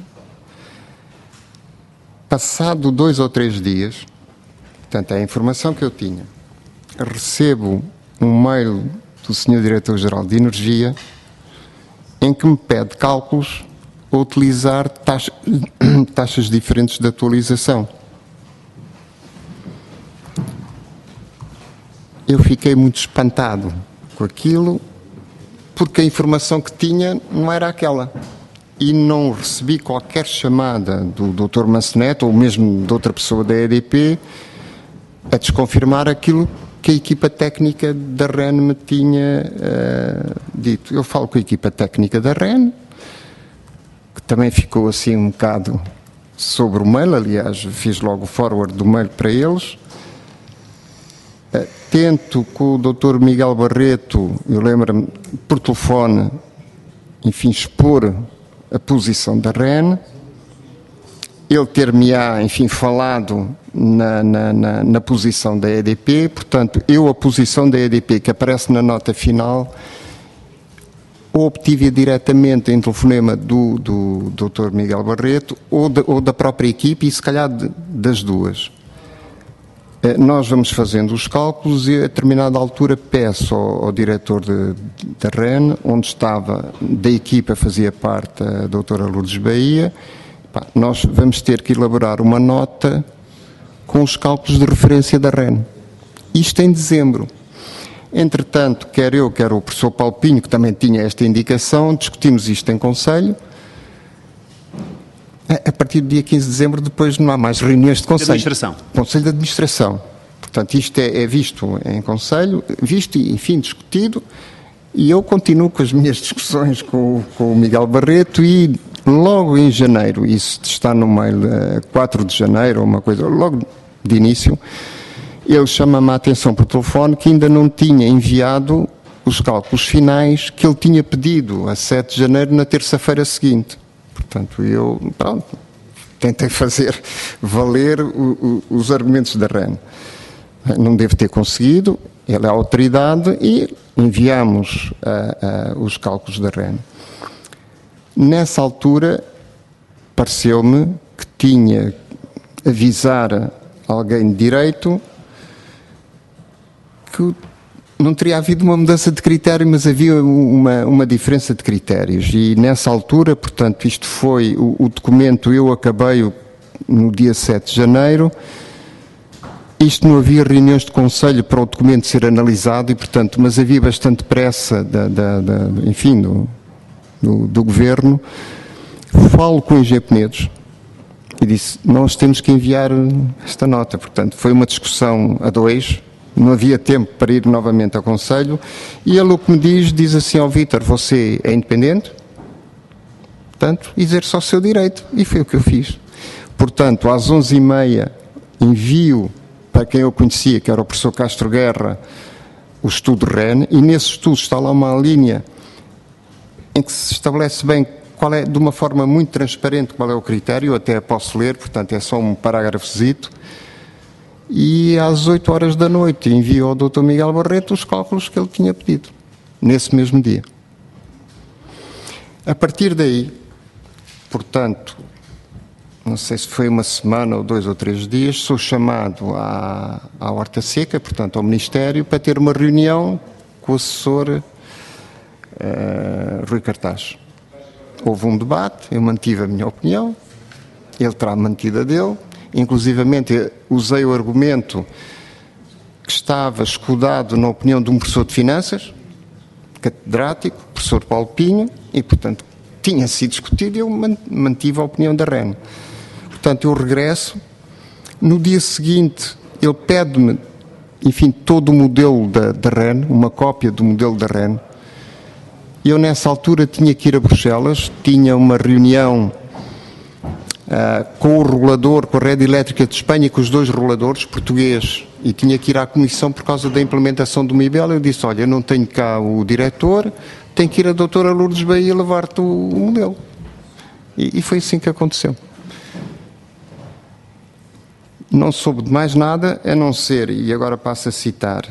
Speaker 2: Passado dois ou três dias, portanto, é a informação que eu tinha, recebo um mail do senhor Diretor-Geral de Energia em que me pede cálculos a utilizar taxa, taxas diferentes de atualização. Eu fiquei muito espantado com aquilo, porque a informação que tinha não era aquela. E não recebi qualquer chamada do doutor Manceneto, ou mesmo de outra pessoa da E D P, a desconfirmar aquilo que a equipa técnica da R E N me tinha uh, dito. Eu falo com a equipa técnica da R E N, que também ficou assim um bocado sobre o mail, aliás, fiz logo o forward do mail para eles. Uh, tento com o doutor Miguel Barreto, eu lembro-me, por telefone, enfim, expor a posição da R E N, ele ter-me-á, enfim, falado na, na, na, na posição da E D P, portanto, eu a posição da E D P que aparece na nota final, ou obtive diretamente em telefonema do, do doutor Miguel Barreto, ou, de, ou da própria equipe, e se calhar de, das duas. Nós vamos fazendo os cálculos e a determinada altura peço ao, ao diretor de, de, da R E N, onde estava, da equipa fazia parte a doutora Lourdes Bahia, pá, nós vamos ter que elaborar uma nota com os cálculos de referência da R E N. Isto em dezembro. Entretanto, quer eu, quer o professor Palpinho, que também tinha esta indicação, discutimos isto em Conselho. A partir do dia quinze de dezembro, depois não há mais reuniões de Conselho.
Speaker 8: De administração.
Speaker 2: Conselho de Administração. Portanto, isto é, é visto em Conselho, visto e, enfim, discutido, e eu continuo com as minhas discussões com, com o Miguel Barreto e logo em janeiro, isso está no mail, quatro de janeiro, ou uma coisa, logo de início, ele chama-me a atenção por telefone que ainda não tinha enviado os cálculos finais que ele tinha pedido a sete de janeiro, na terça-feira seguinte. Portanto, eu, pronto, tentei fazer valer o, o, os argumentos da R E N. Não devo ter conseguido, ele é a autoridade e enviamos uh, uh, os cálculos da R E N. Nessa altura, pareceu-me que tinha que avisar alguém de direito que não teria havido uma mudança de critério, mas havia uma, uma diferença de critérios. E nessa altura, portanto, isto foi o, o documento, eu acabei no dia sete de janeiro, isto não havia reuniões de conselho para o documento ser analisado, e, portanto, mas havia bastante pressa, da, da, da, enfim, do, do, do governo. Falo com o engenheiro Penedos e disse, nós temos que enviar esta nota. Portanto, foi uma discussão a dois. Não havia tempo para ir novamente ao Conselho, e ele o que me diz, diz assim ao Vítor, você é independente, portanto, exerce o seu direito, e foi o que eu fiz. Portanto, às onze e meia envio para quem eu conhecia, que era o professor Castro Guerra, o estudo R E N, e nesse estudo está lá uma linha em que se estabelece bem qual é, de uma forma muito transparente, qual é o critério, eu até posso ler, portanto é só um parágrafozito. E às oito horas da noite enviou ao doutor Miguel Barreto os cálculos que ele tinha pedido, nesse mesmo dia. A partir daí, portanto, não sei se foi uma semana ou dois ou três dias, sou chamado à, à Horta Seca, portanto ao Ministério, para ter uma reunião com o assessor uh, Rui Cartaz. Houve um debate, eu mantive a minha opinião, ele terá mantido a dele. Inclusivamente usei o argumento que estava escudado na opinião de um professor de finanças, catedrático, professor Paulo Pinho, e portanto tinha sido discutido e eu mantive a opinião da REN. Portanto, eu regresso. No dia seguinte, ele pede-me, enfim, todo o modelo da, da REN, uma cópia do modelo da REN. Eu, nessa altura, tinha que ir a Bruxelas, tinha uma reunião uh, com o regulador, com a Rede Elétrica de Espanha, com os dois reguladores, português, e tinha que ir à Comissão por causa da implementação do M I B E L. Eu disse, olha, eu não tenho cá o diretor, tenho que ir a doutora Lourdes Bahia levar-te o, o modelo. E, e foi assim que aconteceu. Não soube de mais nada, a não ser, e agora passo a citar,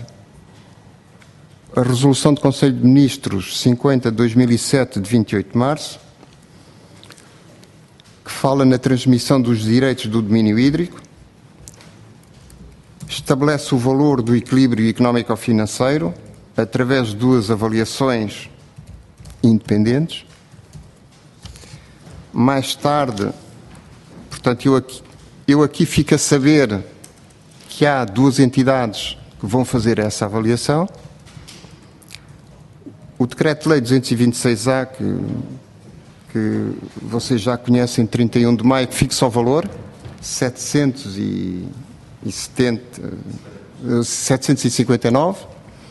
Speaker 2: a Resolução do Conselho de Ministros cinquenta de dois mil e sete, de vinte e oito de março, que fala na transmissão dos direitos do domínio hídrico, estabelece o valor do equilíbrio económico-financeiro através de duas avaliações independentes. Mais tarde, portanto, eu aqui, eu aqui fico a saber que há duas entidades que vão fazer essa avaliação. O Decreto-Lei duzentos e vinte e seis A, que, que vocês já conhecem, trinta e um de maio, que fixa o valor, setecentos e cinquenta e nove.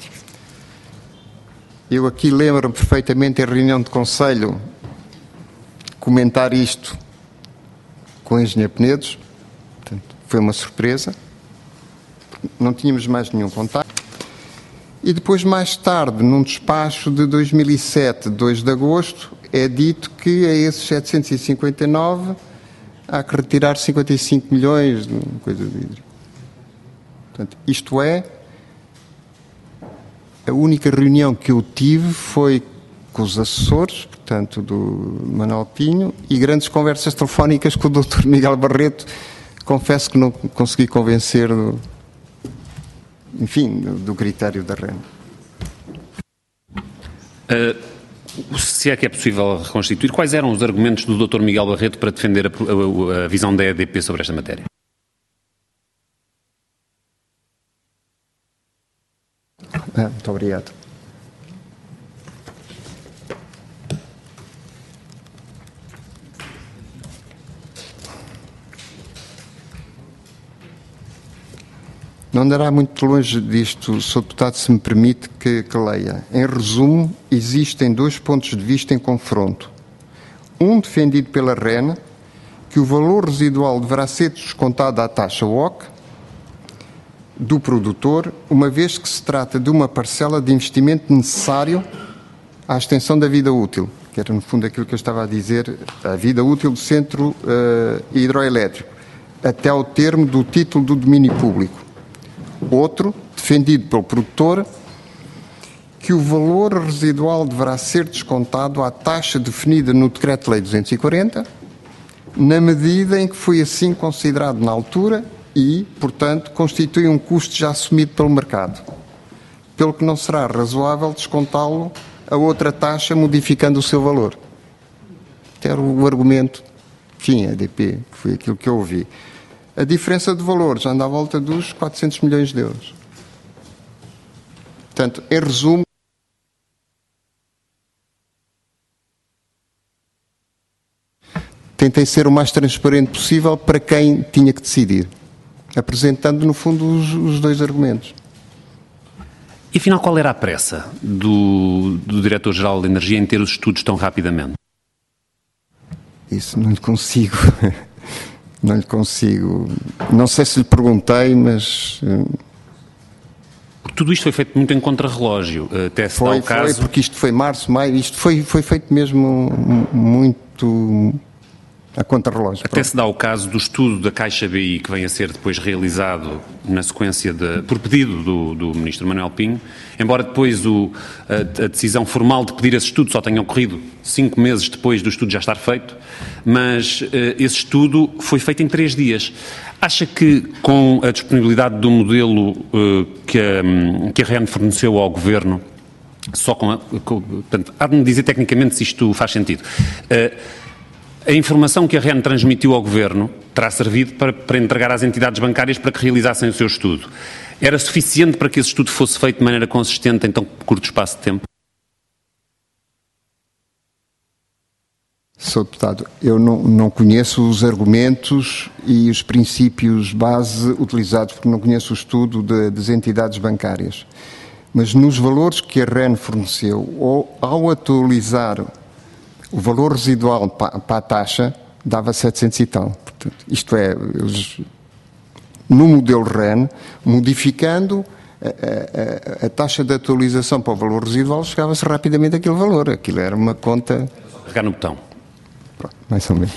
Speaker 2: Eu aqui lembro-me perfeitamente, em reunião de conselho, comentar isto com o engenheiro Penedos. Portanto, foi uma surpresa. Não tínhamos mais nenhum contato. E depois, mais tarde, num despacho de dois mil e sete, dois de agosto, é dito que a esses setecentos e cinquenta e nove há que retirar cinquenta e cinco milhões, coisa de vidro. Portanto, isto é, a única reunião que eu tive foi com os assessores, portanto, do Manuel Pinho, e grandes conversas telefónicas com o doutor Miguel Barreto. Confesso que não consegui convencer do, enfim, do critério da REN.
Speaker 8: Uh, se é que é possível reconstituir, quais eram os argumentos do doutor Miguel Barreto para defender a, a, a visão da E D P sobre esta matéria?
Speaker 2: Ah, muito obrigado. Não andará muito longe disto, senhor Deputado, se me permite que, que leia. Em resumo, existem dois pontos de vista em confronto. Um defendido pela REN, que o valor residual deverá ser descontado à taxa O C do produtor, uma vez que se trata de uma parcela de investimento necessário à extensão da vida útil, que era no fundo aquilo que eu estava a dizer, a vida útil do centro uh, hidroelétrico, até ao termo do título do domínio público. Outro, defendido pelo produtor, que o valor residual deverá ser descontado à taxa definida no Decreto-Lei duzentos e quarenta, na medida em que foi assim considerado na altura e, portanto, constitui um custo já assumido pelo mercado, pelo que não será razoável descontá-lo a outra taxa modificando o seu valor. Este era o argumento, enfim, a E D P, que foi aquilo que eu ouvi. A diferença de valores anda à volta dos quatrocentos milhões de euros. Portanto, em resumo, tentei ser o mais transparente possível para quem tinha que decidir, apresentando, no fundo, os, os dois argumentos.
Speaker 8: E, afinal, qual era a pressa do, do Diretor-Geral de Energia em ter os estudos tão rapidamente?
Speaker 2: Isso não lhe consigo... Não lhe consigo... Não sei se lhe perguntei, mas...
Speaker 8: Tudo isto foi feito muito em contrarrelógio. Até se dá o caso...
Speaker 2: Foi, porque isto foi março, maio, isto foi, foi feito mesmo muito a contrarrelógio.
Speaker 8: Até se dá o caso do estudo da Caixa B I, que vem a ser depois realizado na sequência de... por pedido do, do Ministro Manuel Pinho, embora depois o, a, a decisão formal de pedir esse estudo só tenha ocorrido cinco meses depois do estudo já estar feito, mas uh, esse estudo foi feito em três dias. Acha que, com a disponibilidade do modelo uh, que, a, que a REN forneceu ao Governo, só com a... Com, portanto, há de me dizer tecnicamente se isto faz sentido. Uh, a informação que a REN transmitiu ao Governo terá servido para, para entregar às entidades bancárias para que realizassem o seu estudo. Era suficiente para que esse estudo fosse feito de maneira consistente em tão curto espaço de tempo?
Speaker 2: senhor Deputado, eu não, não conheço os argumentos e os princípios base utilizados, porque não conheço o estudo de, das entidades bancárias. Mas nos valores que a REN forneceu, ou ao atualizar o valor residual para, para a taxa, dava setecentos e tal. Portanto, isto é, eles, no modelo REN, modificando a, a, a taxa de atualização para o valor residual, chegava-se rapidamente àquele valor. Aquilo era uma conta...
Speaker 8: Carregar no botão.
Speaker 2: Pronto, mais ou menos.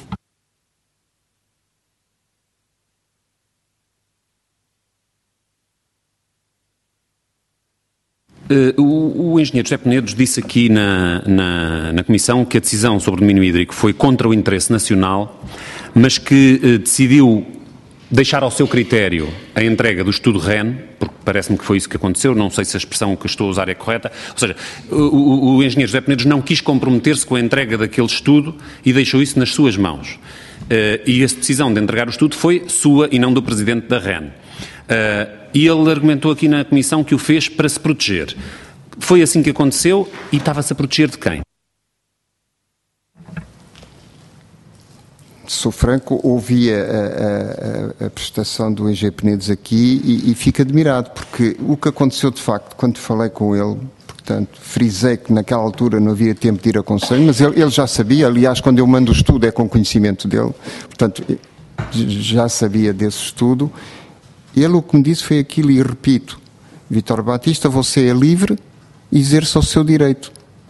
Speaker 8: Uh, o, o engenheiro José Penedos disse aqui na, na, na Comissão que a decisão sobre o domínio hídrico foi contra o interesse nacional, mas que uh, decidiu deixar ao seu critério a entrega do estudo REN, porque parece-me que foi isso que aconteceu, não sei se a expressão que estou a usar é correta, ou seja, o, o, o engenheiro José Penedos não quis comprometer-se com a entrega daquele estudo e deixou isso nas suas mãos. Uh, e a decisão de entregar o estudo foi sua e não do Presidente da REN. Uh, e ele argumentou aqui na Comissão que o fez para se proteger. Foi assim que aconteceu e estava-se a proteger de quem?
Speaker 2: Sou franco, ouvi a, a, a, a prestação do engenheiro Penedos aqui e, e fico admirado, porque o que aconteceu de facto, quando falei com ele, portanto, frisei que naquela altura não havia tempo de ir a conselho, mas ele, ele já sabia, aliás, quando eu mando o estudo é com conhecimento dele, portanto, já sabia desse estudo. Ele o que me disse foi aquilo, e repito, Vítor Batista, você é livre e exerça o seu direito.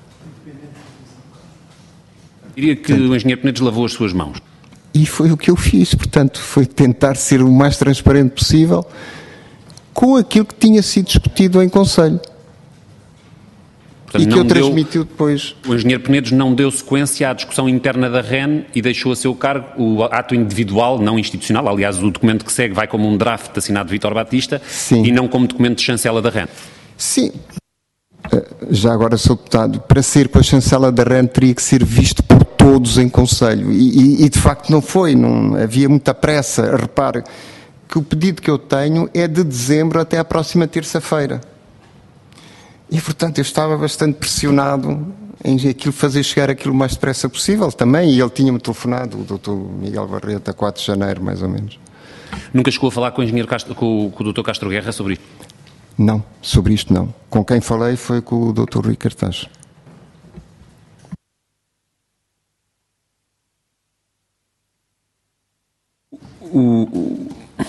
Speaker 8: Diria que portanto, o engenheiro Penedos lavou as suas mãos.
Speaker 2: E foi o que eu fiz, portanto, foi tentar ser o mais transparente possível com aquilo que tinha sido discutido em Conselho. Portanto, e que eu transmitiu depois.
Speaker 8: O engenheiro Penedos não deu sequência à discussão interna da REN e deixou a seu cargo o ato individual, não institucional. Aliás, o documento que segue vai como um draft assinado de Vítor Batista. Sim. E não como documento de chancela da REN.
Speaker 2: Sim. Já agora, senhor Deputado, para ser com a chancela da REN teria que ser visto por todos em Conselho. E, e, e de facto não foi, não havia muita pressa. Repare que o pedido que eu tenho é de dezembro até à próxima terça-feira. E, portanto, eu estava bastante pressionado em aquilo, fazer chegar aquilo o mais depressa possível também, e ele tinha-me telefonado, o doutor Miguel Barreto, a quatro de janeiro, mais ou menos.
Speaker 8: Nunca chegou a falar com o, engenheiro Castro, com, com o doutor Castro Guerra sobre isto?
Speaker 2: Não, sobre isto não. Com quem falei foi com o doutor Rui Cartaz.
Speaker 8: O... o...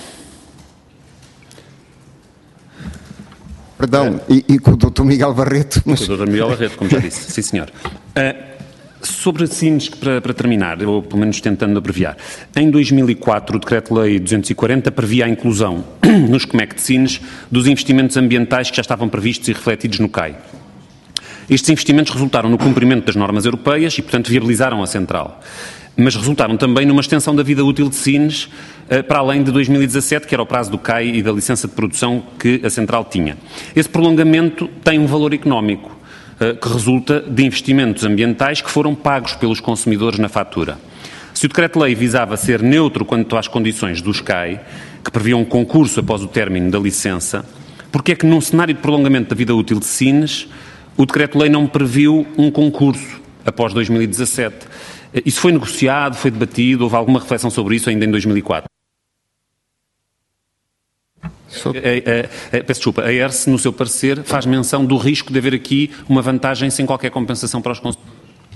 Speaker 2: Perdão, é. e, e com o doutor Miguel Barreto.
Speaker 8: Mas... Com o doutor Miguel Barreto, como já disse. Sim, senhor. Uh, sobre Sines, para, para terminar, ou pelo menos tentando abreviar, em dois mil e quatro o Decreto-Lei duzentos e quarenta previa a inclusão nos C M E C de Sines dos investimentos ambientais que já estavam previstos e refletidos no C A I. Estes investimentos resultaram no cumprimento das normas europeias e, portanto, viabilizaram a central. Mas resultaram também numa extensão da vida útil de Sines uh, para além de dois mil e dezassete, que era o prazo do C A I e da licença de produção que a central tinha. Esse prolongamento tem um valor económico uh, que resulta de investimentos ambientais que foram pagos pelos consumidores na fatura. Se o Decreto-Lei visava ser neutro quanto às condições do C A I, que previam um concurso após o término da licença, porque é que num cenário de prolongamento da vida útil de Sines, o Decreto-Lei não previu um concurso após dois mil e dezassete? Isso foi negociado, foi debatido, houve alguma reflexão sobre isso ainda em dois mil e quatro? So... A, a, a, peço desculpa, a E R S, no seu parecer, faz menção do risco de haver aqui uma vantagem sem qualquer compensação para os consumidores.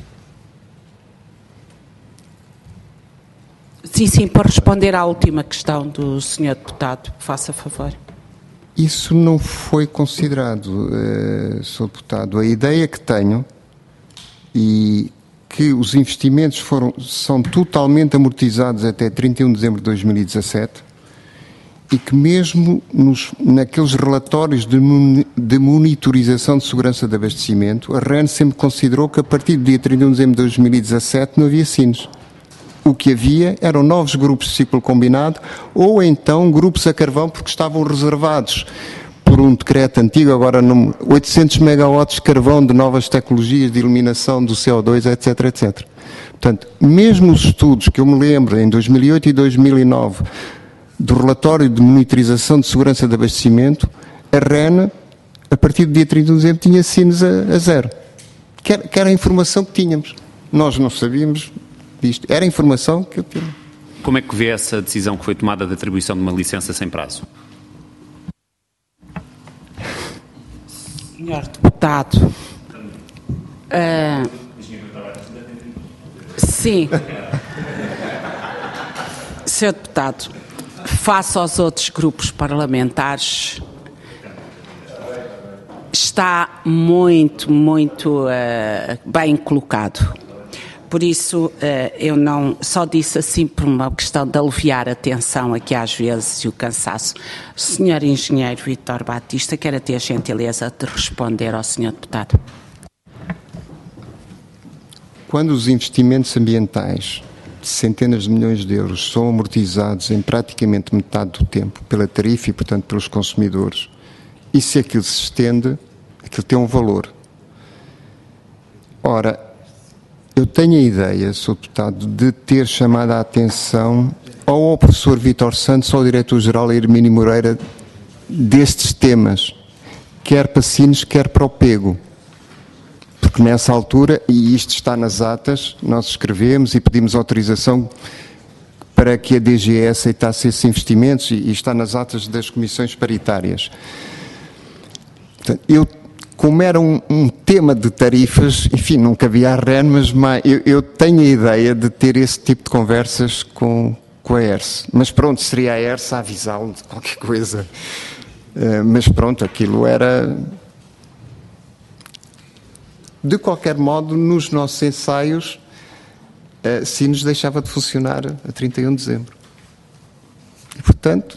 Speaker 1: Sim, sim, para responder à última questão do senhor Deputado, faça favor.
Speaker 2: Isso não foi considerado, uh, senhor Deputado. A ideia que tenho e que os investimentos foram, são totalmente amortizados até trinta e um de dezembro de dois mil e dezassete e que mesmo nos, naqueles relatórios de, de monitorização de segurança de abastecimento, a REN sempre considerou que a partir do dia trinta e um de dezembro de dois mil e dezassete não havia Sines. O que havia eram novos grupos de ciclo combinado ou então grupos a carvão porque estavam reservados por um decreto antigo, agora no oitocentos megawatts de carvão de novas tecnologias de eliminação do C O dois, etc, etcétera. Portanto, mesmo os estudos que eu me lembro em dois mil e oito e dois mil e nove do relatório de monitorização de segurança de abastecimento, a REN, a partir do dia trinta e um de dezembro, tinha Sines a, a zero. Que era, que era a informação que tínhamos. nós não sabíamos disto. Era informação que eu tinha.
Speaker 8: Como é que vê essa decisão que foi tomada de atribuição de uma licença sem prazo?
Speaker 1: Senhor Deputado, uh, sim, Senhor Deputado, face aos outros grupos parlamentares, está muito, muito uh, bem colocado. Por isso, uh, eu não só disse assim por uma questão de aliviar a tensão aqui às vezes e o cansaço. O senhor Engenheiro Vítor Batista, quer ter a gentileza de responder ao senhor Deputado.
Speaker 2: Quando os investimentos ambientais de centenas de milhões de euros são amortizados em praticamente metade do tempo pela tarifa e, portanto, pelos consumidores, e se aquilo se estende, aquilo tem um valor. Ora, eu tenho a ideia, senhor Deputado, de ter chamado a atenção ou ao professor Vítor Santos ou ao Diretor-Geral Hermínio Moreira destes temas, quer para Sines, quer para o Pego. Porque nessa altura, e isto está nas atas, nós escrevemos e pedimos autorização para que a D G E aceitasse esses investimentos, e está nas atas das comissões paritárias. Portanto, eu, como era um, um tema de tarifas, enfim, nunca havia a R E N, mas, mas eu, eu tenho a ideia de ter esse tipo de conversas com, com a E R S. Mas pronto, seria a E R S a avisá-lo de qualquer coisa. Uh, mas pronto, aquilo era... De qualquer modo, nos nossos ensaios, uh, Sines deixava de funcionar a trinta e um de dezembro. E, portanto...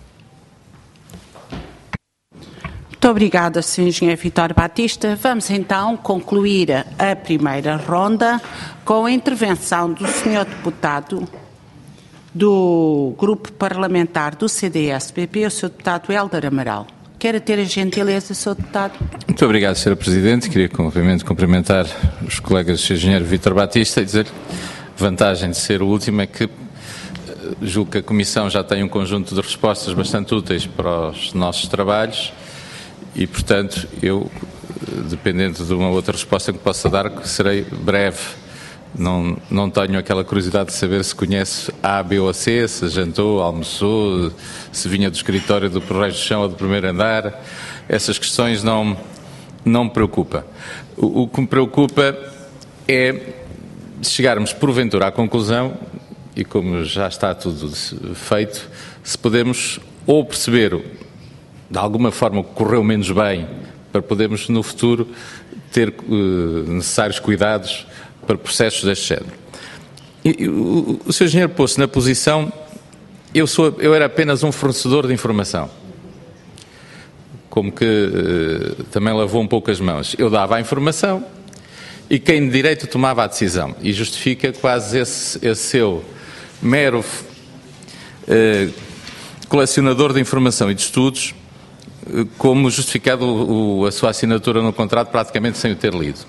Speaker 1: Muito obrigada, senhor Engenheiro Vítor Batista. Vamos então concluir a primeira ronda com a intervenção do senhor Deputado do Grupo Parlamentar do C D S P P, o senhor Deputado Hélder Amaral. Quer ter a gentileza, senhor Deputado?
Speaker 9: Muito obrigado, senhora Presidente. Queria, obviamente, cumprimentar os colegas do senhor Engenheiro Vítor Batista e dizer que a vantagem de ser o último é que julgo que a Comissão já tem um conjunto de respostas bastante úteis para os nossos trabalhos e, portanto, eu, dependendo de uma outra resposta que possa dar, serei breve. Não, não tenho aquela curiosidade de saber se conhece A, B ou C, se jantou, almoçou, se vinha do escritório do Correios do Chão ou do primeiro andar. Essas questões não, não me preocupam. O, o que me preocupa é chegarmos, porventura, à conclusão, e como já está tudo feito, se podemos ou perceber de alguma forma que correu menos bem, para podermos no futuro ter uh, necessários cuidados para processos deste género. E, e, o, o senhor Engenheiro pôs-se na posição, eu, sou, eu era apenas um fornecedor de informação, como que uh, também lavou um pouco as mãos. Eu dava a informação e quem de direito tomava a decisão, e justifica quase esse, esse seu mero uh, colecionador de informação e de estudos, como justificado o, a sua assinatura no contrato praticamente sem o ter lido.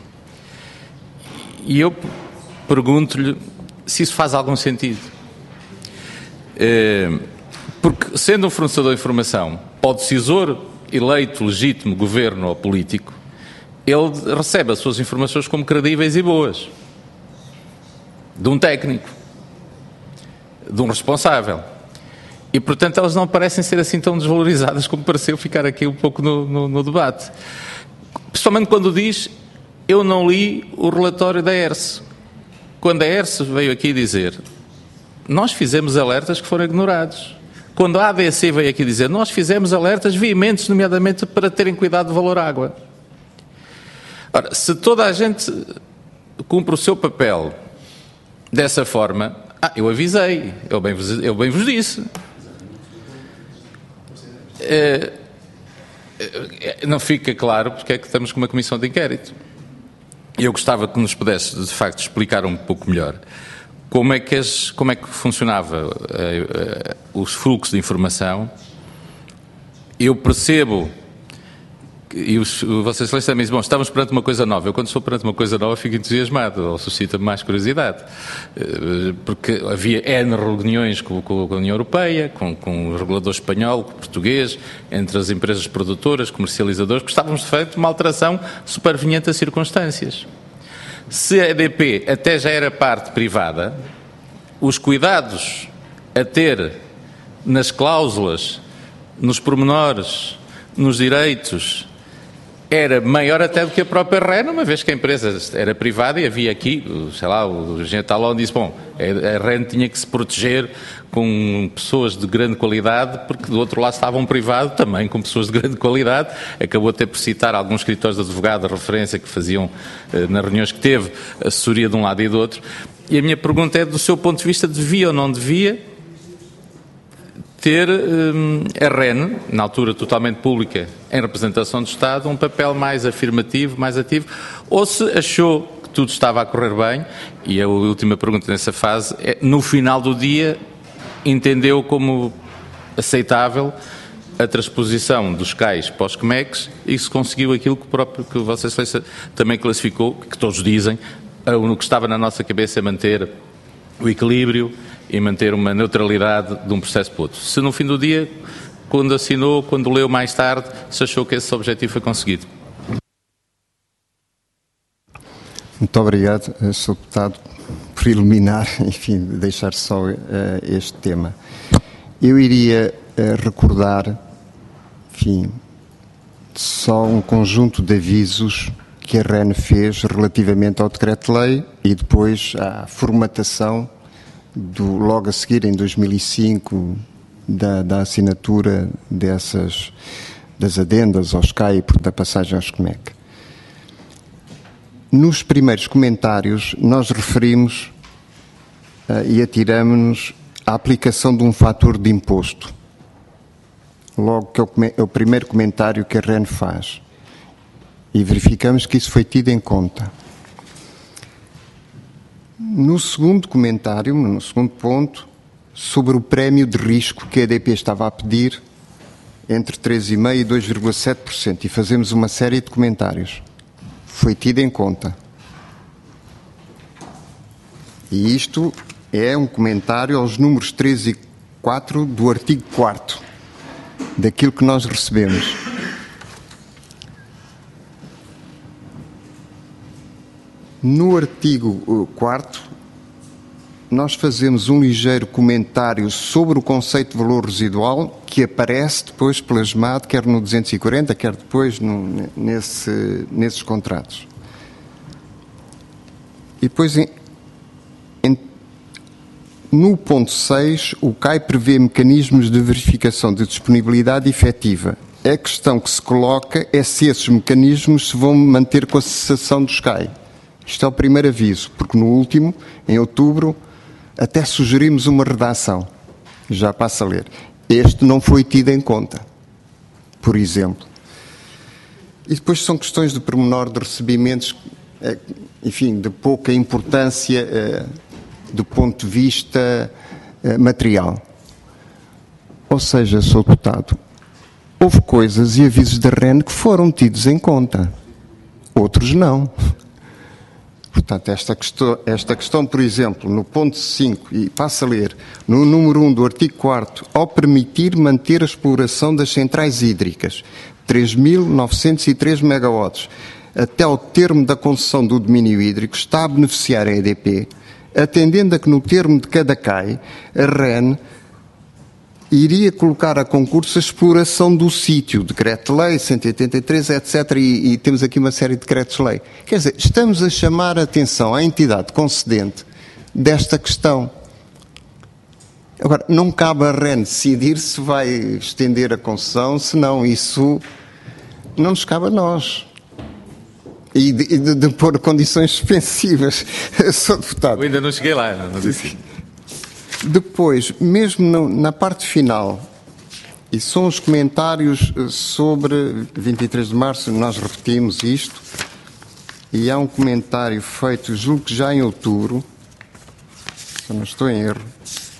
Speaker 9: E eu pergunto-lhe se isso faz algum sentido. Porque, sendo um fornecedor de informação, para o decisor eleito, legítimo, governo ou político, ele recebe as suas informações como credíveis e boas. De um técnico. De um responsável. E, portanto, elas não parecem ser assim tão desvalorizadas como pareceu ficar aqui um pouco no, no, no debate. Principalmente quando diz, eu não li o relatório da E R S. Quando a E R S veio aqui dizer, nós fizemos alertas que foram ignorados. Quando a A D C veio aqui dizer, nós fizemos alertas veementes, nomeadamente para terem cuidado do valor água. Ora, se toda a gente cumpre o seu papel dessa forma, ah, eu avisei, eu bem vos, eu bem vos disse. É, é, não fica claro porque é que estamos com uma comissão de inquérito. Eu gostava que nos pudesse, de facto, explicar um pouco melhor como é que, as, como é que funcionava é, é, os fluxos de informação. Eu percebo, e os, Vossa Excelência também diz, bom, estamos perante uma coisa nova. Eu, quando estou perante uma coisa nova, fico entusiasmado, ou suscita mais curiosidade. Porque havia N reuniões com, com a União Europeia, com, com o regulador espanhol, com o português, entre as empresas produtoras, comercializadoras, porque estávamos, de feito, uma alteração superveniente a circunstâncias. Se a E D P até já era parte privada, os cuidados a ter nas cláusulas, nos pormenores, nos direitos, era maior até do que a própria REN, uma vez que a empresa era privada e havia aqui, sei lá, o engenheiro Talon disse, bom, a REN tinha que se proteger com pessoas de grande qualidade, porque do outro lado estava um privado também com pessoas de grande qualidade, acabou até por citar alguns escritórios de advogado de referência que faziam, nas reuniões que teve, assessoria de um lado e do outro. E a minha pergunta é, do seu ponto de vista, devia ou não devia ter hum, a REN, na altura totalmente pública, em representação do Estado, um papel mais afirmativo, mais ativo, ou se achou que tudo estava a correr bem, e a última pergunta nessa fase é, no final do dia, entendeu como aceitável a transposição dos C A Is para os C M E Cs e se conseguiu aquilo que, o próprio, que Vossa Excelência também classificou, que todos dizem, o que estava na nossa cabeça é manter o equilíbrio e manter uma neutralidade de um processo para outro. Se no fim do dia, quando assinou, quando leu mais tarde, se achou que esse objetivo foi conseguido.
Speaker 2: Muito obrigado, senhor Deputado, por iluminar, enfim, deixar só uh, este tema. Eu iria uh, recordar, enfim, só um conjunto de avisos que a REN fez relativamente ao decreto-lei e depois à formatação do, logo a seguir, em dois mil e cinco, da, da assinatura dessas, das adendas aos C A I e da passagem aos C M E C. Nos primeiros comentários, nós referimos uh, e atiramos à aplicação de um fator de imposto. Logo que é o, é o primeiro comentário que a REN faz. E verificamos que isso foi tido em conta. No segundo comentário, no segundo ponto, sobre o prémio de risco que a E D P estava a pedir entre três vírgula cinco por cento e dois vírgula sete por cento, e fazemos uma série de comentários. Foi tido em conta. E isto é um comentário aos números três e quatro do artigo quarto, daquilo que nós recebemos. No artigo quarto, nós fazemos um ligeiro comentário sobre o conceito de valor residual que aparece depois plasmado, quer no duzentos e quarenta, quer depois no, nesse, nesses contratos. E depois, em, em, no ponto seis, o C A I prevê mecanismos de verificação de disponibilidade efetiva. A questão que se coloca é se esses mecanismos se vão manter com a cessação dos C A I. Isto é o primeiro aviso, porque no último, em outubro, até sugerimos uma redação. Já passo a ler. Este não foi tido em conta, por exemplo. E depois são questões de pormenor de recebimentos, enfim, de pouca importância do ponto de vista material. Ou seja, senhor Deputado, houve coisas e avisos da REN que foram tidos em conta. Outros não. Portanto, esta questão, esta questão, por exemplo, no ponto cinco, e passo a ler, no número um do artigo quarto, ao permitir manter a exploração das centrais hídricas, três mil novecentos e três megawatts, até ao termo da concessão do domínio hídrico, está a beneficiar a E D P, atendendo a que no termo de cada C A I, a REN iria colocar a concurso a exploração do sítio, decreto-lei cento e oitenta e três, etcétera, e, e temos aqui uma série de decretos-lei. Quer dizer, estamos a chamar a atenção à entidade concedente desta questão. Agora, não cabe a REN decidir se vai estender a concessão, se não, isso não nos cabe a nós. E de, de, de pôr condições suspensivas. Sou deputado.
Speaker 9: Eu ainda não cheguei lá, não, não disse.
Speaker 2: Depois, mesmo no, na parte final, e são os comentários sobre vinte e três de março, nós repetimos isto, e há um comentário feito, julgo que já em outubro, se eu não estou em erro,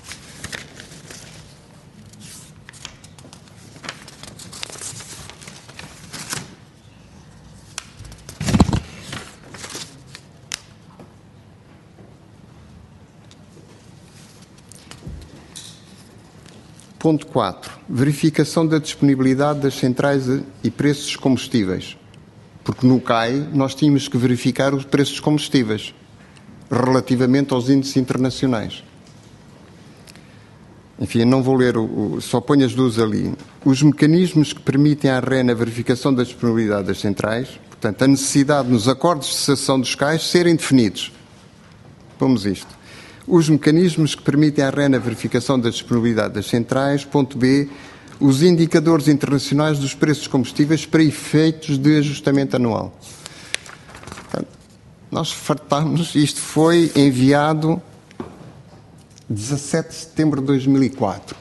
Speaker 2: Ponto quatro. Verificação da disponibilidade das centrais e preços dos combustíveis. porque no C A I nós tínhamos que verificar os preços dos combustíveis relativamente aos índices internacionais. Enfim, não vou ler, o, o, só ponho as duas ali. Os mecanismos que permitem à REN a verificação da disponibilidade das centrais, portanto, a necessidade nos acordos de cessação dos C A Is serem definidos. Vamos isto. Os mecanismos que permitem à REN a verificação da disponibilidade das centrais. Ponto B. Os indicadores internacionais dos preços dos combustíveis para efeitos de ajustamento anual. Portanto, nós fartámos, isto foi enviado dezassete de setembro de dois mil e quatro.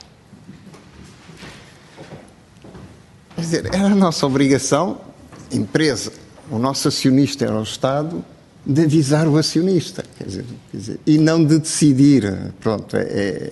Speaker 2: Quer dizer, era a nossa obrigação, empresa, o nosso acionista era o Estado, de avisar o acionista, quer dizer, quer dizer, e não de decidir. Pronto, é...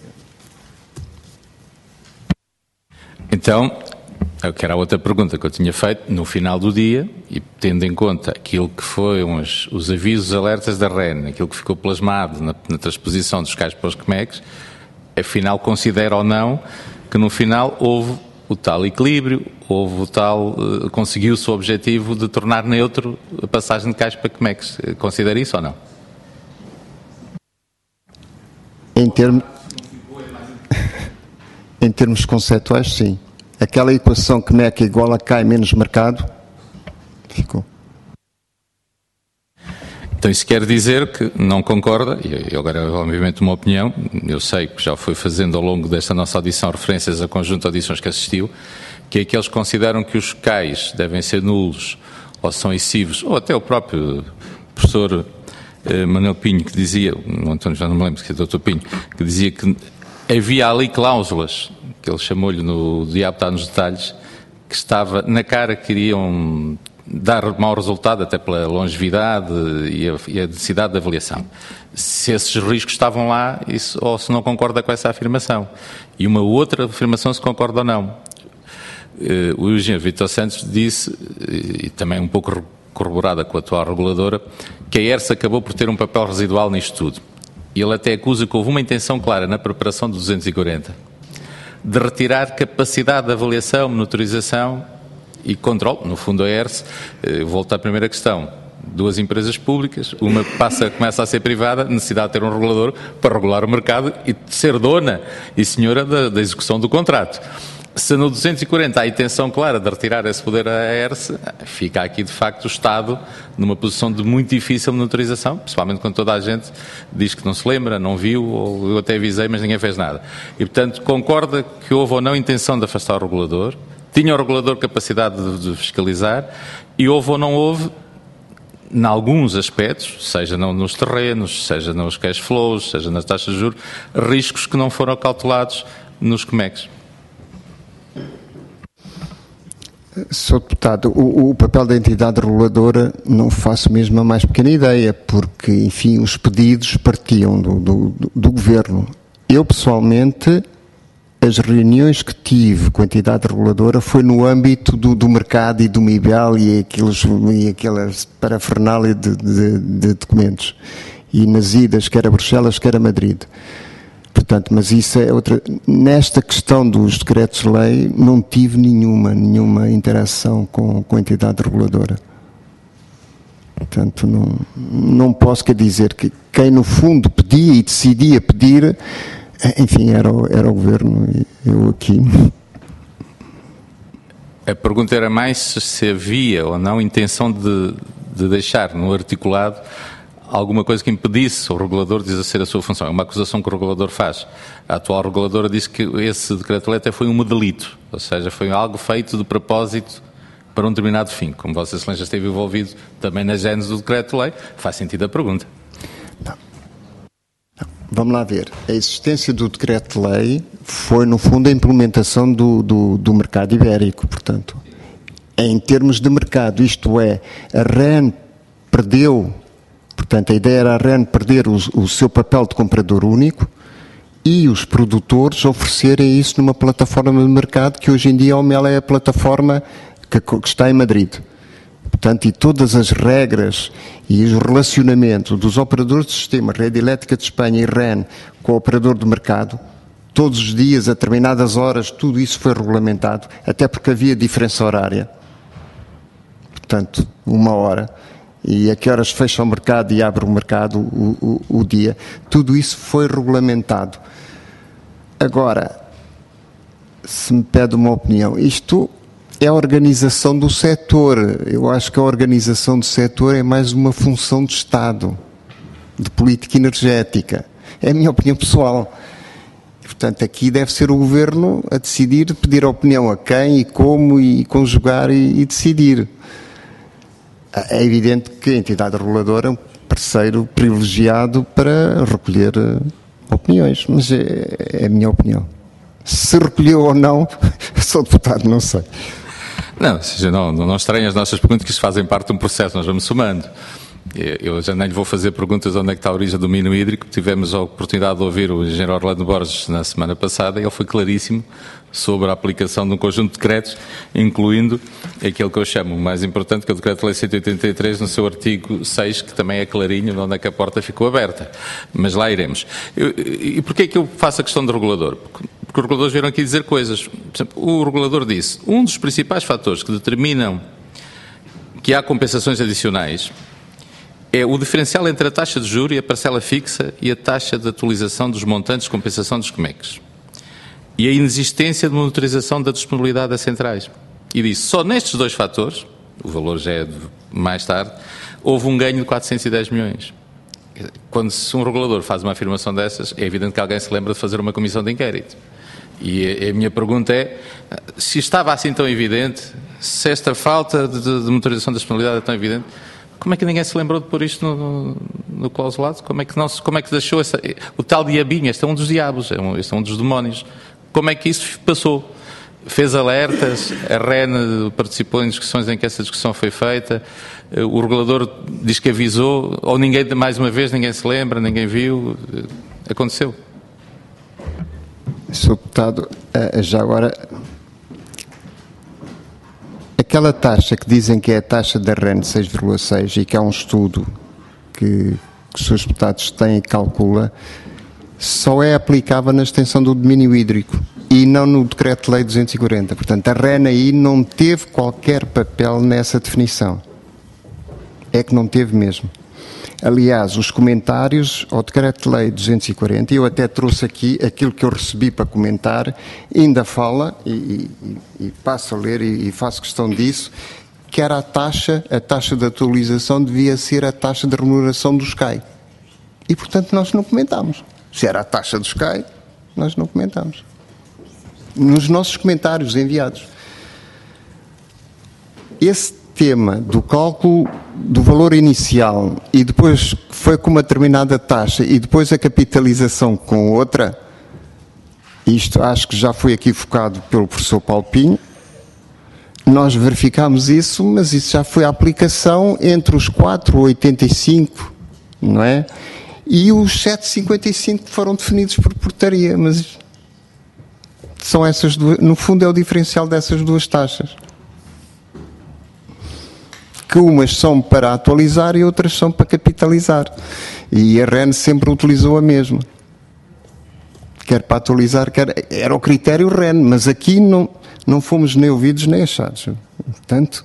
Speaker 9: Então, que era a outra pergunta que eu tinha feito, no final do dia, e tendo em conta aquilo que foram os, os avisos, alertas da REN, aquilo que ficou plasmado na, na transposição dos C A Is para os C M E Cs, afinal considera ou não que no final houve o tal equilíbrio, houve o tal, uh, conseguiu-se o objetivo de tornar neutro a passagem de C A Is para C M E Cs. Considera isso ou não?
Speaker 2: Em termos... em termos conceituais, sim. Aquela equação que C M E C é igual a C A I menos mercado, ficou.
Speaker 9: Então isso quer dizer que não concorda, e agora é obviamente uma opinião, eu sei que já fui fazendo ao longo desta nossa audição referências a conjunto de audições que assistiu, que é que eles consideram que os C A Is devem ser nulos ou são excessivos, ou até o próprio professor eh, Manuel Pinho que dizia, o António já não me lembro se é o doutor Pinho, que dizia que havia ali cláusulas, que ele chamou-lhe no Diabo está nos detalhes, que estava na cara que iriam dar mau resultado, até pela longevidade e a, e a necessidade de avaliação. Se esses riscos estavam lá, isso, ou se não concorda com essa afirmação. E uma outra afirmação se concorda ou não. Uh, o engenheiro Vítor Santos disse, e também um pouco corroborada com a atual reguladora, que a ERSE acabou por ter um papel residual nisto tudo. E ele até acusa que houve uma intenção clara na preparação do duzentos e quarenta de retirar capacidade de avaliação, monitorização e controle, no fundo a ERSE, volto à primeira questão, duas empresas públicas, uma passa, começa a ser privada, necessidade de ter um regulador para regular o mercado e de ser dona e senhora da, da execução do contrato. Se no duzentos e quarenta há a intenção clara de retirar esse poder à ERSE, fica aqui de facto o Estado numa posição de muito difícil monitorização, principalmente quando toda a gente diz que não se lembra, não viu, ou eu até avisei, mas ninguém fez nada. E portanto concorda que houve ou não intenção de afastar o regulador, tinha o regulador capacidade de, de fiscalizar, e houve ou não houve, em alguns aspectos, seja nos terrenos, seja nos cash flows, seja nas taxas de juros, riscos que não foram acautelados nos C M E Cs.
Speaker 2: senhor Deputado, o, o papel da entidade reguladora não faço mesmo a mais pequena ideia, porque, enfim, os pedidos partiam do, do, do Governo. Eu, pessoalmente, as reuniões que tive com a entidade reguladora foi no âmbito do, do mercado e do M I B E L e, aqueles, e aquela parafernália de, de, de documentos. E nas idas, quer a Bruxelas, quer a Madrid. Portanto, mas isso é outra... Nesta questão dos decretos-lei, não tive nenhuma, nenhuma interação com, com a entidade reguladora. Portanto, não, não posso quer dizer que quem, no fundo, pedia e decidia pedir, enfim, era o, era o Governo e eu aqui...
Speaker 9: A pergunta era mais se havia ou não intenção de, de deixar no articulado alguma coisa que impedisse o regulador de exercer a sua função. É uma acusação que o regulador faz. A atual reguladora disse que esse decreto-lei até foi um delito, ou seja, foi algo feito de propósito para um determinado fim. Como Vossa Excelência esteve envolvido também na gênese do decreto-lei, faz sentido a pergunta.
Speaker 2: Não. Não. Vamos lá ver. A existência do decreto-lei foi, no fundo, a implementação do, do, do mercado ibérico, portanto. Em termos de mercado, isto é, a REN perdeu... Portanto, a ideia era a REN perder o, o seu papel de comprador único e os produtores oferecerem isso numa plataforma de mercado que hoje em dia a OMEL é a plataforma que, que está em Madrid. Portanto, e todas as regras e o relacionamento dos operadores de sistema, Rede Elétrica de Espanha e REN, com o operador de mercado, todos os dias, a determinadas horas, tudo isso foi regulamentado, até porque havia diferença horária. portanto, uma hora, e a que horas fecha o mercado e abre o mercado o, o, o dia. Tudo isso foi regulamentado. Agora, se me pede uma opinião, isto é a organização do setor. Eu acho que a organização do setor é mais uma função de Estado, de política energética. É a minha opinião pessoal. Portanto, aqui deve ser o Governo a decidir, pedir a opinião a quem e como, e conjugar e, e decidir. É evidente que a entidade reguladora é um parceiro privilegiado para recolher opiniões, mas é, é a minha opinião. Se recolheu ou não, sou deputado, não sei.
Speaker 9: Não, seja, não, não estranhem as nossas perguntas, que isto fazem parte de um processo, nós vamos somando. Eu já nem lhe vou fazer perguntas onde é que está a origem do domínio hídrico. Tivemos a oportunidade de ouvir o engenheiro Orlando Borges na semana passada e ele foi claríssimo sobre a aplicação de um conjunto de decretos, incluindo aquele que eu chamo o mais importante, que é o Decreto-Lei cento e oitenta e três, no seu artigo seis, que também é clarinho de onde é que a porta ficou aberta. Mas lá iremos. Eu, e porquê é que eu faço a questão do regulador? Porque, porque os reguladores vieram aqui dizer coisas. Por exemplo, o regulador disse, um dos principais fatores que determinam que há compensações adicionais é o diferencial entre a taxa de juros e a parcela fixa e a taxa de atualização dos montantes de compensação dos C M E Cs. E a inexistência de monitorização da disponibilidade das centrais. E disse, só nestes dois fatores, o valor já é de mais tarde, houve um ganho de quatrocentos e dez milhões. Quando se um regulador faz uma afirmação dessas, é evidente que alguém se lembra de fazer uma comissão de inquérito. E a minha pergunta é, se estava assim tão evidente, se esta falta de, de monitorização da disponibilidade é tão evidente, como é que ninguém se lembrou de pôr isto no, no, no clausulado? Como é que, não, como é que deixou essa, o tal diabinho? Este é um dos diabos, é um, este é um dos demónios. Como é que isso passou? Fez alertas, a R E N participou em discussões em que essa discussão foi feita, o regulador diz que avisou, ou ninguém, mais uma vez, ninguém se lembra, ninguém viu, aconteceu.
Speaker 2: senhor Deputado, já agora, aquela taxa que dizem que é a taxa da R E N de seis vírgula seis e que há um estudo que, que os senhores deputados têm e calcula, só é aplicável na extensão do domínio hídrico e não no Decreto-Lei duzentos e quarenta. Portanto, a R E N aí não teve qualquer papel nessa definição. É que não teve mesmo. Aliás, os comentários ao Decreto-Lei duzentos e quarenta, e eu até trouxe aqui aquilo que eu recebi para comentar, ainda fala, e, e, e passo a ler e, e faço questão disso, que era a taxa, a taxa de atualização devia ser a taxa de remuneração do S C A I. E, portanto, nós não comentámos. Se era a taxa do S C A I, nós não comentámos. Nos nossos comentários enviados. Esse tema do cálculo do valor inicial e depois foi com uma determinada taxa e depois a capitalização com outra, isto acho que já foi aqui focado pelo professor Paulo Pinho, nós verificámos isso, mas isso já foi a aplicação entre os quatro vírgula oitenta e cinco, não é? E os sete vírgula cinquenta e cinco que foram definidos por portaria, mas são essas duas, no fundo é o diferencial dessas duas taxas. Que umas são para atualizar e outras são para capitalizar. E a R E N sempre utilizou a mesma. Quer para atualizar, quer... Era o critério R E N, mas aqui não, não fomos nem ouvidos nem achados. Portanto...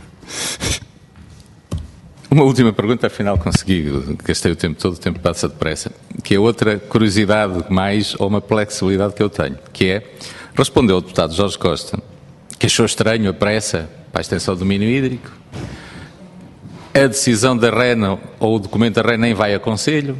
Speaker 9: Uma última pergunta, afinal consegui, gastei o tempo todo, o tempo passa depressa, que é outra curiosidade mais, ou uma flexibilidade que eu tenho, que é, respondeu o deputado Jorge Costa, que achou estranho a pressa para a extensão do domínio hídrico, a decisão da R E N, ou o documento da R E N nem vai a Conselho,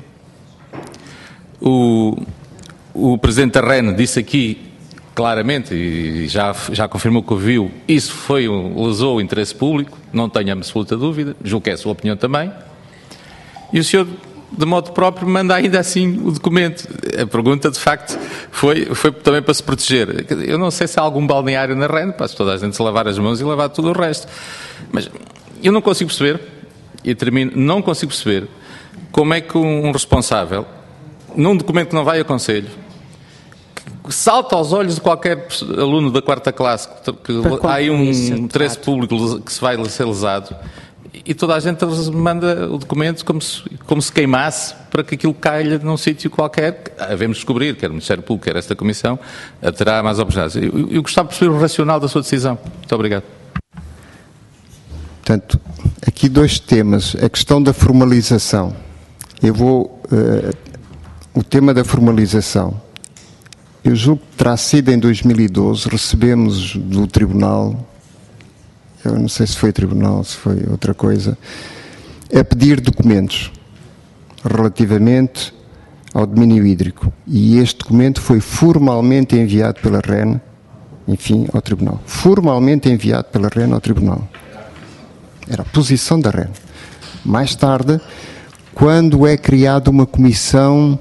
Speaker 9: o, o Presidente da R E N disse aqui claramente, e já, já confirmou que ouviu, isso foi, lesou o interesse público, não tenho absoluta dúvida, julgo que é a sua opinião também, e o senhor, de modo próprio, manda ainda assim o documento. A pergunta, de facto, foi, foi também para se proteger. Eu não sei se há algum balneário na R E N, para toda a gente se lavar as mãos e lavar tudo o resto, mas eu não consigo perceber, e termino, não consigo perceber como é que um responsável, num documento que não vai a Conselho, salta aos olhos de qualquer aluno da quarta classe que há aí um interesse público que se vai ser lesado e toda a gente manda o documento como se, como se queimasse para que aquilo caia num sítio qualquer. Havemos descobrir, quer o Ministério Público, quer esta Comissão, terá mais oportunidades. Eu, eu gostava de perceber o racional da sua decisão. Muito obrigado.
Speaker 2: Portanto, aqui dois temas. A questão da formalização. Eu vou... Uh, o tema da formalização. Eu julgo que terá sido em dois mil e doze, recebemos do Tribunal, eu não sei se foi Tribunal, se foi outra coisa, a pedir documentos relativamente ao domínio hídrico. E este documento foi formalmente enviado pela R E N, enfim, ao Tribunal. Formalmente enviado pela R E N ao Tribunal. Era a posição da R E N. Mais tarde, quando é criada uma comissão,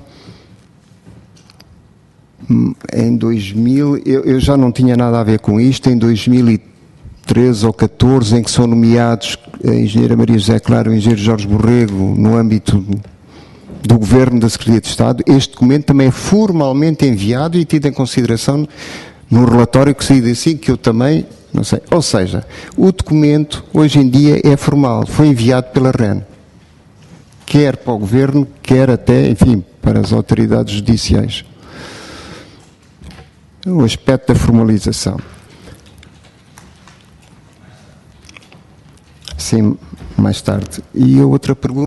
Speaker 2: em dois mil, eu, eu já não tinha nada a ver com isto, em dois mil e treze ou catorze, em que são nomeados a engenheira Maria José Claro e o engenheiro Jorge Borrego no âmbito do, do Governo da Secretaria de Estado, este documento também é formalmente enviado e tido em consideração no relatório que saiu assim, que eu também, não sei. Ou seja, o documento hoje em dia é formal, foi enviado pela R E N, quer para o Governo, quer até, enfim, para as autoridades judiciais. O aspecto da formalização. Sim, mais tarde. E a outra pergunta?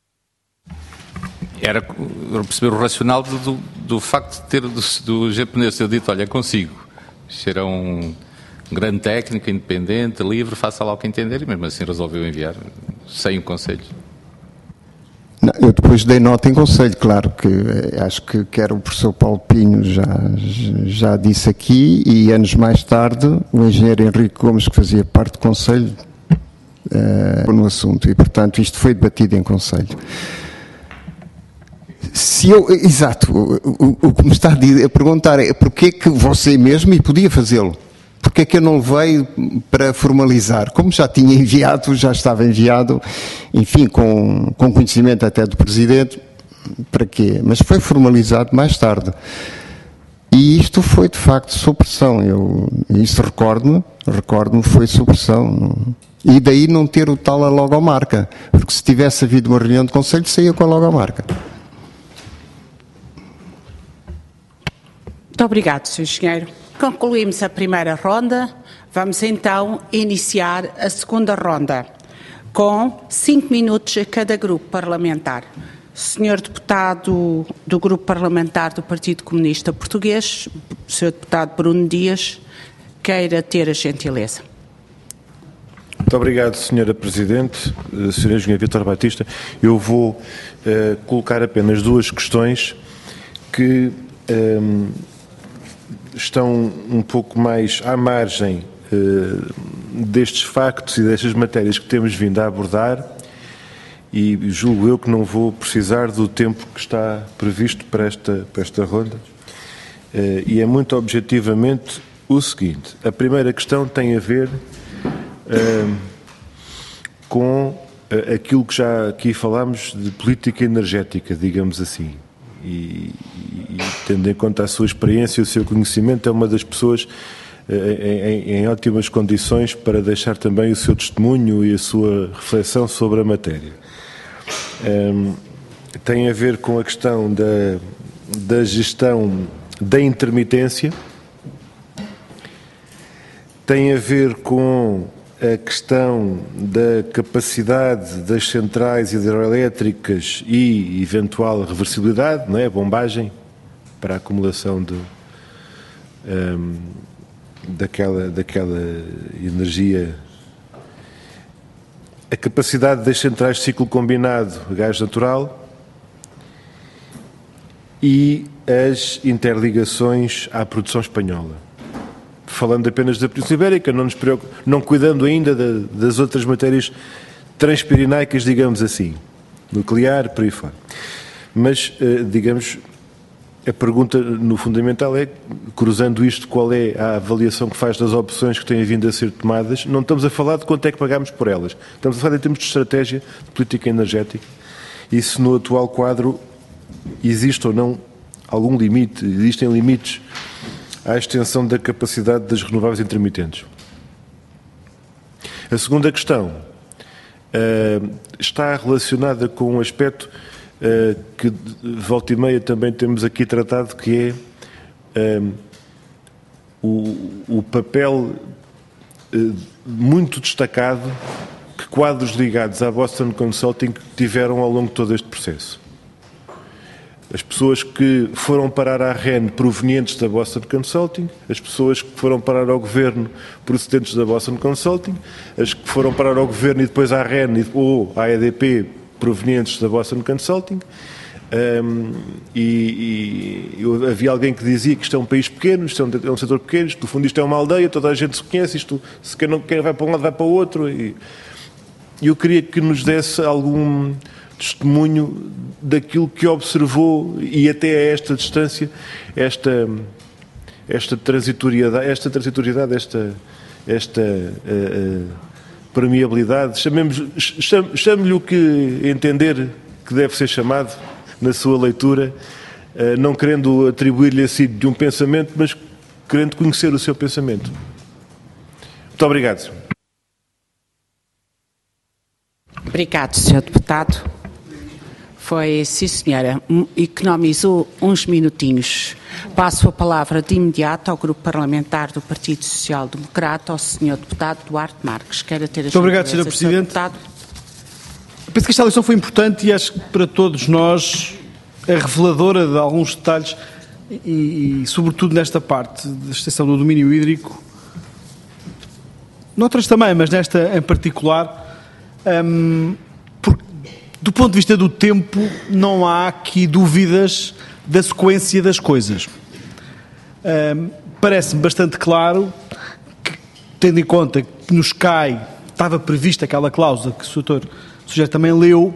Speaker 9: Era perceber o racional do, do, do facto de ter do, do japonês ter dito, olha, consigo. Isto era um grande técnico, independente, livre, faça lá o que entender, e mesmo assim resolveu enviar, sem o conselho.
Speaker 2: Não, eu depois dei nota em conselho, claro que acho que quer o professor Paulo Pinho já, já disse aqui, e anos mais tarde o engenheiro Henrique Gomes, que fazia parte do conselho, uh, no assunto, e portanto isto foi debatido em conselho. Se eu, exato, o, o, o que me está a perguntar é porquê que você mesmo, e podia fazê-lo, porque é que eu não veio para formalizar? Como já tinha enviado, já estava enviado, enfim, com, com conhecimento até do Presidente, para quê? Mas foi formalizado mais tarde. E isto foi, de facto, sob pressão. Eu, isso recordo-me, recordo-me, foi sob pressão. E daí não ter o tal a logomarca, porque se tivesse havido uma reunião de conselho, saía com a logomarca.
Speaker 1: Muito obrigado, senhor Engenheiro. Concluímos a primeira ronda, vamos então iniciar a segunda ronda, com cinco minutos a cada grupo parlamentar. Senhor Deputado do Grupo Parlamentar do Partido Comunista Português, senhor Deputado Bruno Dias, queira ter a gentileza.
Speaker 3: Muito obrigado, senhora Presidente, senhor Engenheiro Vítor Batista. Eu vou uh, colocar apenas duas questões que... Um, estão um pouco mais à margem uh, destes factos e destas matérias que temos vindo a abordar, e julgo eu que não vou precisar do tempo que está previsto para esta, para esta ronda. Uh, e é muito objetivamente o seguinte: a primeira questão tem a ver uh, com uh, aquilo que já aqui falámos de política energética, digamos assim. E, e, tendo em conta a sua experiência e o seu conhecimento, é uma das pessoas eh, em, em ótimas condições para deixar também o seu testemunho e a sua reflexão sobre a matéria. Um, tem a ver com a questão da, da gestão da intermitência, tem a ver com a questão da capacidade das centrais hidroelétricas e eventual reversibilidade, não é? Bombagem para a acumulação de, um, daquela, daquela energia. A capacidade das centrais de ciclo combinado a gás natural e as interligações à produção espanhola. Falando apenas da Península Ibérica, não, nos preocup... não cuidando ainda de, das outras matérias transpirinaicas, digamos assim, nuclear, por aí fora. Mas, digamos, a pergunta no fundamental é, cruzando isto, qual é a avaliação que faz das opções que têm vindo a ser tomadas? Não estamos a falar de quanto é que pagamos por elas, estamos a falar em termos de estratégia de política energética, e se no atual quadro existe ou não algum limite, existem limites à extensão da capacidade das renováveis intermitentes. A segunda questão uh, está relacionada com um aspecto uh, que volta e meia também temos aqui tratado, que é uh, o, o papel uh, muito destacado que quadros ligados à Boston Consulting tiveram ao longo de todo este processo. As pessoas que foram parar à R E N provenientes da Boston Consulting, as pessoas que foram parar ao Governo procedentes da Boston Consulting, as que foram parar ao Governo e depois à R E N ou à E D P provenientes da Boston Consulting. Um, e, e havia alguém que dizia que isto é um país pequeno, isto é um, é um setor pequeno, isto, no fundo isto é uma aldeia, toda a gente se conhece, isto, se quem não quer vai para um lado vai para o outro. E eu queria que nos desse algum testemunho daquilo que observou e até a esta distância, esta, esta transitoriedade, esta, transitoriedade, esta, esta uh, uh, permeabilidade, chamemos, chame, chame-lhe o que entender que deve ser chamado na sua leitura, uh, não querendo atribuir-lhe a si de um pensamento, mas querendo conhecer o seu pensamento. Muito obrigado.
Speaker 1: Obrigado, senhor Deputado. Foi, sim senhora, economizou uns minutinhos. Passo a palavra de imediato ao Grupo Parlamentar do Partido Social Democrata, ao senhor Deputado Duarte Marques. Quero ter a
Speaker 4: Muito obrigado, senhor Presidente. Deputado. Penso que esta eleição foi importante e acho que para todos nós é reveladora de alguns detalhes e, e sobretudo nesta parte da extensão do domínio hídrico, noutras também, mas nesta em particular, hum, porque do ponto de vista do tempo não há aqui dúvidas da sequência das coisas. Hum, parece-me bastante claro que, tendo em conta que nos cai, estava prevista aquela cláusula que o doutor O sujeito também leu,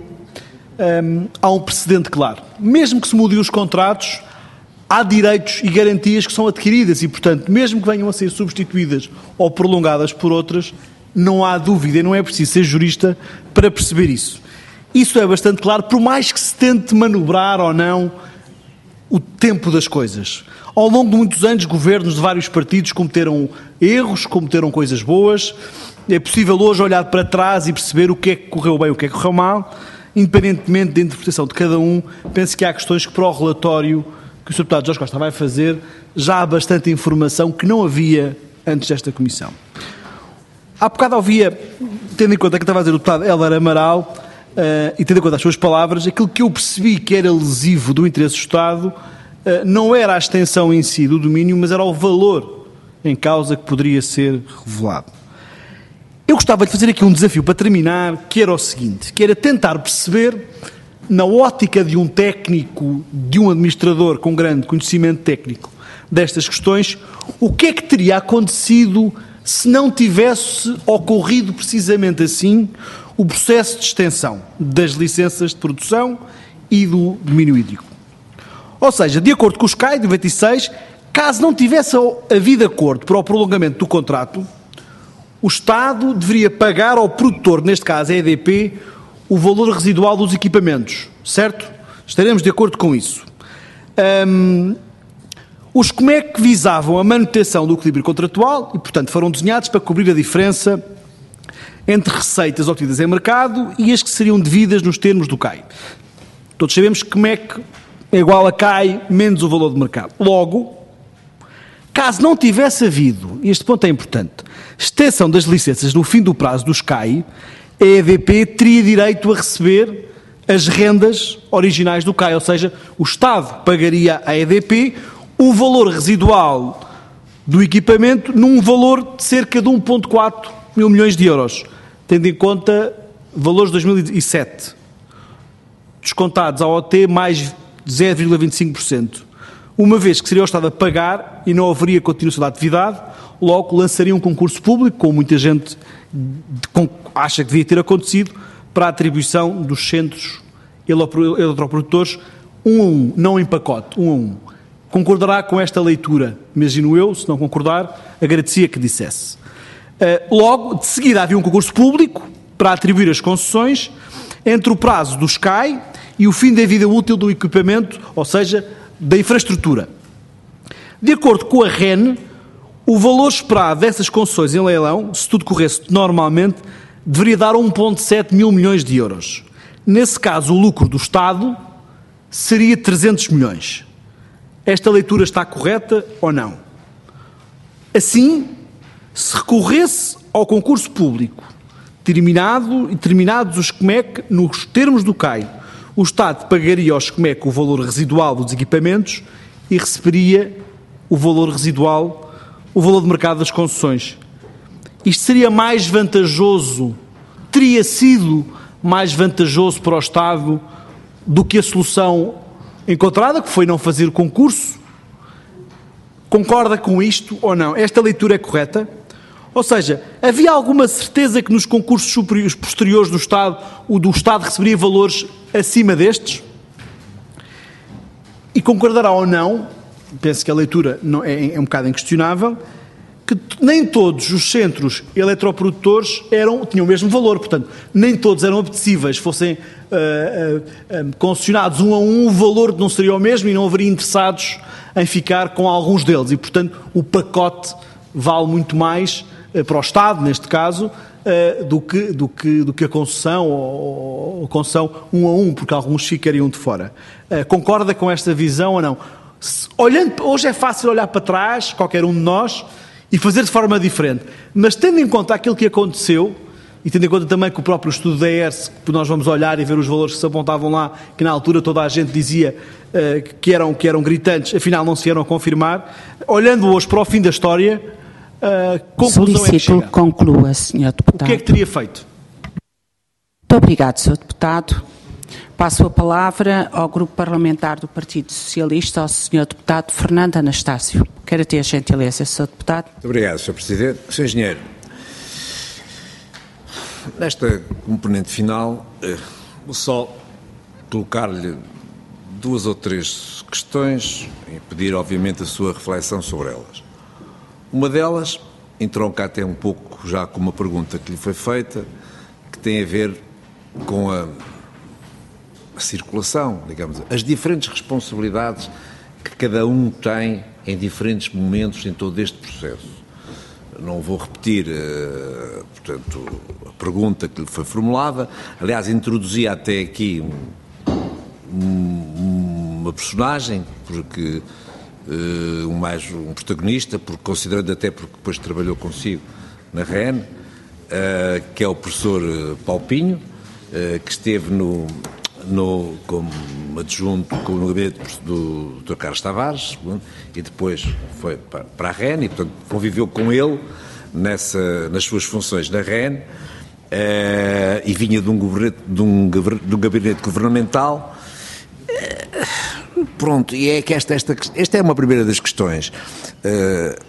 Speaker 4: um, há um precedente claro. Mesmo que se mudem os contratos, há direitos e garantias que são adquiridas e, portanto, mesmo que venham a ser substituídas ou prolongadas por outras, não há dúvida e não é preciso ser jurista para perceber isso. Isso é bastante claro, por mais que se tente manobrar ou não o tempo das coisas. Ao longo de muitos anos, governos de vários partidos cometeram erros, cometeram coisas boas. É possível hoje olhar para trás e perceber o que é que correu bem e o que é que correu mal, independentemente da interpretação de cada um. Penso que há questões que, para o relatório que o senhor Deputado Jorge Costa vai fazer, já há bastante informação que não havia antes desta comissão. Há bocado havia, tendo em conta que estava a dizer o Deputado Hélder Amaral, uh, e tendo em conta as suas palavras, aquilo que eu percebi que era lesivo do interesse do Estado uh, não era a extensão em si do domínio, mas era o valor em causa que poderia ser revelado. Eu gostava de fazer aqui um desafio para terminar, que era o seguinte, que era tentar perceber, na ótica de um técnico, de um administrador com grande conhecimento técnico destas questões, o que é que teria acontecido se não tivesse ocorrido precisamente assim o processo de extensão das licenças de produção e do domínio hídrico. Ou seja, de acordo com os C A I de noventa e seis, caso não tivesse havido acordo para o prolongamento do contrato, o Estado deveria pagar ao produtor, neste caso a E D P, o valor residual dos equipamentos, certo? Estaremos de acordo com isso. Um, os C M E C visavam a manutenção do equilíbrio contratual e, portanto, foram desenhados para cobrir a diferença entre receitas obtidas em mercado e as que seriam devidas nos termos do C A I. Todos sabemos que C M E C é igual a C A I menos o valor de mercado. Logo, caso não tivesse havido, e este ponto é importante, extensão das licenças no fim do prazo dos C A I, a E D P teria direito a receber as rendas originais do C A I, ou seja, o Estado pagaria à E D P o valor residual do equipamento num valor de cerca de um vírgula quatro mil milhões de euros, tendo em conta valores de dois mil e sete, descontados à O T mais zero vírgula vinte e cinco por cento. Uma vez que seria o Estado a pagar e não haveria continuação da atividade, logo lançaria um concurso público, como muita gente acha que devia ter acontecido, para a atribuição dos centros eletroprodutores, um a um, não em pacote, um a um. Concordará com esta leitura? Imagino eu, se não concordar, agradecia que dissesse. Logo, de seguida havia um concurso público para atribuir as concessões entre o prazo dos C A I e o fim da vida útil do equipamento, ou seja, da infraestrutura. De acordo com a R E N, o valor esperado dessas concessões em leilão, se tudo corresse normalmente, deveria dar um vírgula sete mil milhões de euros. Nesse caso, o lucro do Estado seria trezentos milhões. Esta leitura está correta ou não? Assim, se recorresse ao concurso público, terminado, terminados os C M E C nos termos do C A I, o Estado pagaria aos C M E C o valor residual dos equipamentos e receberia o valor residual, o valor de mercado das concessões. Isto seria mais vantajoso, teria sido mais vantajoso para o Estado do que a solução encontrada, que foi não fazer o concurso. Concorda com isto ou não? Esta leitura é correta? Ou seja, havia alguma certeza que nos concursos superiores, posteriores do Estado, o do Estado receberia valores acima destes? E concordará ou não, penso que a leitura não é, é um bocado inquestionável, que nem todos os centros eletroprodutores eram, tinham o mesmo valor, portanto, nem todos eram apetecíveis, fossem uh, uh, uh, concessionados um a um, o valor não seria o mesmo e não haveria interessados em ficar com alguns deles. E, portanto, o pacote vale muito mais uh, para o Estado, neste caso, uh, do, que, do, que, do que a concessão ou a concessão um a um, porque alguns ficariam de fora. Uh, concorda com esta visão ou não? Se, olhando, hoje é fácil olhar para trás, qualquer um de nós, e fazer de forma diferente. Mas tendo em conta aquilo que aconteceu, e tendo em conta também que o próprio estudo da E R S, que nós vamos olhar e ver os valores que se apontavam lá, que na altura toda a gente dizia uh, que, eram, que eram gritantes, afinal não se vieram a confirmar, olhando hoje para o fim da história, uh, conclusão é que chega.
Speaker 1: Solicito que conclua, senhor Deputado.
Speaker 4: O que é que teria feito?
Speaker 1: Muito obrigado, senhor Deputado. Passo a palavra ao Grupo Parlamentar do Partido Socialista, ao senhor Deputado Fernando Anastácio. Quero ter a gentileza, senhor Deputado.
Speaker 6: Muito obrigado, senhor Presidente. senhor Engenheiro, nesta componente final, vou só colocar-lhe duas ou três questões e pedir, obviamente, a sua reflexão sobre elas. Uma delas entronca até um pouco já com uma pergunta que lhe foi feita, que tem a ver com a a circulação, digamos, as diferentes responsabilidades que cada um tem em diferentes momentos em todo este processo. Não vou repetir, uh, portanto, a pergunta que lhe foi formulada. Aliás, introduzi até aqui um, um, uma personagem, porque uh, um mais um protagonista, porque considerando até porque depois trabalhou consigo na R E N, uh, que é o professor Paulo Pinho, uh, que esteve no No, como adjunto no gabinete do doutor Carlos Tavares e depois foi para, para a R E N e, portanto, conviveu com ele nessa, nas suas funções na R E N eh, e vinha de um, de, um, de um gabinete governamental. Eh, pronto, e é que esta, esta, esta é uma primeira das questões. Eh,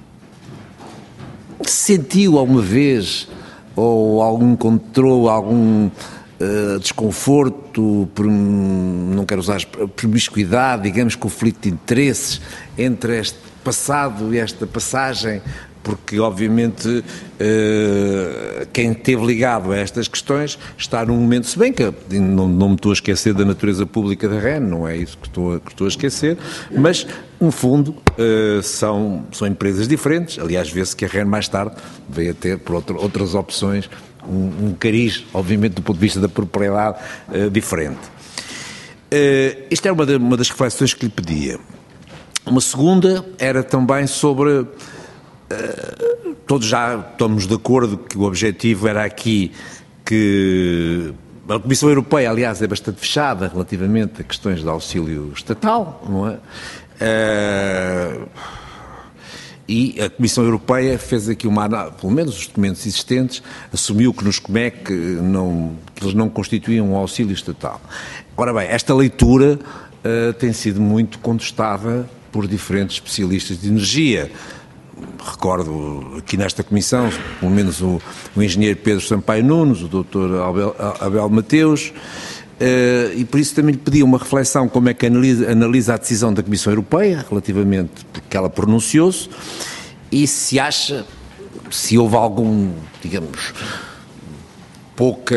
Speaker 6: sentiu alguma vez ou algum encontrou algum Uh, desconforto, por, não quero usar promiscuidade, digamos, conflito de interesses entre este passado e esta passagem, porque obviamente uh, quem esteve ligado a estas questões está num momento, se bem que não, não me estou a esquecer da natureza pública da R E N, não é isso que estou a, que estou a esquecer, mas no fundo uh, são, são empresas diferentes. Aliás, vê-se que a R E N mais tarde veio a ter por outra, outras opções um, um cariz, obviamente do ponto de vista da propriedade, uh, diferente. Uh, isto é uma, de, uma das reflexões que lhe pedia. Uma segunda era também sobre, uh, todos já estamos de acordo que o objetivo era aqui que a Comissão Europeia, aliás, é bastante fechada relativamente a questões de auxílio estatal, não é? Uh, e a Comissão Europeia fez aqui uma análise, pelo menos os documentos existentes, assumiu que nos C M E C não, que eles não constituíam um auxílio estatal. Ora bem, esta leitura uh, tem sido muito contestada por diferentes especialistas de energia. Recordo aqui nesta comissão, pelo menos o, o engenheiro Pedro Sampaio Nunes, o doutor Abel, Abel Mateus, uh, e por isso também lhe pedi uma reflexão como é que analisa, analisa a decisão da Comissão Europeia, relativamente, porque ela pronunciou-se, e se acha, se houve algum, digamos, pouca,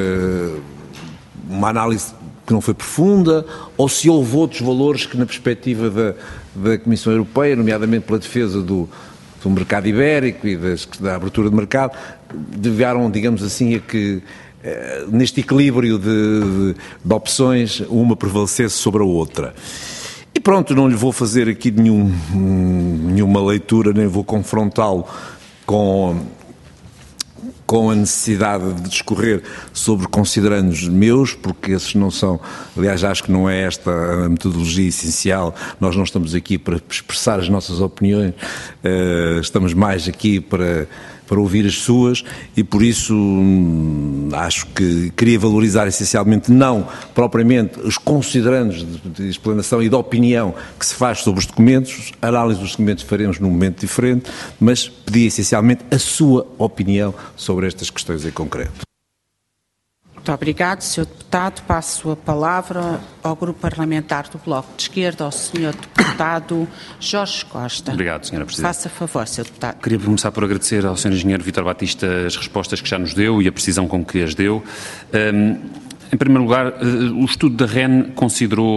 Speaker 6: uma análise que não foi profunda, ou se houve outros valores que na perspectiva da, da Comissão Europeia, nomeadamente pela defesa do, do mercado ibérico e das, da abertura de mercado, deveram, digamos assim, a que eh, neste equilíbrio de, de, de opções uma prevalecesse sobre a outra. E pronto, não lhe vou fazer aqui nenhum, nenhuma leitura, nem vou confrontá-lo com com a necessidade de discorrer sobre considerandos meus, porque esses não são, aliás, acho que não é esta a metodologia essencial, nós não estamos aqui para expressar as nossas opiniões, estamos mais aqui para, para ouvir as suas, e por isso acho que queria valorizar essencialmente não propriamente os considerandos de, de explanação e de opinião que se faz sobre os documentos, a análise dos documentos faremos num momento diferente, mas pedia essencialmente a sua opinião sobre estas questões em concreto.
Speaker 1: Muito obrigado, senhor Deputado. Passo a palavra ao Grupo Parlamentar do Bloco de Esquerda, ao senhor Deputado Jorge Costa.
Speaker 8: Obrigado, senhora Presidente.
Speaker 1: Faça favor, senhor Deputado.
Speaker 8: Queria começar por agradecer ao senhor Engenheiro Vítor Batista as respostas que já nos deu e a precisão com que as deu. Um, em primeiro lugar, uh, o estudo da R E N considerou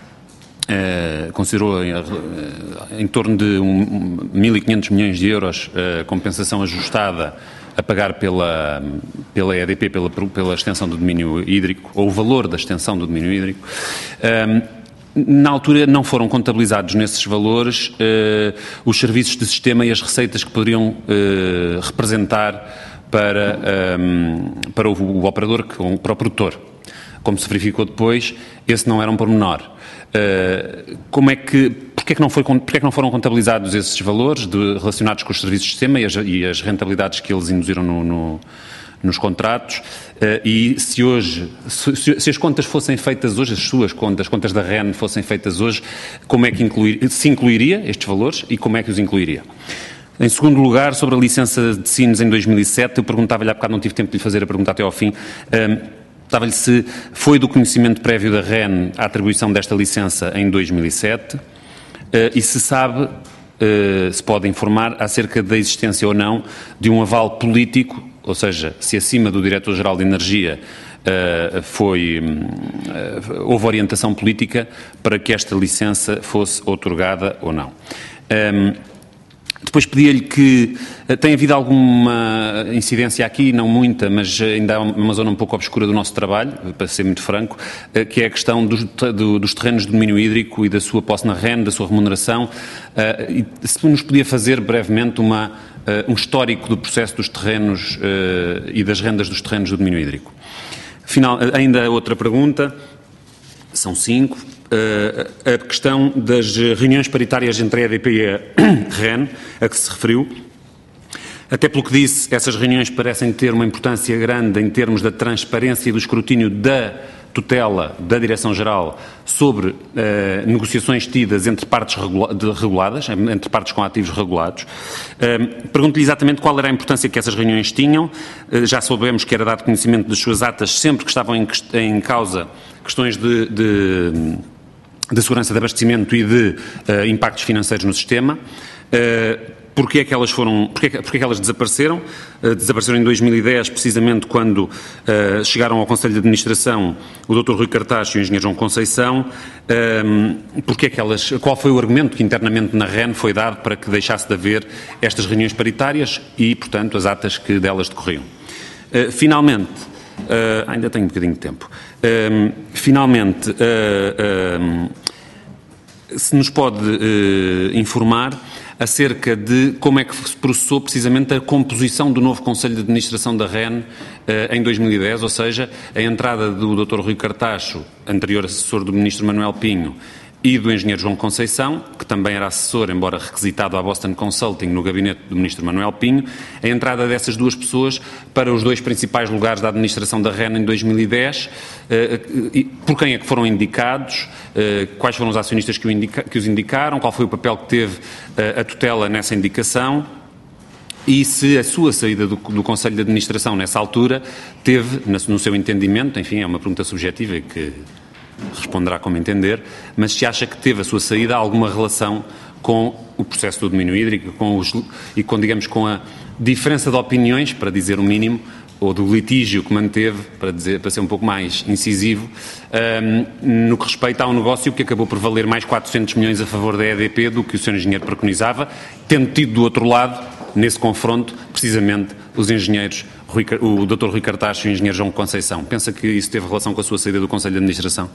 Speaker 8: Uh, considerou em, uh, em torno de um, mil e quinhentos milhões de euros a uh, compensação ajustada a pagar pela, pela E D P, pela, pela extensão do domínio hídrico, ou o valor da extensão do domínio hídrico. Um, na altura não foram contabilizados nesses valores uh, os serviços de sistema e as receitas que poderiam uh, representar para, um, para o, o operador, para o produtor. Como se verificou depois, esse não era um pormenor. Uh, como é que, porque é que, não foi, porque é que não foram contabilizados esses valores de, relacionados com os serviços de sistema e as, e as rentabilidades que eles induziram no, no, nos contratos? Uh, e se hoje, se, se as contas fossem feitas hoje, as suas contas, as contas da R E N fossem feitas hoje, como é que incluir, se incluiria estes valores e como é que os incluiria? Em segundo lugar, sobre a licença de Sines em dois mil e sete, eu perguntava-lhe há bocado, não tive tempo de lhe fazer a pergunta até ao fim, um, Estava-lhe se foi do conhecimento prévio da R E N a atribuição desta licença em dois mil e sete uh, e se sabe, uh, se pode informar acerca da existência ou não de um aval político, ou seja, se acima do Diretor-Geral de Energia uh, foi, uh, houve orientação política para que esta licença fosse outorgada ou não. Um, Depois pedia-lhe que uh, tem havido alguma incidência aqui, não muita, mas ainda há uma zona um pouco obscura do nosso trabalho, para ser muito franco, uh, que é a questão dos, do, dos terrenos de domínio hídrico e da sua posse na R E N, da sua remuneração. Uh, e se nos podia fazer brevemente uma, uh, um histórico do processo dos terrenos uh, e das rendas dos terrenos do domínio hídrico. Final, ainda outra pergunta, são cinco. Uh, a questão das reuniões paritárias entre a E D P e a R E N, a que se referiu. Até pelo que disse, essas reuniões parecem ter uma importância grande em termos da transparência e do escrutínio da tutela da Direção-Geral sobre uh, negociações tidas entre partes regula- de, reguladas, entre partes com ativos regulados. Uh, Pergunto-lhe exatamente qual era a importância que essas reuniões tinham. Uh, já soubemos que era dado conhecimento das suas atas sempre que estavam em, em causa questões de, de, de segurança de abastecimento e de uh, impactos financeiros no sistema. Uh, Porquê é que elas foram, porquê, porquê é que elas desapareceram? Uh, desapareceram em dois mil e dez, precisamente quando uh, chegaram ao Conselho de Administração o doutor Rui Cartacho e o engenheiro João Conceição. Uh, porquê é que elas, qual foi o argumento que internamente na R E N foi dado para que deixasse de haver estas reuniões paritárias e, portanto, as atas que delas decorriam? Uh, finalmente, uh, ainda tenho um bocadinho de tempo, uh, finalmente, uh, uh, se nos pode uh, informar acerca de como é que se processou precisamente a composição do novo Conselho de Administração da R E N eh, em dois mil e dez, ou seja, a entrada do doutor Rui Cartacho, anterior assessor do Ministro Manuel Pinho, e do engenheiro João Conceição, que também era assessor, embora requisitado à Boston Consulting no gabinete do Ministro Manuel Pinho, a entrada dessas duas pessoas para os dois principais lugares da administração da R E N em dois mil e dez, eh, por quem é que foram indicados, eh, quais foram os acionistas que, o indica, que os indicaram, qual foi o papel que teve eh, a tutela nessa indicação e se a sua saída do, do Conselho de Administração nessa altura teve, no seu entendimento, enfim, é uma pergunta subjetiva e que responderá como entender, mas se acha que teve a sua saída alguma relação com o processo do domínio hídrico com os, e com, digamos, com a diferença de opiniões, para dizer o mínimo, ou do litígio que manteve, para, dizer, para ser um pouco mais incisivo, um, no que respeita a um negócio que acabou por valer mais quatrocentos milhões a favor da E D P do que o senhor Engenheiro preconizava, tendo tido do outro lado, nesse confronto, precisamente os engenheiros, o doutor Rui Cartacho e o engenheiro João Conceição. Pensa que isso teve relação com a sua saída do Conselho de Administração?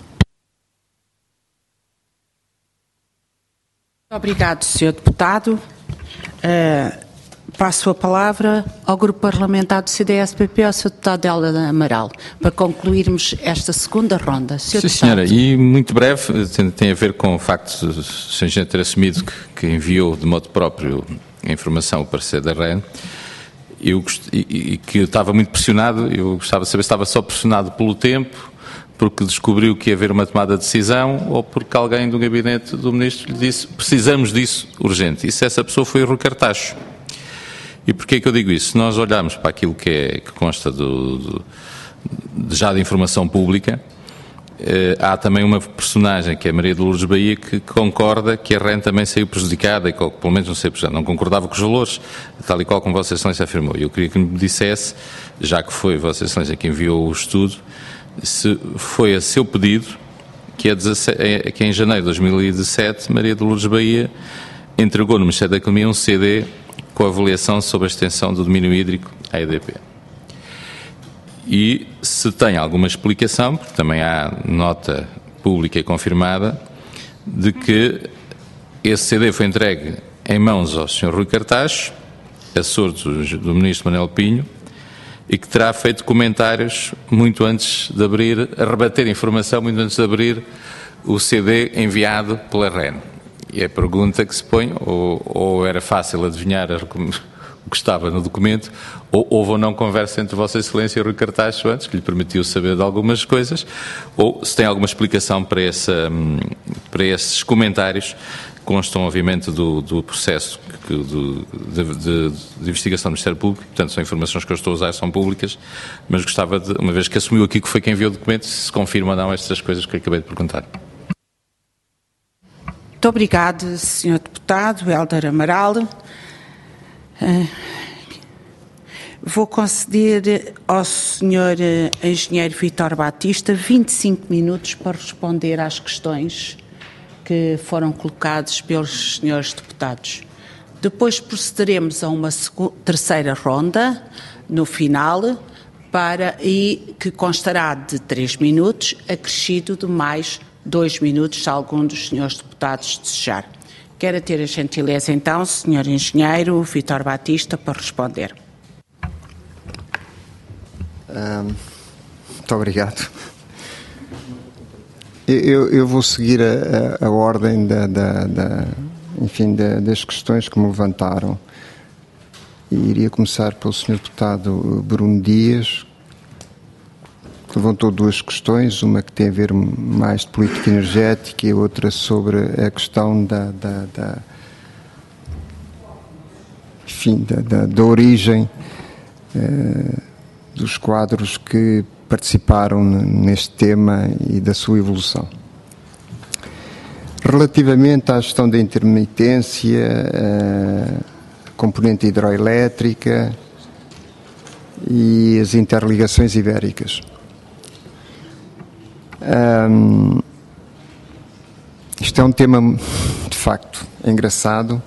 Speaker 1: Obrigado, senhor Deputado. Uh, Passo a palavra ao Grupo Parlamentar do C D S P P, ao senhor Deputado Hélder Amaral, para concluirmos esta segunda ronda. senhor
Speaker 9: Sim, senhora, e muito breve, tem, tem a ver com o facto de o senhor Engenheiro ter assumido que, que enviou de modo próprio a informação, o parecer da R E N, eu gost... e, e que eu estava muito pressionado. Eu gostava de saber se estava só pressionado pelo tempo, porque descobriu que ia haver uma tomada de decisão, ou porque alguém do gabinete do Ministro lhe disse precisamos disso urgente. E se essa pessoa foi o Rui Cartacho. E porquê é que eu digo isso? Se nós olharmos para aquilo que, é, que consta do, do, de, já de informação pública, eh, há também uma personagem, que é a Maria de Lourdes Bahia, que concorda que a R E N também saiu prejudicada, e que, ou, pelo menos não saiu prejudicada, não concordava com os valores, tal e qual como Vossa Excelência afirmou. E eu queria que me dissesse, já que foi Vossa Excelência que enviou o estudo, se foi a seu pedido que, a dezessete, que em janeiro de dois mil e dezassete Maria de Lourdes Bahia entregou no Ministério da Economia um C D com a avaliação sobre a extensão do domínio hídrico à E D P. E se tem alguma explicação, porque também há nota pública e confirmada, de que esse C D foi entregue em mãos ao senhor Rui Cartacho, assessor do, do Ministro Manuel Pinho, e que terá feito comentários muito antes de abrir, a rebater informação muito antes de abrir o C D enviado pela R E N. E a pergunta que se põe, ou, ou era fácil adivinhar a, o que estava no documento, ou houve ou não conversa entre Vossa Excelência e o Rui Cartacho antes, que lhe permitiu saber de algumas coisas, ou se tem alguma explicação para, essa, para esses comentários, constam obviamente do, do processo que, do, de, de, de investigação do Ministério Público, portanto são informações que eu estou a usar, são públicas, mas gostava de, uma vez que assumiu aqui que foi quem enviou o documento, se confirma ou não estas coisas que eu acabei de perguntar.
Speaker 1: Muito obrigado, senhor Deputado Hélder Amaral. Uh, vou conceder ao senhor uh, Engenheiro Vítor Batista vinte e cinco minutos para responder às questões que foram colocadas pelos senhores deputados. Depois procederemos a uma terceira ronda, no final, para, e que constará de três minutos, acrescido de mais dois minutos, se algum dos senhores deputados desejar. Quero ter a gentileza, então, senhor Engenheiro Vítor Batista, para responder.
Speaker 2: Um, muito obrigado. Eu, eu vou seguir a, a, a ordem da, da, da, enfim, da, das questões que me levantaram. E iria começar pelo senhor Deputado Bruno Dias, que levantou duas questões, uma que tem a ver mais de política energética e a outra sobre a questão da, da, da, enfim, da, da, da origem eh, dos quadros que participaram neste tema e da sua evolução. Relativamente à gestão da intermitência, a componente hidroelétrica e as interligações ibéricas. Um, isto é um tema, de facto, engraçado,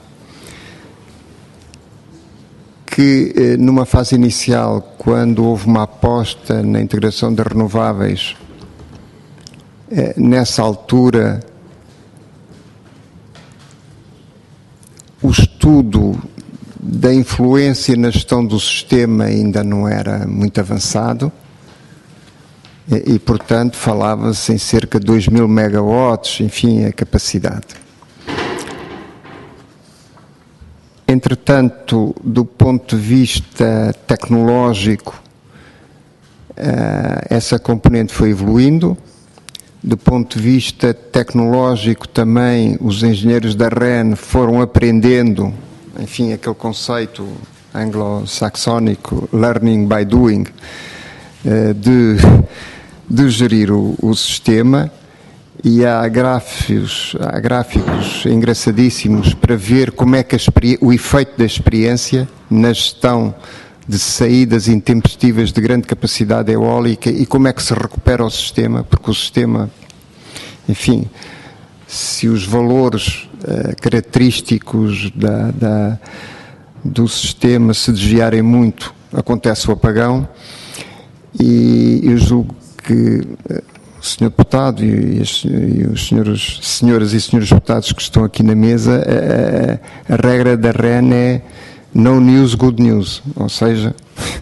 Speaker 2: que numa fase inicial, quando houve uma aposta na integração das renováveis, nessa altura o estudo da influência na gestão do sistema ainda não era muito avançado e, portanto, falava-se em cerca de dois mil megawatts, enfim, a capacidade. Entretanto, do ponto de vista tecnológico, essa componente foi evoluindo. Do ponto de vista tecnológico também, os engenheiros da R E N foram aprendendo, enfim, aquele conceito anglo-saxónico, learning by doing, de, de gerir o, o sistema. E há gráficos, há gráficos engraçadíssimos para ver como é que a, o efeito da experiência na gestão de saídas intempestivas de grande capacidade eólica e como é que se recupera o sistema, porque o sistema, enfim, se os valores uh, característicos da, da, do sistema se desviarem muito, acontece o apagão, e eu julgo que uh, o senhor Deputado e, as, e os senhores, senhoras e senhores deputados que estão aqui na mesa, a, a regra da R E N é no news, good news, ou seja,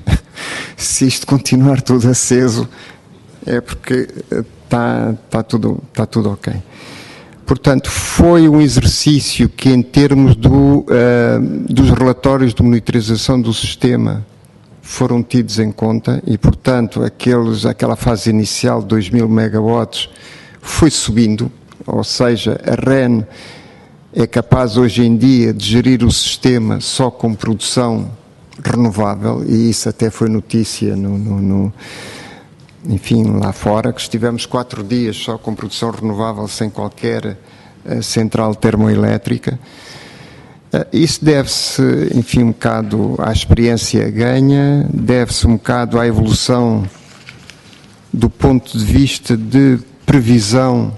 Speaker 2: se isto continuar tudo aceso é porque está, está, tudo, está tudo ok. Portanto, foi um exercício que, em termos do, uh, dos relatórios de monitorização do sistema, foram tidos em conta e, portanto, aqueles, aquela fase inicial de dois mil megawatts foi subindo, ou seja, a REN é capaz hoje em dia de gerir o sistema só com produção renovável, e isso até foi notícia no, no, no enfim, lá fora, que estivemos quatro dias só com produção renovável sem qualquer uh, central termoelétrica. Uh, isso deve-se, enfim, um bocado à experiência ganha, deve-se um bocado à evolução do ponto de vista de previsão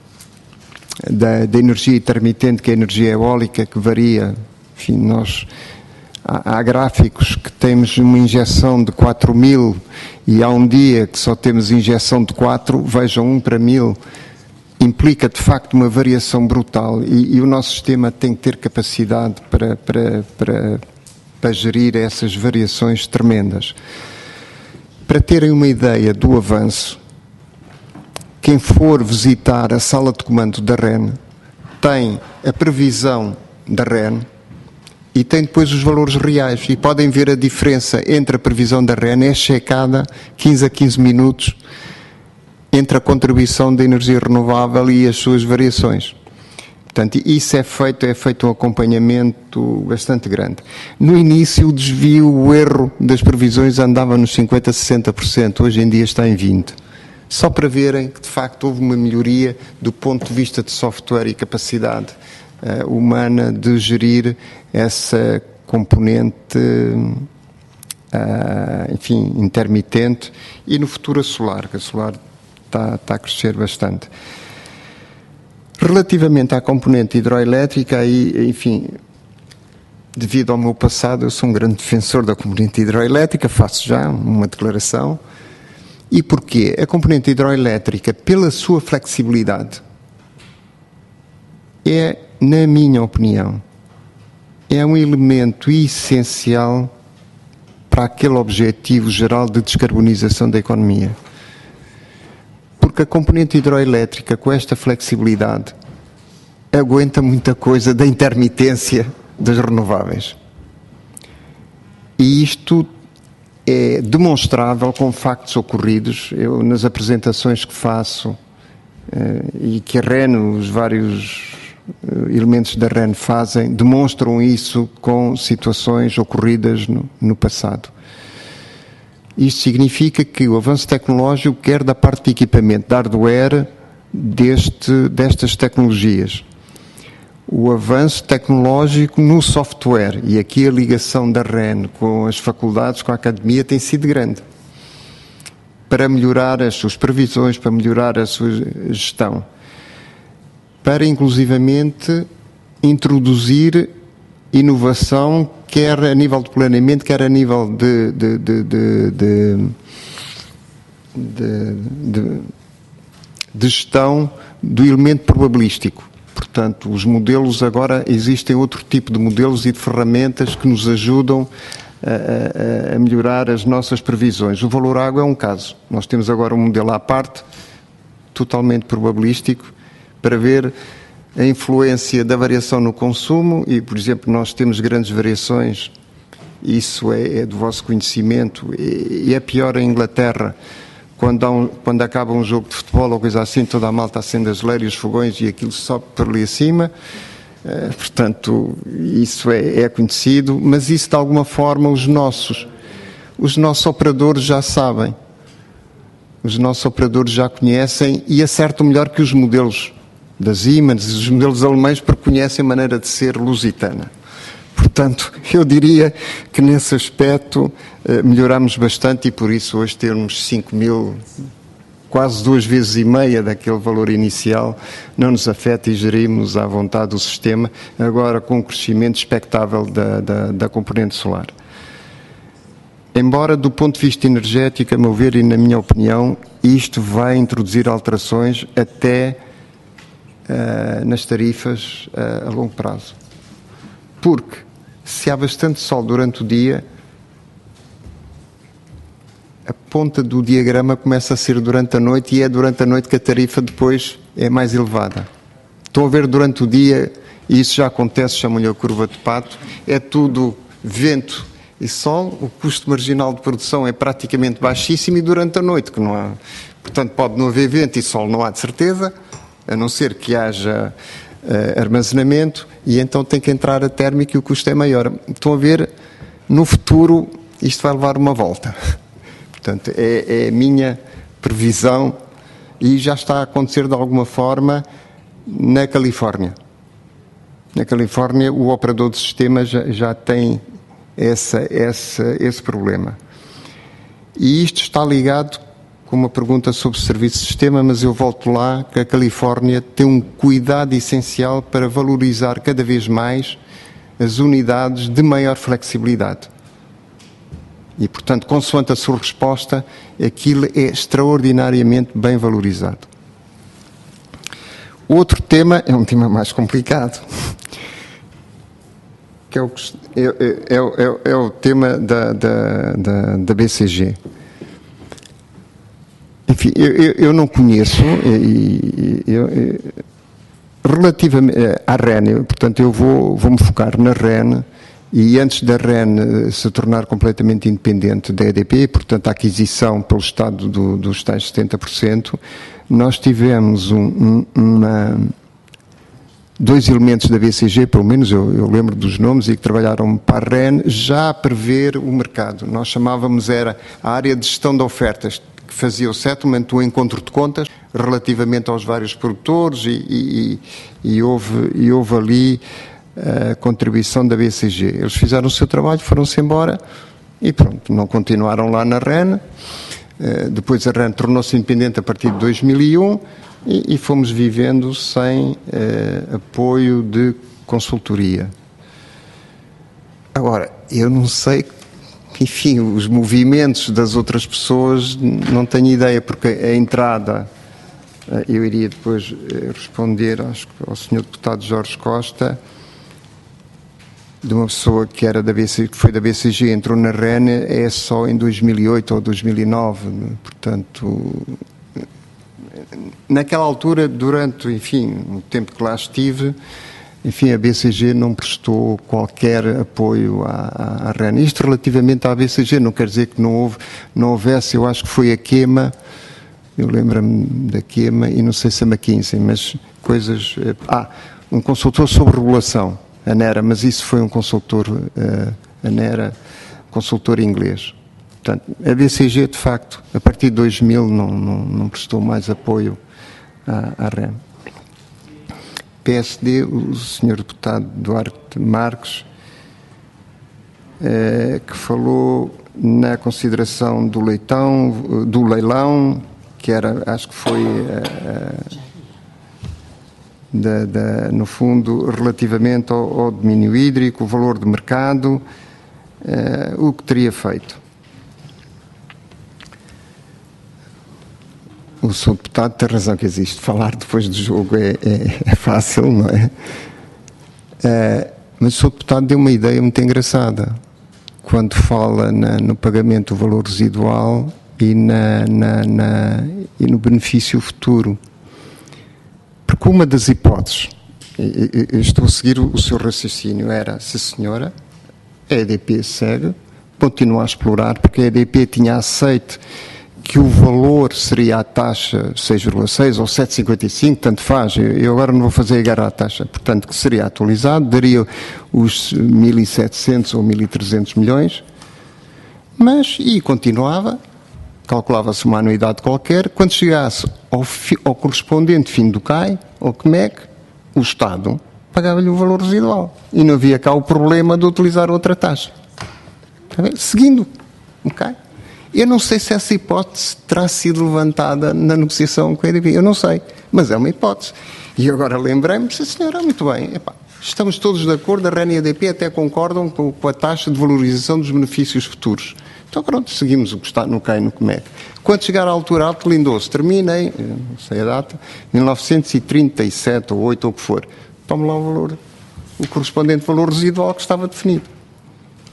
Speaker 2: da, da energia intermitente, que é a energia eólica, que varia. Enfim, nós... Há gráficos que temos uma injeção de quatro mil e há um dia que só temos injeção de quatro, vejam, um para mil, implica de facto uma variação brutal e, e o nosso sistema tem que ter capacidade para, para, para, para gerir essas variações tremendas. Para terem uma ideia do avanço, quem for visitar a sala de comando da REN tem a previsão da REN e tem depois os valores reais. E podem ver a diferença entre a previsão da REN, é checada quinze a quinze minutos entre a contribuição da energia renovável e as suas variações. Portanto, isso é feito, é feito um acompanhamento bastante grande. No início, o desvio, o erro das previsões andava nos cinquenta por cento, sessenta por cento, hoje em dia está em vinte por cento. Só para verem que, de facto, houve uma melhoria do ponto de vista de software e capacidade Uh, humana de gerir essa componente, uh, enfim, intermitente, e no futuro a solar, que a solar está, está a crescer bastante. Relativamente à componente hidroelétrica, aí, enfim, devido ao meu passado, eu sou um grande defensor da componente hidroelétrica, faço já uma declaração. E porquê? A componente hidroelétrica, pela sua flexibilidade, é, na minha opinião, é um elemento essencial para aquele objetivo geral de descarbonização da economia. Porque a componente hidroelétrica, com esta flexibilidade, aguenta muita coisa da intermitência das renováveis. E isto é demonstrável com factos ocorridos. Eu, nas apresentações que faço, eh, e que a REN, os vários elementos da REN fazem, demonstram isso com situações ocorridas no, no passado. Isto significa que o avanço tecnológico, quer da parte de equipamento, de hardware, deste, destas tecnologias, o avanço tecnológico no software, e aqui a ligação da REN com as faculdades, com a academia, tem sido grande, para melhorar as suas previsões, para melhorar a sua gestão, para inclusivamente introduzir inovação, quer a nível de planeamento, quer a nível de, de, de, de, de, de, de, de gestão do elemento probabilístico. Portanto, os modelos agora, existem outro tipo de modelos e de ferramentas que nos ajudam a, a, a melhorar as nossas previsões. O valor água é um caso. Nós temos agora um modelo à parte, totalmente probabilístico, para ver a influência da variação no consumo e, por exemplo, nós temos grandes variações, isso é, é do vosso conhecimento, e, e é pior em Inglaterra, quando, há um, quando acaba um jogo de futebol ou coisa assim, toda a malta acende as geleiras, os fogões e aquilo sobe por ali acima, uh, portanto, isso é, é conhecido, mas isso de alguma forma os nossos, os nossos operadores já sabem, os nossos operadores já conhecem e acertam melhor que os modelos das Siemens, os modelos alemães, porque conhecem a maneira de ser lusitana. Portanto, eu diria que nesse aspecto eh, melhoramos bastante e por isso hoje termos cinco mil, quase duas vezes e meia daquele valor inicial, não nos afeta e gerimos à vontade o sistema, agora com um crescimento expectável da, da, da componente solar. Embora do ponto de vista energético, a meu ver e na minha opinião, isto vai introduzir alterações até Uh, nas tarifas uh, a longo prazo. Porque se há bastante sol durante o dia, a ponta do diagrama começa a ser durante a noite e é durante a noite que a tarifa depois é mais elevada. Estão a ver durante o dia, e isso já acontece, chamam-lhe a curva de pato, é tudo vento e sol, o custo marginal de produção é praticamente baixíssimo e durante a noite, que não há, portanto pode não haver vento e sol, não há de certeza, a não ser que haja uh, armazenamento, e então tem que entrar a térmica e o custo é maior. Estão a ver, no futuro isto vai levar uma volta. Portanto, é, é a minha previsão e já está a acontecer de alguma forma na Califórnia. Na Califórnia, o operador de sistema já, já tem essa, essa, esse problema. E isto está ligado com uma pergunta sobre serviço de sistema, mas eu volto lá, que a Califórnia tem um cuidado essencial para valorizar cada vez mais as unidades de maior flexibilidade. E, portanto, consoante a sua resposta, aquilo é extraordinariamente bem valorizado. Outro tema é um tema mais complicado, que é o, é, é, é, é o tema da, da, da, da B C G. Enfim, eu, eu, eu não conheço, e, eu, eu, relativamente à R E N, portanto, eu vou, vou me focar na R E N. E antes da R E N se tornar completamente independente da E D P, portanto a aquisição pelo Estado do, dos tais setenta por cento, nós tivemos um, um, uma, dois elementos da B C G, pelo menos eu, eu lembro dos nomes, e que trabalharam para a R E N já a prever o mercado. Nós chamávamos, era a área de gestão de ofertas, que fazia o settlement, o encontro de contas, relativamente aos vários produtores, e, e, e, houve, e houve ali a contribuição da B C G. Eles fizeram o seu trabalho, foram-se embora e pronto, não continuaram lá na R E N. Depois a R E N tornou-se independente a partir de dois mil e um e, e fomos vivendo sem eh, apoio de consultoria. Agora, eu não sei, enfim, os movimentos das outras pessoas, não tenho ideia, porque a entrada, eu iria depois responder, acho, ao senhor deputado Jorge Costa, de uma pessoa que era da B C G, que foi da B C G, entrou na R E N, é só em dois mil e oito ou dois mil e nove, portanto, naquela altura, durante, enfim, o tempo que lá estive, enfim, a B C G não prestou qualquer apoio à, à R E N. Isto relativamente à B C G, não quer dizer que não houve, não houvesse, eu acho que foi a Quema, eu lembro-me da Quema, e não sei se a McKinsey, mas coisas, ah, um consultor sobre regulação, a NERA, mas isso foi um consultor, uh, a NERA, consultor inglês. Portanto, a B C G, de facto, a partir de dois mil não, não, não prestou mais apoio à, à R E N. P S D, o senhor deputado Duarte Marques, uh, que falou na consideração do leitão, do leilão, que era, acho que foi... Uh, uh, Da, da, no fundo, relativamente ao, ao domínio hídrico, o valor de mercado, uh, o que teria feito. O senhor deputado tem razão, que existe. Falar depois do jogo é, é, é fácil, não é? Uh, mas o senhor deputado deu uma ideia muito engraçada. Quando fala na, no pagamento do valor residual e, na, na, na, e no benefício futuro. Porque uma das hipóteses, eu estou a seguir o seu raciocínio, era, se a senhora, a E D P segue, continua a explorar, porque a E D P tinha aceito que o valor seria a taxa seis vírgula seis ou sete vírgula cinquenta e cinco, tanto faz, eu agora não vou fazer a guerra à taxa, portanto que seria atualizado, daria os mil e setecentos ou mil e trezentos milhões, mas, e continuava, calculava-se uma anuidade qualquer, quando chegasse ao, fi, ao correspondente fim do C A I, ou C M E C, o Estado pagava-lhe o valor residual. E não havia cá o problema de utilizar outra taxa. Seguindo o C A I. Eu não sei se essa hipótese terá sido levantada na negociação com a E D P, eu não sei, mas é uma hipótese. E agora lembrei-me, sim senhora, muito bem, epá, estamos todos de acordo, a R E N e a E D P até concordam com, com a taxa de valorização dos benefícios futuros. Então pronto, seguimos o que está no C A I e no C M E C. Quando chegar à altura, apelindou-se, terminei, não sei a data, mil novecentos e trinta e sete ou oito ou o que for, tome lá o valor, o correspondente valor residual que estava definido.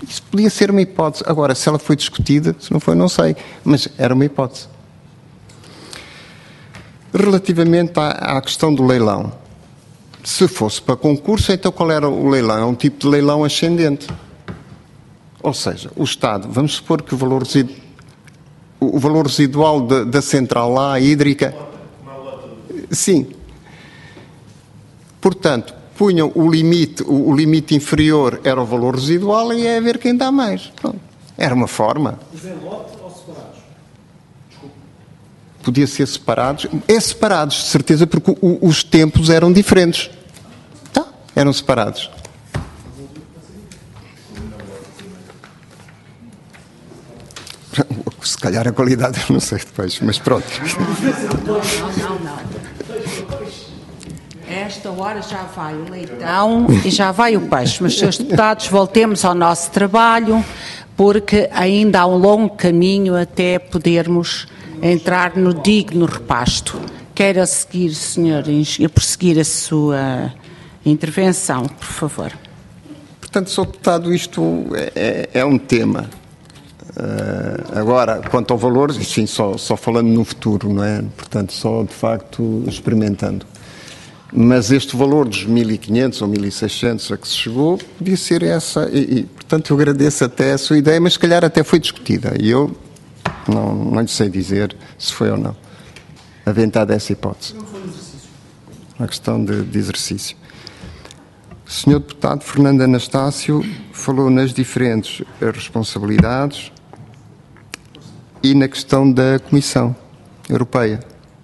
Speaker 2: Isso podia ser uma hipótese. Agora, se ela foi discutida, se não foi, não sei, mas era uma hipótese. Relativamente à, à questão do leilão, se fosse para concurso, então qual era o leilão? É um tipo de leilão ascendente. Ou seja, o Estado, vamos supor que o valor, residu, o valor residual da, da central lá, hídrica... Sim. Portanto, punham o limite, o, o limite inferior era o valor residual e é a ver quem dá mais. Pronto. Era uma forma.
Speaker 4: Mas em lote ou separados?
Speaker 2: Desculpa. Podia ser separados. É separados, de certeza, porque o, os tempos eram diferentes. Tá, eram separados. Se calhar a qualidade eu não sei depois, mas pronto.
Speaker 1: Não, não, não. Esta hora já vai o leitão e já vai o peixe. Mas, senhores deputados, voltemos ao nosso trabalho, porque ainda há um longo caminho até podermos entrar no digno repasto. Quero seguir, senhor engenheiro, prosseguir a sua intervenção, por favor.
Speaker 2: Portanto, senhor deputado, isto é, é um tema. Uh, agora, quanto ao valor, sim, só, só falando no futuro, não é? Portanto, só de facto experimentando. Mas este valor dos mil e quinhentos ou mil e seiscentos a que se chegou, podia ser essa, e, e portanto eu agradeço até a sua ideia, mas se calhar até foi discutida, e eu não, não lhe sei dizer se foi ou não, aventada essa hipótese.
Speaker 4: Não foi um exercício.
Speaker 2: Uma questão de, de exercício. O senhor deputado Fernando Anastácio falou nas diferentes responsabilidades e na questão da Comissão Europeia.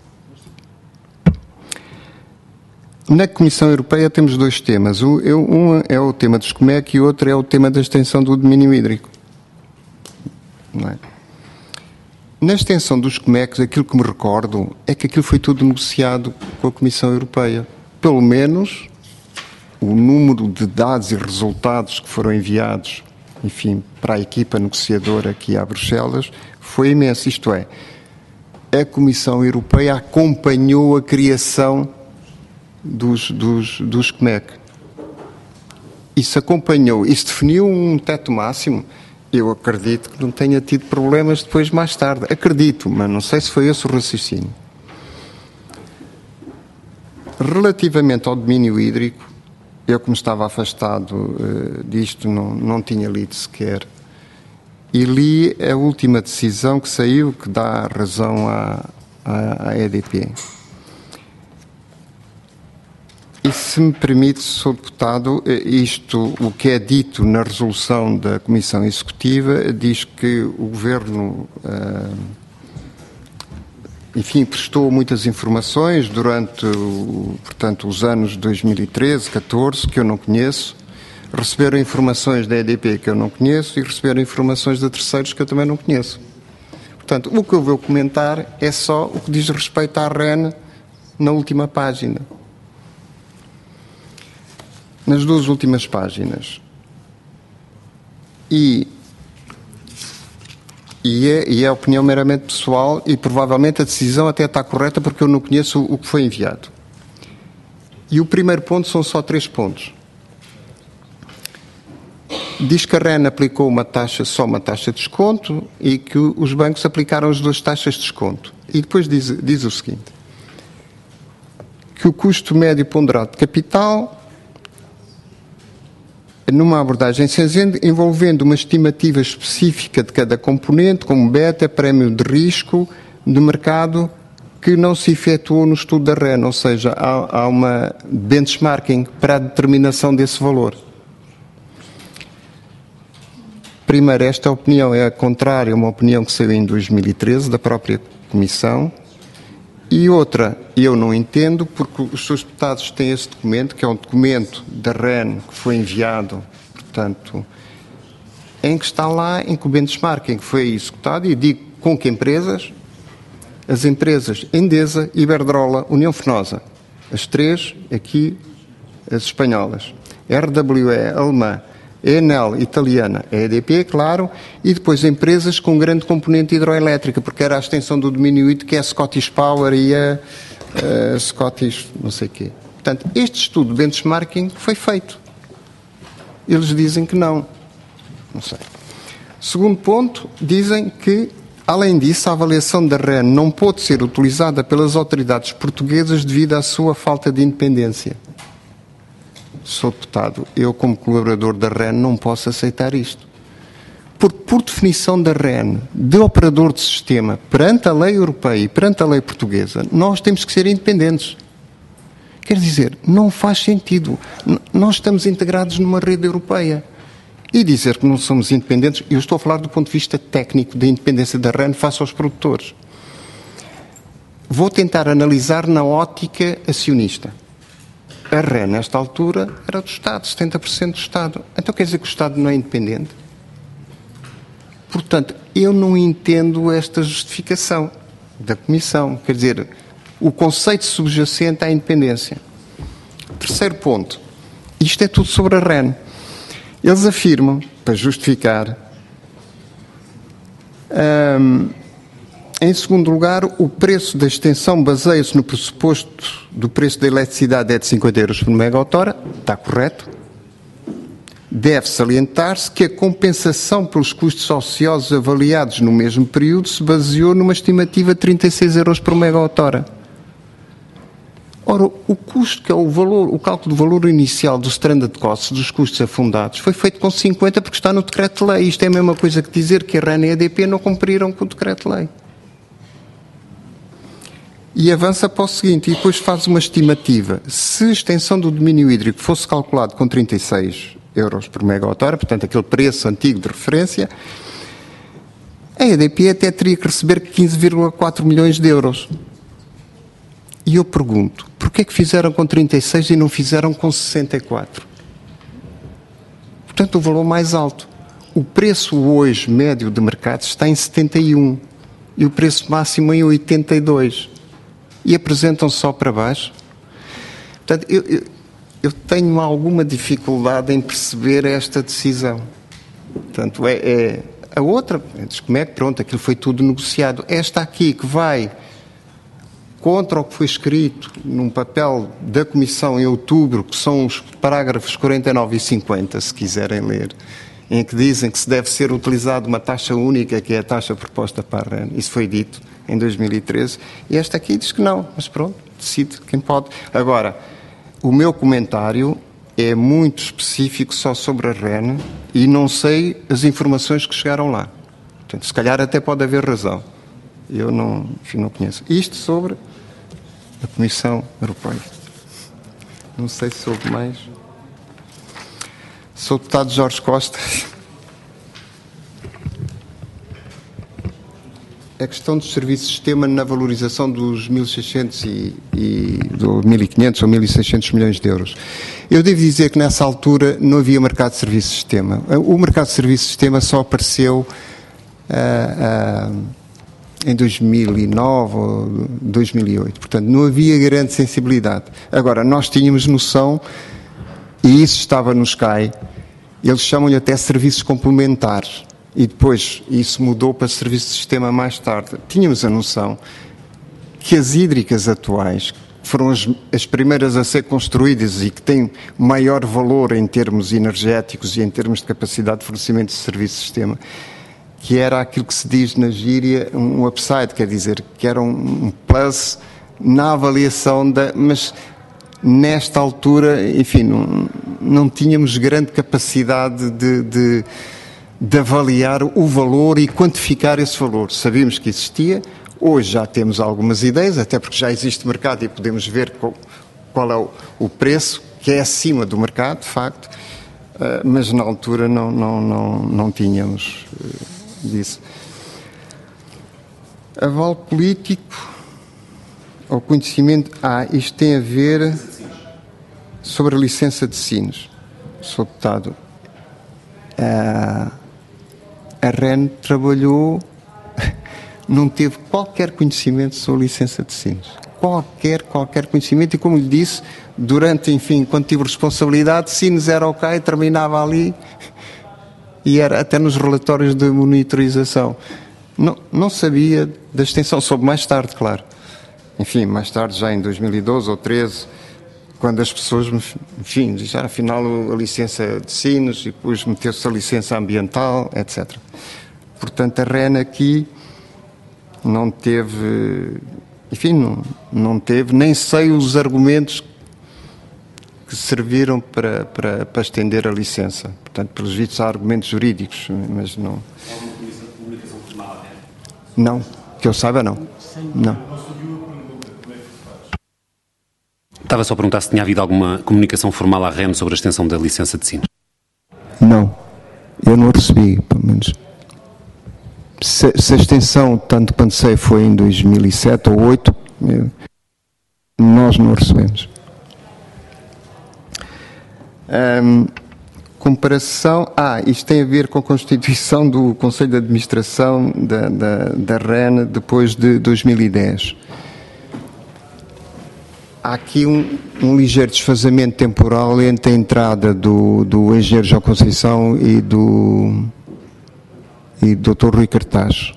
Speaker 2: Na Comissão Europeia temos dois temas. Um é o tema dos COMEC e o outro é o tema da extensão do domínio hídrico. Não é? Na extensão dos COMECs, aquilo que me recordo é que aquilo foi tudo negociado com a Comissão Europeia. Pelo menos o número de dados e resultados que foram enviados, enfim, para a equipa negociadora aqui a Bruxelas foi imenso. Isto é, a Comissão Europeia acompanhou a criação dos, dos, dos COMEC. Isso acompanhou, isso definiu um teto máximo. Eu acredito que não tenha tido problemas depois, mais tarde. Acredito, mas não sei se foi esse o raciocínio. Relativamente ao domínio hídrico, eu, como estava afastado uh, disto, não, não tinha lido sequer. E li a última decisão que saiu, que dá razão à, à, à E D P. E se me permite, senhor deputado, isto, o que é dito na resolução da Comissão Executiva, diz que o Governo, enfim, prestou muitas informações durante, portanto, os anos de dois mil e treze, catorze, que eu não conheço, receberam informações da E D P que eu não conheço e receberam informações de terceiros que eu também não conheço. Portanto, o que eu vou comentar é só o que diz respeito à R E N na última página. Nas duas últimas páginas. E, e, é, e é opinião meramente pessoal e provavelmente a decisão até está correta porque eu não conheço o, o que foi enviado. E o primeiro ponto são só três pontos. Diz que a R E N aplicou uma taxa, só uma taxa de desconto e que os bancos aplicaram as duas taxas de desconto. E depois diz, diz o seguinte, que o custo médio ponderado de capital, numa abordagem cinzenta, envolvendo uma estimativa específica de cada componente, como beta, prémio de risco de mercado, que não se efetuou no estudo da R E N, ou seja, há, há uma benchmarking para a determinação desse valor. Primeiro, esta opinião é a contrária a uma opinião que saiu em dois mil e treze, da própria Comissão. E outra, eu não entendo, porque os seus deputados têm esse documento, que é um documento da R E N que foi enviado, portanto, em que está lá em que o benchmarking foi executado, e digo com que empresas? As empresas Endesa, Iberdrola, União Fenosa. As três, aqui, as espanholas. R W E, alemã. E N L, italiana, a E D P, claro, e depois empresas com grande componente hidroelétrica, porque era a extensão do domínio hídrico, que é a Scottish Power e a, a Scottish não sei o quê. Portanto, este estudo de benchmarking foi feito. Eles dizem que não. Não sei. Segundo ponto, dizem que, além disso, a avaliação da R E N não pode ser utilizada pelas autoridades portuguesas devido à sua falta de independência. Sou deputado, eu como colaborador da R E N não posso aceitar isto. Porque, por definição da R E N, de operador de sistema, perante a lei europeia e perante a lei portuguesa, nós temos que ser independentes. Quer dizer, não faz sentido. Nós estamos integrados numa rede europeia. E dizer que não somos independentes, eu estou a falar do ponto de vista técnico da independência da R E N face aos produtores. Vou tentar analisar na ótica acionista. A R E N, nesta altura, era do Estado, setenta por cento do Estado. Então quer dizer que o Estado não é independente? Portanto, eu não entendo esta justificação da Comissão. Quer dizer, o conceito subjacente à independência. Terceiro ponto. Isto é tudo sobre a R E N. Eles afirmam, para justificar, hum, em segundo lugar, o preço da extensão baseia-se no pressuposto do preço da eletricidade é de cinquenta euros por megawatt-hora. Está correto. Deve salientar-se que a compensação pelos custos ociosos avaliados no mesmo período se baseou numa estimativa de trinta e seis euros por megawatt-hora. Ora, o custo, que é o valor, o cálculo do valor inicial do stranded costs, dos custos afundados, foi feito com cinquenta porque está no decreto-lei. Isto é a mesma coisa que dizer que a R E N e a E D P não cumpriram com o decreto-lei. E avança para o seguinte, e depois faz uma estimativa. Se a extensão do domínio hídrico fosse calculado com trinta e seis euros por megawatt-hora, portanto aquele preço antigo de referência, a E D P até teria que receber quinze vírgula quatro milhões de euros. E eu pergunto, porquê é que fizeram com trinta e seis e não fizeram com sessenta e quatro? Portanto, o valor mais alto. O preço hoje médio de mercado está em setenta e um e o preço máximo em oitenta e dois. E apresentam só para baixo. Portanto, eu, eu, eu tenho alguma dificuldade em perceber esta decisão. Portanto, é, é a outra, como é que pronto, aquilo foi tudo negociado. Esta aqui que vai contra o que foi escrito num papel da Comissão em outubro, que são os parágrafos quarenta e nove e cinquenta, se quiserem ler, em que dizem que se deve ser utilizada uma taxa única, que é a taxa proposta para a R E N. Isso foi dito em dois mil e treze. E esta aqui diz que não, mas pronto, decide quem pode. Agora, o meu comentário é muito específico só sobre a R E N e não sei as informações que chegaram lá. Portanto, se calhar até pode haver razão. Eu não, enfim, não conheço. Isto sobre a Comissão Europeia. Não sei se soube mais. Sou o deputado Jorge Costa. A questão dos serviços de sistema na valorização dos mil e seiscentos e, e do mil e quinhentos ou mil e seiscentos milhões de euros. Eu devo dizer que nessa altura não havia mercado de serviços de sistema. O mercado de serviços de sistema só apareceu uh, uh, em dois mil e nove ou dois mil e oito. Portanto, não havia grande sensibilidade. Agora, nós tínhamos noção, e isso estava no Sky, eles chamam-lhe até serviços complementares. E depois isso mudou para serviço de sistema mais tarde. Tínhamos a noção que as hídricas atuais foram as, as primeiras a ser construídas e que têm maior valor em termos energéticos e em termos de capacidade de fornecimento de serviço de sistema, que era aquilo que se diz na gíria um upside, quer dizer, que era um plus na avaliação da... Mas nesta altura, enfim, não, não tínhamos grande capacidade de... de de avaliar o valor e quantificar esse valor. Sabíamos que existia, hoje já temos algumas ideias, até porque já existe mercado e podemos ver qual, qual é o, o preço, que é acima do mercado, de facto, uh, mas na altura não, não, não, não tínhamos uh, disso. Aval político ao conhecimento... Ah, isto tem a ver sobre a licença de Sines. Sou deputado. Uh, A R E N trabalhou, não teve qualquer conhecimento sobre a licença de Sines. Qualquer, qualquer conhecimento. E como lhe disse, durante, enfim, quando tive responsabilidade, Sines era ok, terminava ali e era até nos relatórios de monitorização. Não, não sabia da extensão, soube mais tarde, claro. Enfim, mais tarde, já em dois mil e doze ou dois mil e treze, quando as pessoas, enfim, disseram afinal a licença de sinos e depois meteu-se a licença ambiental, etcétera. Portanto, a REN aqui não teve, enfim, não, não teve, nem sei os argumentos que serviram para, para, para estender a licença. Portanto, pelos vistos há argumentos jurídicos, mas não...
Speaker 8: Há uma comunicação formal?
Speaker 2: Não, que eu saiba não. Não.
Speaker 8: Estava só a perguntar se tinha havido alguma comunicação formal à REN sobre a extensão da licença de sinos.
Speaker 2: Não, eu não recebi, pelo menos. Se, se a extensão, tanto quanto sei, foi em dois mil e sete ou dois mil e oito, eu, nós não recebemos. Um, comparação... Ah, isto tem a ver com a constituição do Conselho de Administração da, da, da REN depois de dois mil e dez. Há aqui um, um ligeiro desfazamento temporal entre a entrada do, do engenheiro João Conceição e do, e do doutor Rui Cartaz.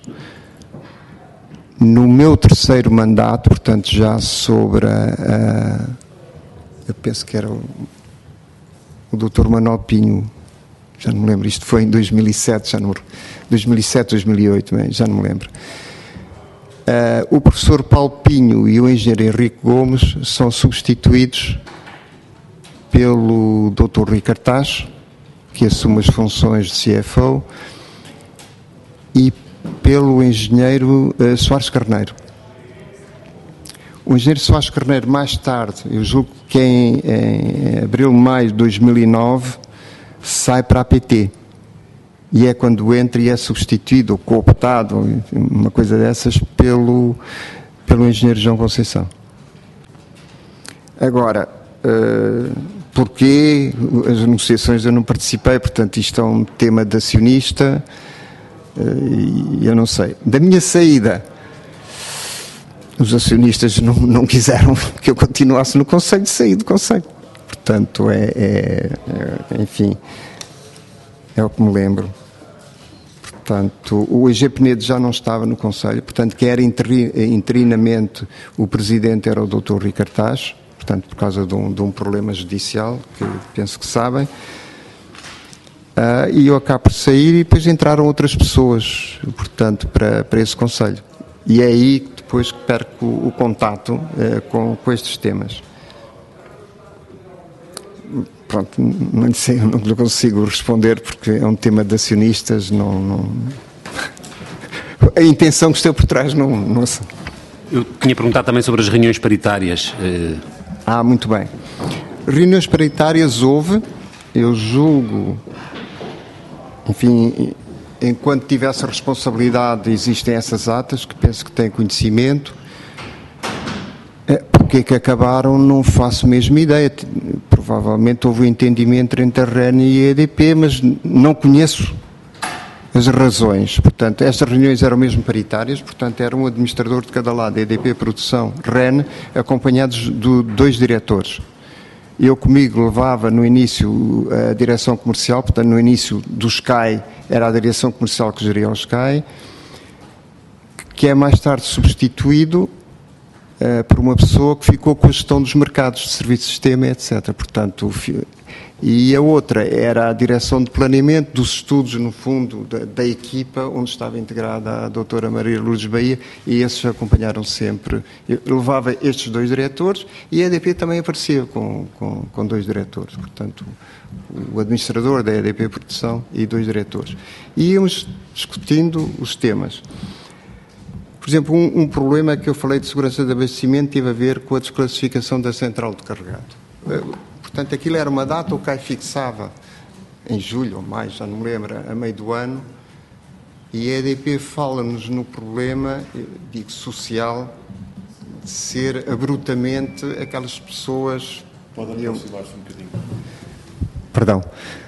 Speaker 2: No meu terceiro mandato, portanto já sobre a, a eu penso que era o, o doutor Manuel Pinho, já não me lembro, isto foi em dois mil e sete, já não, dois mil e sete, dois mil e oito, já não me lembro. Uh, o professor Paulo Pinho e o engenheiro Henrique Gomes são substituídos pelo doutor Rui Cartaz, que assume as funções de C F O, e pelo engenheiro uh, Soares Carneiro. O engenheiro Soares Carneiro, mais tarde, eu julgo que em, em abril, maio de dois mil e nove, sai para a P T. E é quando entra e é substituído ou cooptado, uma coisa dessas, pelo, pelo engenheiro João Conceição. Agora, uh, porquê as negociações eu não participei, portanto isto é um tema de acionista, uh, e eu não sei. Da minha saída, os acionistas não, não quiseram que eu continuasse no Conselho, de sair do Conselho. Portanto, é, é, é enfim, é o que me lembro. Portanto, o E G Penedo já não estava no Conselho, portanto, que era interinamente o presidente era o doutor Rui Cartaz, portanto, por causa de um, de um problema judicial, que penso que sabem, uh, e eu acabo por sair e depois entraram outras pessoas, portanto, para, para esse Conselho. E é aí que depois que perco o, o contato uh, com, com estes temas. Pronto, não lhe sei, não lhe consigo responder porque é um tema de acionistas, não, não... a intenção que esteve por trás não, não sei.
Speaker 8: Eu tinha perguntado também sobre as reuniões paritárias.
Speaker 2: Ah, muito bem. Reuniões paritárias houve, eu julgo, enfim, enquanto tivesse a responsabilidade existem essas atas que penso que têm conhecimento. Porque é que acabaram, não faço mesmo ideia. Provavelmente houve um entendimento entre a REN e a E D P, mas não conheço as razões. Portanto, estas reuniões eram mesmo paritárias, portanto, era um administrador de cada lado, E D P Produção, REN, acompanhados de dois diretores. Eu comigo levava no início a direção comercial, portanto, no início do Sky era a direção comercial que geria o Sky, que é mais tarde substituído Uh, por uma pessoa que ficou com a gestão dos mercados de serviço de sistema, etcétera. Portanto, e a outra era a direção de planeamento dos estudos, no fundo, da, da equipa, onde estava integrada a doutora Maria Lourdes Bahia, e esses acompanharam sempre. Eu levava estes dois diretores e a E D P também aparecia com, com, com dois diretores. Portanto, o administrador da E D P Produção e dois diretores. E íamos discutindo os temas. Por exemplo, um, um problema que eu falei de segurança de abastecimento teve a ver com a desclassificação da central de carregado. Portanto, aquilo era uma data, o C A I fixava em julho ou maio, já não me lembro, a meio do ano, e a E D P fala-nos no problema, digo, social, de ser abruptamente aquelas pessoas...
Speaker 3: Pode aproximar-se um bocadinho.
Speaker 2: Perdão.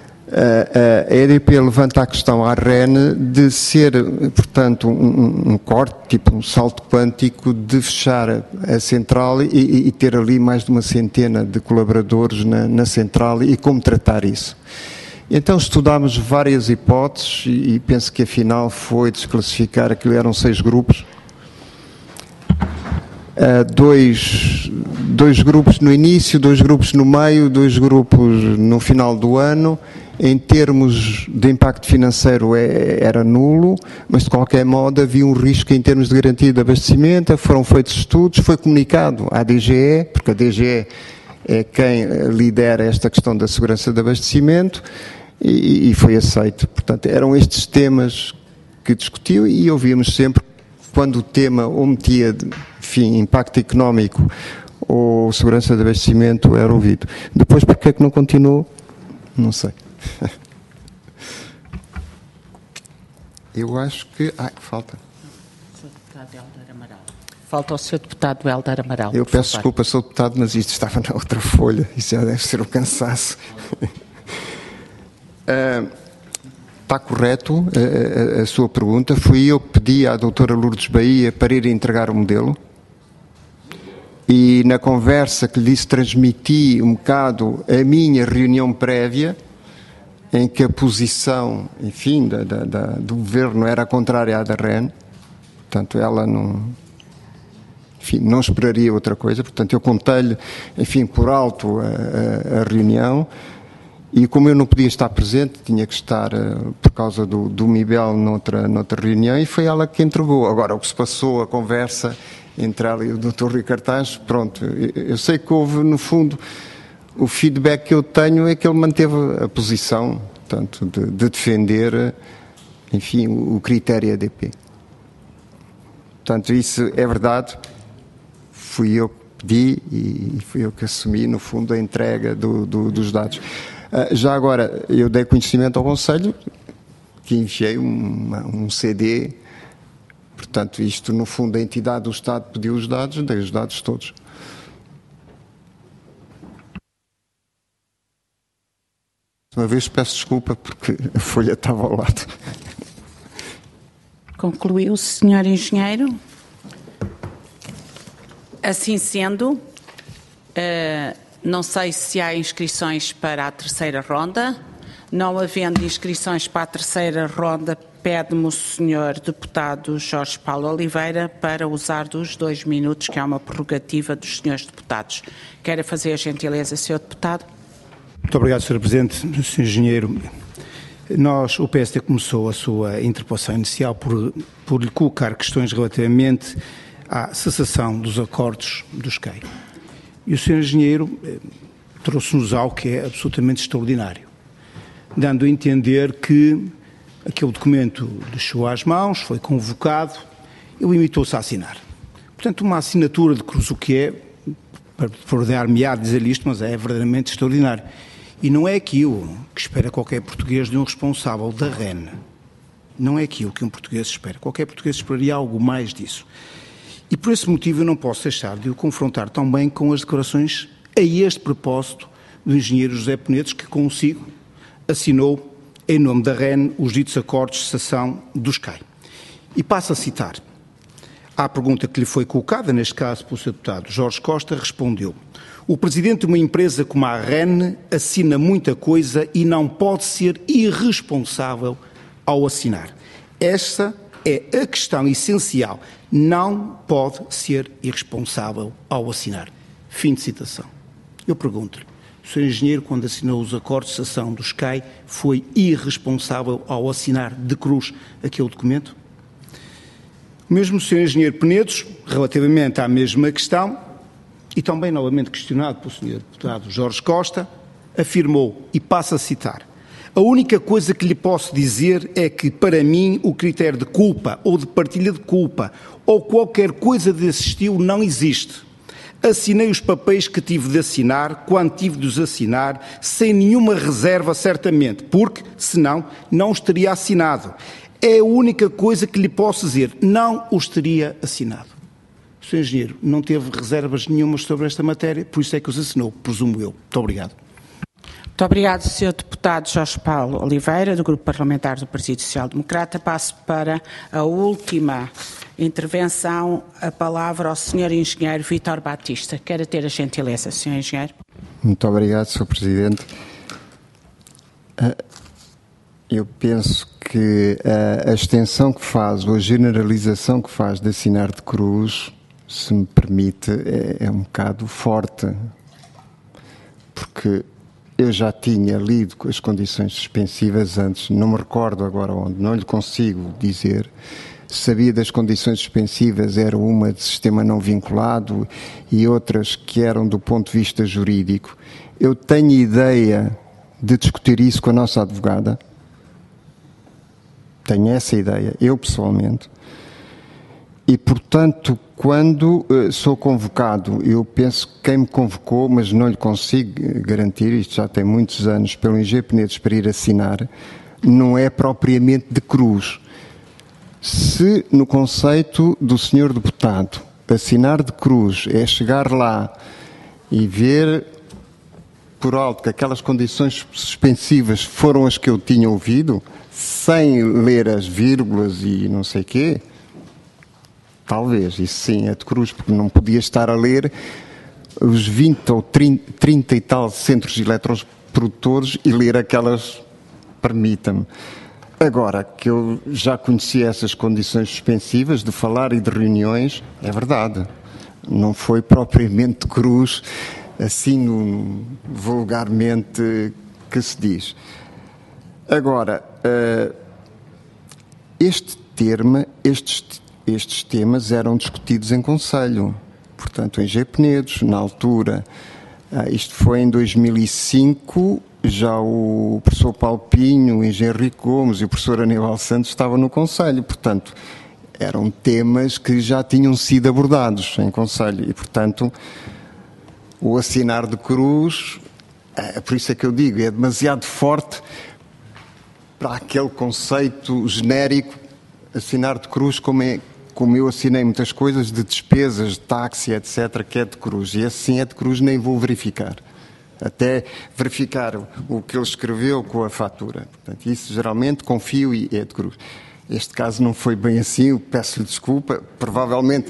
Speaker 2: A E D P levanta a questão à REN de ser, portanto, um, um corte, tipo um salto quântico, de fechar a, a central e, e ter ali mais de uma centena de colaboradores na, na central e como tratar isso. Então estudámos várias hipóteses e, e penso que afinal foi desclassificar, aquilo eram seis grupos. uh, dois, dois grupos no início, dois grupos no meio, dois grupos no final do ano. Em termos de impacto financeiro é, era nulo, mas de qualquer modo havia um risco em termos de garantia de abastecimento, foram feitos estudos, foi comunicado à D G E, porque a D G E é quem lidera esta questão da segurança de abastecimento, e, e foi aceito. Portanto, eram estes temas que discutiu e ouvíamos sempre, quando o tema ou metia, enfim, impacto económico ou segurança de abastecimento, era ouvido. Depois, porque é que não continuou? Não sei. Eu acho que... Ah, falta.
Speaker 1: Falta o senhor deputado Hélder Amaral.
Speaker 2: Eu peço desculpa, sou deputado, mas isto estava na outra folha. Isso já deve ser o cansaço. uh, está correto a, a, a sua pergunta. Fui eu que pedi à doutora Lourdes Bahia para ir entregar o modelo. E na conversa que lhe disse, transmiti um bocado a minha reunião prévia, em que a posição, enfim, da, da, da, do governo era contrária à da R E N, portanto ela não, enfim, não esperaria outra coisa, portanto eu contei-lhe, enfim, por alto a, a, a reunião, e como eu não podia estar presente, tinha que estar uh, por causa do, do Mibel noutra, noutra reunião, e foi ela que entregou. Agora, o que se passou, a conversa entre ela e o doutor Ricardo Tans, pronto, eu, eu sei que houve, no fundo, o feedback que eu tenho é que ele manteve a posição, portanto, de, de defender, enfim, o, o critério A D P. Portanto, isso é verdade. Fui eu que pedi e fui eu que assumi, no fundo, a entrega do, do, dos dados. Uh, já agora, eu dei conhecimento ao Conselho que enviei uma, um C D. Portanto, isto, no fundo, a entidade do Estado pediu os dados, dei os dados todos. Uma vez peço desculpa porque a folha estava ao lado.
Speaker 1: Concluiu, senhor Engenheiro? Assim sendo, uh, não sei se há inscrições para a terceira ronda. Não havendo inscrições para a terceira ronda, pede-me o senhor deputado Jorge Paulo Oliveira para usar dos dois minutos, que é uma prerrogativa dos senhores deputados. Quer fazer a gentileza, senhor deputado?
Speaker 7: Muito obrigado, senhor Presidente. senhor Engenheiro, nós, o P S D começou a sua interpelação inicial por, por lhe colocar questões relativamente à cessação dos acordos do S C E I. E o senhor Engenheiro eh, trouxe-nos algo que é absolutamente extraordinário, dando a entender que aquele documento chegou às mãos, foi convocado e limitou-se a assinar. Portanto, uma assinatura de cruz, o que é, para dar-me a dizer isto, mas é verdadeiramente extraordinário. E não é aquilo que espera qualquer português de um responsável da R E N. Não é aquilo que um português espera. Qualquer português esperaria algo mais disso. E por esse motivo eu não posso deixar de o confrontar também com as declarações a este propósito do engenheiro José Penedos, que consigo assinou em nome da R E N os ditos acordos de cessação do S C E I. E passo a citar. À pergunta que lhe foi colocada, neste caso pelo senhor deputado Jorge Costa, respondeu: o presidente de uma empresa como a R E N assina muita coisa e não pode ser irresponsável ao assinar. Esta é a questão essencial. Não pode ser irresponsável ao assinar. Fim de citação. Eu pergunto-lhe, o senhor engenheiro, quando assinou os acordos de cessação do S C E I, foi irresponsável ao assinar de cruz aquele documento? Mesmo o senhor engenheiro Penedos, relativamente à mesma questão, e também novamente questionado pelo senhor deputado Jorge Costa, afirmou, e passo a citar: a única coisa que lhe posso dizer é que, para mim, o critério de culpa ou de partilha de culpa ou qualquer coisa desse estilo não existe. Assinei os papéis que tive de assinar, quando tive de os assinar, sem nenhuma reserva, certamente, porque, senão, não os teria assinado. É a única coisa que lhe posso dizer, não os teria assinado. O senhor engenheiro não teve reservas nenhumas sobre esta matéria, por isso é que os assinou, presumo eu. Muito obrigado.
Speaker 1: Muito obrigado, senhor deputado Jorge Paulo Oliveira, do Grupo Parlamentar do Partido Social Democrata. Passo para a última intervenção, a palavra ao senhor engenheiro Vítor Batista. Quer ter a gentileza, senhor engenheiro?
Speaker 2: Muito obrigado, senhor Presidente. Eu penso que a extensão que faz, ou a generalização que faz de assinar de cruz, se me permite, é, é um bocado forte, porque eu já tinha lido as condições suspensivas antes, não me recordo agora onde, não lhe consigo dizer. Sabia das condições suspensivas, era uma de sistema não vinculado e outras que eram do ponto de vista jurídico. Eu tenho ideia de discutir isso com a nossa advogada. Tenho essa ideia, eu pessoalmente. E, portanto, quando uh, sou convocado, eu penso que quem me convocou, mas não lhe consigo garantir, isto já tem muitos anos, pelo Engenheiro Penedos para ir assinar, não é propriamente de cruz. Se no conceito do senhor deputado assinar de cruz é chegar lá e ver por alto que aquelas condições suspensivas foram as que eu tinha ouvido, sem ler as vírgulas e não sei quê, talvez, isso sim é de cruz, porque não podia estar a ler os vinte ou trinta, trinta e tal centros eletrosprodutores e ler aquelas, permita-me. Agora, que eu já conhecia essas condições suspensivas de falar e de reuniões, é verdade. Não foi propriamente de cruz, assim no, vulgarmente que se diz. Agora, este termo, estes Estes temas eram discutidos em Conselho, portanto, em Engenheiro Penedos, na altura. Ah, isto foi em dois mil e cinco, já o professor Paulo Pinho, o engenheiro Rico Gomes e o professor Aníbal Santos estavam no Conselho, portanto, eram temas que já tinham sido abordados em Conselho e, portanto, o assinar de cruz, é por isso é que eu digo, é demasiado forte para aquele conceito genérico, assinar de cruz como é. Como eu assinei muitas coisas de despesas, de táxi, etcétera, que é de cruz. E assim é de cruz, nem vou verificar. Até verificar o que ele escreveu com a fatura. Portanto, isso geralmente confio e é de cruz. Este caso não foi bem assim, eu peço-lhe desculpa. Provavelmente...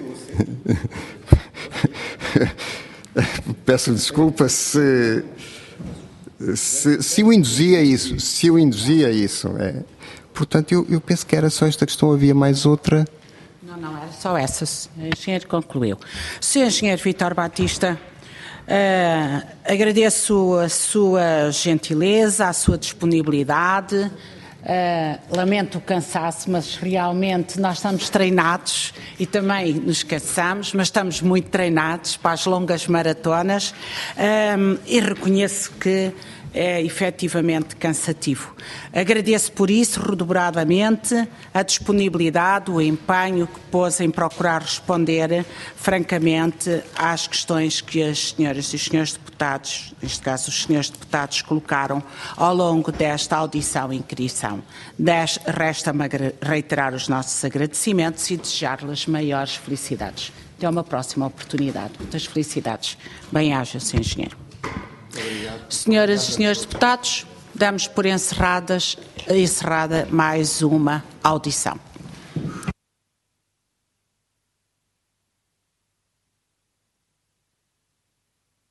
Speaker 2: peço-lhe desculpa se, se... Se o induzia isso. Se o induzia isso. É. Portanto, eu, eu penso que era só esta questão. Havia mais outra...
Speaker 1: Não, não, era só essa. O engenheiro concluiu. senhor Engenheiro Vítor Batista, uh, agradeço a sua gentileza, a sua disponibilidade. Uh, lamento o cansaço, mas realmente nós estamos treinados e também nos cansamos, mas estamos muito treinados para as longas maratonas um, e reconheço que é efetivamente cansativo. Agradeço por isso, redobradamente, a disponibilidade, o empenho que pôs em procurar responder, francamente, às questões que as senhoras e os senhores deputados, neste caso os senhores deputados, colocaram ao longo desta audição e inquirição. Resta-me reiterar os nossos agradecimentos e desejar-lhes maiores felicidades. Até uma próxima oportunidade. Muitas felicidades. Bem-aja, senhor Engenheiro. Obrigado. Senhoras e senhores deputados, damos por encerradas, encerrada mais uma audição.